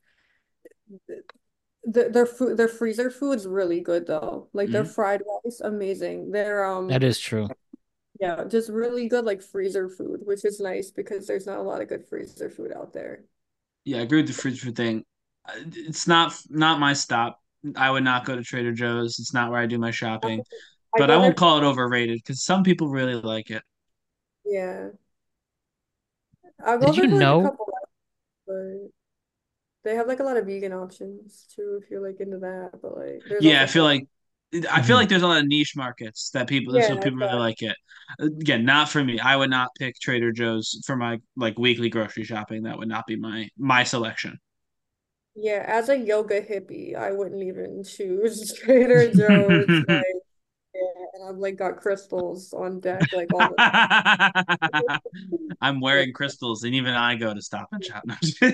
Speaker 3: the, their food, their freezer food's really good though. Like their
Speaker 2: Mhm.
Speaker 3: fried rice, amazing. They're
Speaker 1: That
Speaker 3: um
Speaker 1: is true.
Speaker 3: yeah, just really good like freezer food, which is nice because there's not a lot of good freezer food out there.
Speaker 2: Yeah, I agree with the fridge food thing. Uh, It's not not my stop. I would not go to Trader Joe's. It's not where I do my shopping.
Speaker 3: I
Speaker 2: But I
Speaker 3: go
Speaker 2: won't
Speaker 3: there,
Speaker 2: call it overrated because some people really like it.
Speaker 3: yeah. I'll go
Speaker 1: Did you
Speaker 3: there for like a
Speaker 1: know?
Speaker 3: couple hours, but they have like a lot of vegan options too if you're like into that. But like there's
Speaker 2: Yeah, I
Speaker 3: also
Speaker 2: feel
Speaker 3: health.
Speaker 2: like I feel
Speaker 1: Mhm.
Speaker 2: like there's a lot of niche markets that people so
Speaker 3: Yeah,
Speaker 2: people really
Speaker 3: exactly.
Speaker 2: like it. Again, not for me. I would not pick Trader Joe's for my like weekly grocery shopping. That would not be my my selection.
Speaker 3: Yeah, as a yoga hippie, I wouldn't even choose Trader Joe's. Like, yeah, and I've like got crystals on deck, like all the
Speaker 2: I'm
Speaker 3: yeah.
Speaker 2: wearing crystals, and even I go to Stop and Shop. No,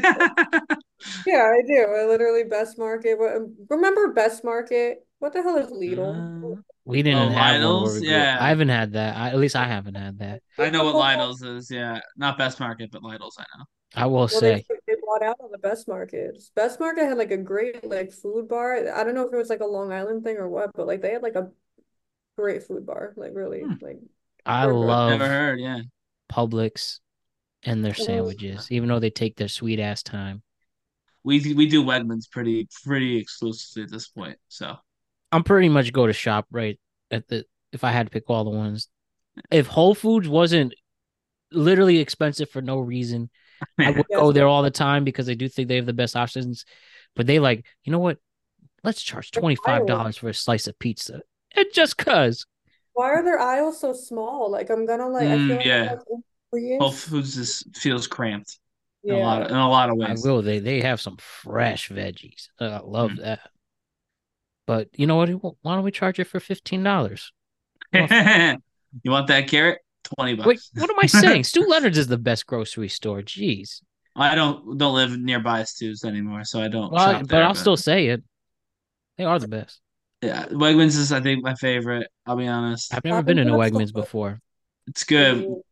Speaker 3: Yeah, I do. I literally Best Market. What, remember Best Market? What the hell is Lidl?
Speaker 2: Uh,
Speaker 1: We
Speaker 2: oh,
Speaker 1: didn't have one where
Speaker 2: Lidl's,
Speaker 1: we grew up. I
Speaker 2: yeah,
Speaker 1: haven't had that. I, at least I haven't had that.
Speaker 2: I know what
Speaker 3: Well,
Speaker 2: Lidl's is. Yeah, not Best Market, but Lidl's, I know.
Speaker 1: I will
Speaker 3: well, they
Speaker 1: say.
Speaker 3: they bought out on the Best Markets. Best Market had like a great like food bar. I don't know if it was like a Long Island thing or what, but like they had like a great food bar. Like really,
Speaker 2: Hmm.
Speaker 3: like
Speaker 1: I
Speaker 3: they're good.
Speaker 2: Never
Speaker 1: love
Speaker 2: heard. Yeah,
Speaker 1: Publix and their
Speaker 3: Mhm.
Speaker 1: sandwiches, even though they take their sweet ass time.
Speaker 2: we we do Wegmans pretty pretty exclusively at this point. So
Speaker 1: I'm pretty much go to shop right at the if I had to pick all the ones. If Whole Foods wasn't literally expensive for no reason, I
Speaker 2: yeah,
Speaker 1: would
Speaker 3: Yes.
Speaker 1: go there all the time because I do think they have the best options. But they like, you know what? Let's charge twenty-five
Speaker 3: Aisles.
Speaker 1: dollars for a slice of pizza. And just cause.
Speaker 3: Why are their aisles so small? Like I'm gonna like I feel
Speaker 2: mm,
Speaker 3: like I'm
Speaker 2: yeah.
Speaker 3: like
Speaker 2: Whole
Speaker 3: ingredients.
Speaker 2: Foods is feels cramped in a lot of
Speaker 3: Yeah.
Speaker 2: in a lot of
Speaker 1: I
Speaker 2: ways.
Speaker 1: will. They they have some fresh veggies. I love
Speaker 2: Mm.
Speaker 1: that. But you know what? Why don't we charge it for fifteen dollars? You want
Speaker 2: You want that carrot? Twenty
Speaker 1: Wait,
Speaker 2: bucks.
Speaker 1: what am I saying? Stu Leonard's is the best grocery store. Jeez.
Speaker 2: I don't don't live nearby Stu's anymore, so I don't
Speaker 1: Well,
Speaker 2: shop
Speaker 1: but
Speaker 2: there.
Speaker 1: I'll
Speaker 2: But
Speaker 1: still say it. They are the best.
Speaker 2: yeah, Wegmans is I think my favorite. I'll be honest.
Speaker 1: I've never
Speaker 3: Stop
Speaker 1: been
Speaker 3: and
Speaker 1: in a
Speaker 3: Shop
Speaker 1: Wegmans
Speaker 3: still
Speaker 1: before.
Speaker 2: It's
Speaker 3: to
Speaker 2: good.
Speaker 3: me.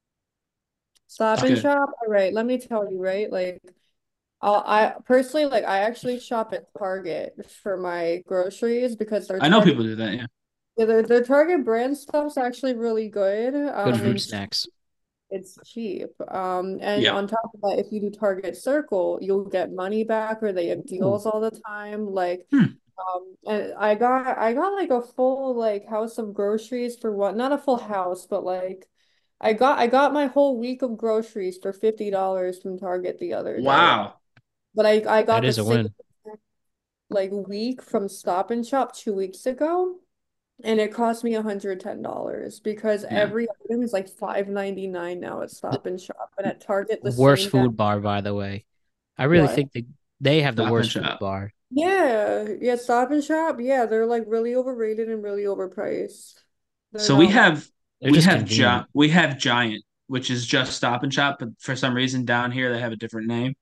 Speaker 3: Stop
Speaker 2: It's
Speaker 3: and
Speaker 2: good.
Speaker 3: Shop. All right, let me tell you, right? Like I'll, I personally like I actually shop at Target for my groceries because their
Speaker 2: I know
Speaker 3: Target
Speaker 2: people do that. Yeah.
Speaker 3: yeah, their, their Target brand stuff's actually really good.
Speaker 1: Good
Speaker 3: Um
Speaker 1: fruit
Speaker 3: and
Speaker 1: snacks.
Speaker 3: it's cheap. Um, and
Speaker 2: Yeah.
Speaker 3: on top of that, if you do Target Circle, you'll get money back or they have
Speaker 1: Ooh.
Speaker 3: deals all the time. Like,
Speaker 2: Hmm.
Speaker 3: um, and I got I got like a full like house of groceries for what? Not a full house, but like I got I got my whole week of groceries for fifty dollars from Target the other day.
Speaker 2: Wow.
Speaker 3: But I I
Speaker 1: That
Speaker 3: got the
Speaker 1: is a
Speaker 3: same
Speaker 1: win.
Speaker 3: like week from Stop and Shop two weeks ago. And it cost me one hundred ten dollars because
Speaker 2: Yeah.
Speaker 3: every item is like five ninety nine now at
Speaker 1: The
Speaker 3: Stop and Shop. And at Target, the
Speaker 1: worst
Speaker 3: same guy.
Speaker 1: food bar, by the way. I really
Speaker 3: What?
Speaker 1: think they they have the
Speaker 2: Stop and
Speaker 1: worst food
Speaker 2: shop.
Speaker 1: bar.
Speaker 3: Yeah. Yeah, Stop and Shop. Yeah, they're like really overrated and really overpriced. They're
Speaker 2: So we
Speaker 3: not
Speaker 2: have
Speaker 1: They're
Speaker 2: we
Speaker 1: just
Speaker 2: have Gi-
Speaker 1: convenient.
Speaker 2: we have Giant, which is just Stop and Shop, but for some reason down here they have a different name.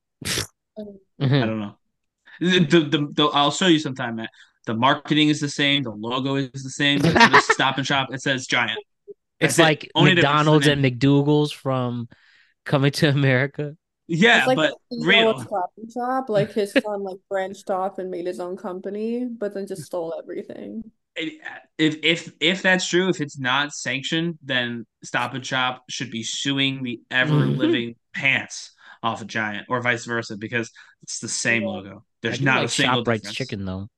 Speaker 2: I
Speaker 1: Mhm.
Speaker 2: don't know. The, the, the, the- I'll show you sometime, Matt. The marketing is the same, the logo is the same, but for the Stop and Shop it says Giant.
Speaker 1: It's
Speaker 2: That's it.
Speaker 1: like
Speaker 2: Only difference is the
Speaker 1: McDonald's
Speaker 2: name.
Speaker 1: and McDougal's from Coming to America.
Speaker 3: It's
Speaker 2: Yeah,
Speaker 3: like
Speaker 2: but
Speaker 3: the C E O of
Speaker 2: real.
Speaker 3: Stop and Shop. Like his son like branched off and made his own company, but then just stole everything.
Speaker 2: If if if that's true, if it's not sanctioned, then Stop and Shop should be suing the ever
Speaker 1: Hmm.
Speaker 2: living pants off of Giant, or vice versa, because it's the same
Speaker 3: Yeah.
Speaker 2: logo.
Speaker 1: I
Speaker 2: There's
Speaker 1: do
Speaker 2: not a
Speaker 1: like
Speaker 2: single
Speaker 1: ShopRite's
Speaker 2: difference.
Speaker 1: chicken though.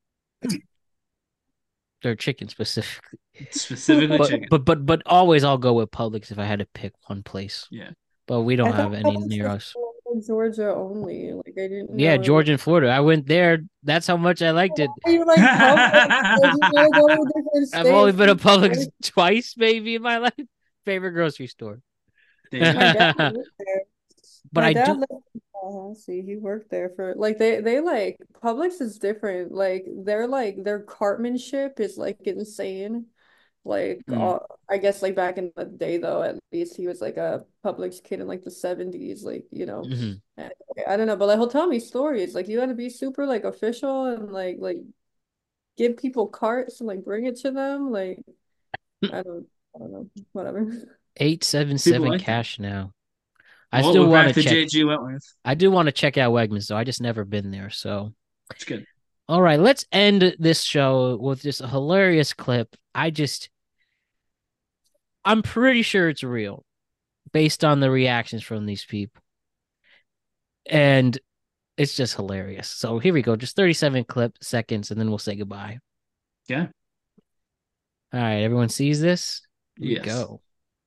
Speaker 1: Their chicken specifically.
Speaker 2: Specifically
Speaker 1: But
Speaker 2: chicken.
Speaker 1: but but but always I'll go with Publix if I had to pick one place.
Speaker 2: Yeah.
Speaker 1: But we don't
Speaker 3: I thought
Speaker 1: have any
Speaker 3: Publix
Speaker 1: near
Speaker 3: was
Speaker 1: us.
Speaker 3: for Georgia only. Like I didn't
Speaker 1: Yeah,
Speaker 3: know it was.
Speaker 1: Georgia and Florida. I went there. That's how much I liked it.
Speaker 3: You like Publix? Like you gotta go to different
Speaker 1: I've only
Speaker 3: states.
Speaker 1: been to Publix twice, maybe in my life. favorite grocery store.
Speaker 2: There you
Speaker 3: My dad
Speaker 2: go.
Speaker 3: worked there.
Speaker 1: But
Speaker 3: My
Speaker 1: I
Speaker 3: dad
Speaker 1: do.
Speaker 3: lived in Tallahassee. He worked there for like they they like Publix is different. Like they're like their cartmanship is like insane. Like
Speaker 2: Mm.
Speaker 3: uh, I guess like back in the day though, at least he was like a Publix kid in like the seventies, like you know.
Speaker 1: Mhm.
Speaker 3: And, I don't know, but like he'll tell me stories. Like you got to be super like official and like like give people carts and like bring it to them. Like I don't I don't know, whatever.
Speaker 1: eight seven
Speaker 2: People
Speaker 1: seven
Speaker 2: like that.
Speaker 1: cash now. I
Speaker 2: Well,
Speaker 1: still
Speaker 2: we're
Speaker 1: want
Speaker 2: back
Speaker 1: to
Speaker 2: to
Speaker 1: check.
Speaker 2: J G Wentworth.
Speaker 1: I do want to check out Wegmans though. I just never been there. So,
Speaker 2: It's good.
Speaker 1: all right, let's end this show with just a hilarious clip. I just, I'm pretty sure it's real based on the reactions from these people. And it's just hilarious. So here we go. Just thirty-seven clip seconds and then we'll say goodbye.
Speaker 2: Yeah.
Speaker 1: All right, everyone sees this? Here we
Speaker 2: Yes.
Speaker 1: go.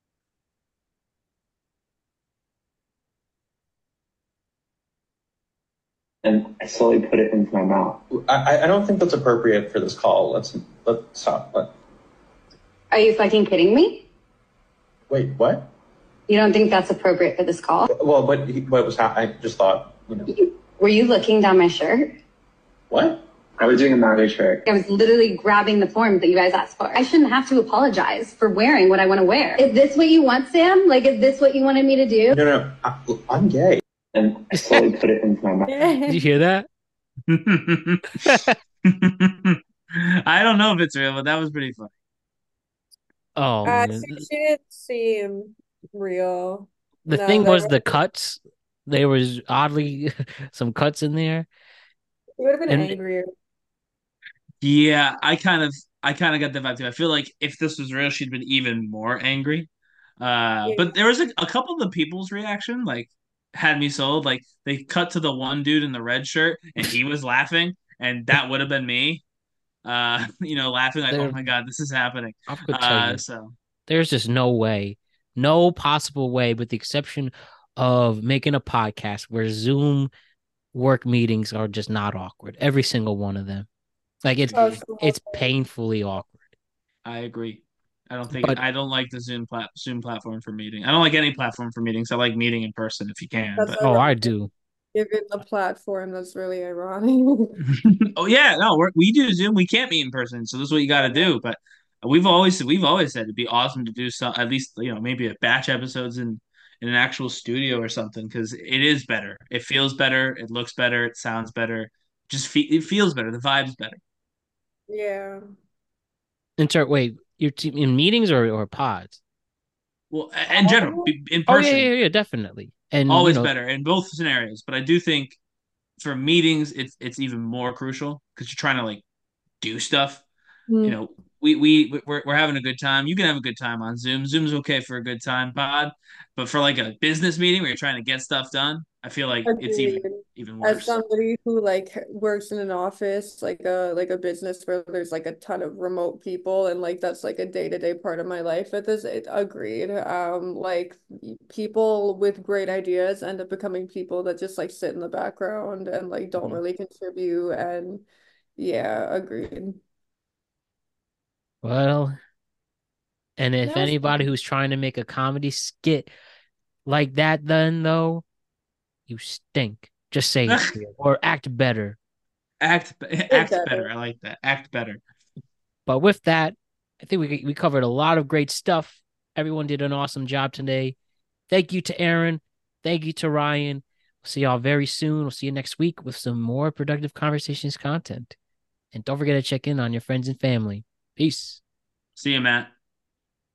Speaker 4: And I slowly put it into my mouth.
Speaker 5: I, I don't think that's appropriate for this call. Let's let's stop. Let,
Speaker 6: Are you fucking kidding me?
Speaker 5: wait, what?
Speaker 6: You don't think that's appropriate for this call?
Speaker 5: Well, what what was happening? I just thought, you know,
Speaker 6: You, were you looking down my shirt?
Speaker 5: what?
Speaker 4: I was doing a magic trick.
Speaker 6: I was literally grabbing the form that you guys asked for. I shouldn't have to apologize for wearing what I want to wear. Is this what you want, Sam? Like, is this what you wanted me to do?
Speaker 5: No, no, I, I'm gay.
Speaker 4: And I slowly put it into my mouth.
Speaker 1: Did you hear that?
Speaker 2: I don't know if it's real, but that was pretty funny.
Speaker 1: Oh,
Speaker 3: Uh,
Speaker 1: man.
Speaker 3: she, she didn't seem real.
Speaker 1: The
Speaker 3: No,
Speaker 1: thing
Speaker 3: that
Speaker 1: was the
Speaker 3: really,
Speaker 1: cuts. There was oddly some cuts in there.
Speaker 3: she would have been
Speaker 1: And
Speaker 3: angrier.
Speaker 2: Yeah, I kind of I kind of got the vibe too. I feel like if this was real, she'd been even more angry. Uh,
Speaker 3: Yeah.
Speaker 2: but there was a, a couple of the people's reaction like had me sold. Like they cut to the one dude in the red shirt and he was laughing, and that would have been me. Uh, you know, laughing like, "Oh
Speaker 1: there,
Speaker 2: my God, this is happening."
Speaker 1: I could tell
Speaker 2: Uh,
Speaker 1: you,
Speaker 2: so
Speaker 1: there's just no way, no possible way, with the exception of making a podcast where Zoom work meetings are just not awkward. Every single one of them. Like it's
Speaker 3: Oh, so
Speaker 1: it's painfully awkward.
Speaker 2: I agree. I don't think
Speaker 1: But
Speaker 2: I don't like the Zoom plat Zoom platform for meeting. I don't like any platform for meetings. I like meeting in person if you can,
Speaker 3: that's
Speaker 2: but
Speaker 1: oh, I
Speaker 3: ironic.
Speaker 1: do.
Speaker 3: Given the platform, that's really ironic.
Speaker 2: oh yeah, no, we're, we do Zoom. We can't meet in person, so this is what you got to do. But we've always we've always said it'd be awesome to do some at least you know maybe a batch episodes in in an actual studio or something because it is better. It feels better. It looks better. It sounds better. Just fe- it feels better. The vibe's better.
Speaker 3: Yeah.
Speaker 1: Inter wait, you're t- in meetings or or pods?
Speaker 2: Well, a- in general,
Speaker 3: Oh,
Speaker 2: be- in
Speaker 1: Oh yeah,
Speaker 2: person,
Speaker 1: yeah, yeah, definitely. And you
Speaker 2: always
Speaker 1: know,
Speaker 2: better in both scenarios. But I do think for meetings, it's it's even more crucial because you're trying to like do stuff. You
Speaker 3: mm,
Speaker 2: know, we we we're we're having a good time. You can have a good time on Zoom. Zoom's okay for a good time pod, but for like a business meeting where you're trying to get stuff done, I feel like it's
Speaker 3: agreed.
Speaker 2: even even
Speaker 3: As
Speaker 2: worse.
Speaker 3: somebody who like works in an office, like a like a business where there's like a ton of remote people, and like that's like a day-to-day part of my life at this, it, agreed. Um, like people with great ideas end up becoming people that just like sit in the background and like don't
Speaker 2: Mhm.
Speaker 3: really contribute. And yeah, agreed.
Speaker 1: well, and if
Speaker 3: That was
Speaker 1: anybody
Speaker 3: fun.
Speaker 1: who's trying to make a comedy skit like that, then though, you stink. Just say it, Theo, or act better.
Speaker 2: act
Speaker 3: Did
Speaker 2: act better.
Speaker 3: better.
Speaker 2: I like that. Act better.
Speaker 1: But with that, I think we we covered a lot of great stuff. Everyone did an awesome job today. Thank you to Aaron. Thank you to Ryan. We'll see y'all very soon. We'll see you next week with some more productive conversations content. And don't forget to check in on your friends and family. Peace.
Speaker 2: See you, Matt.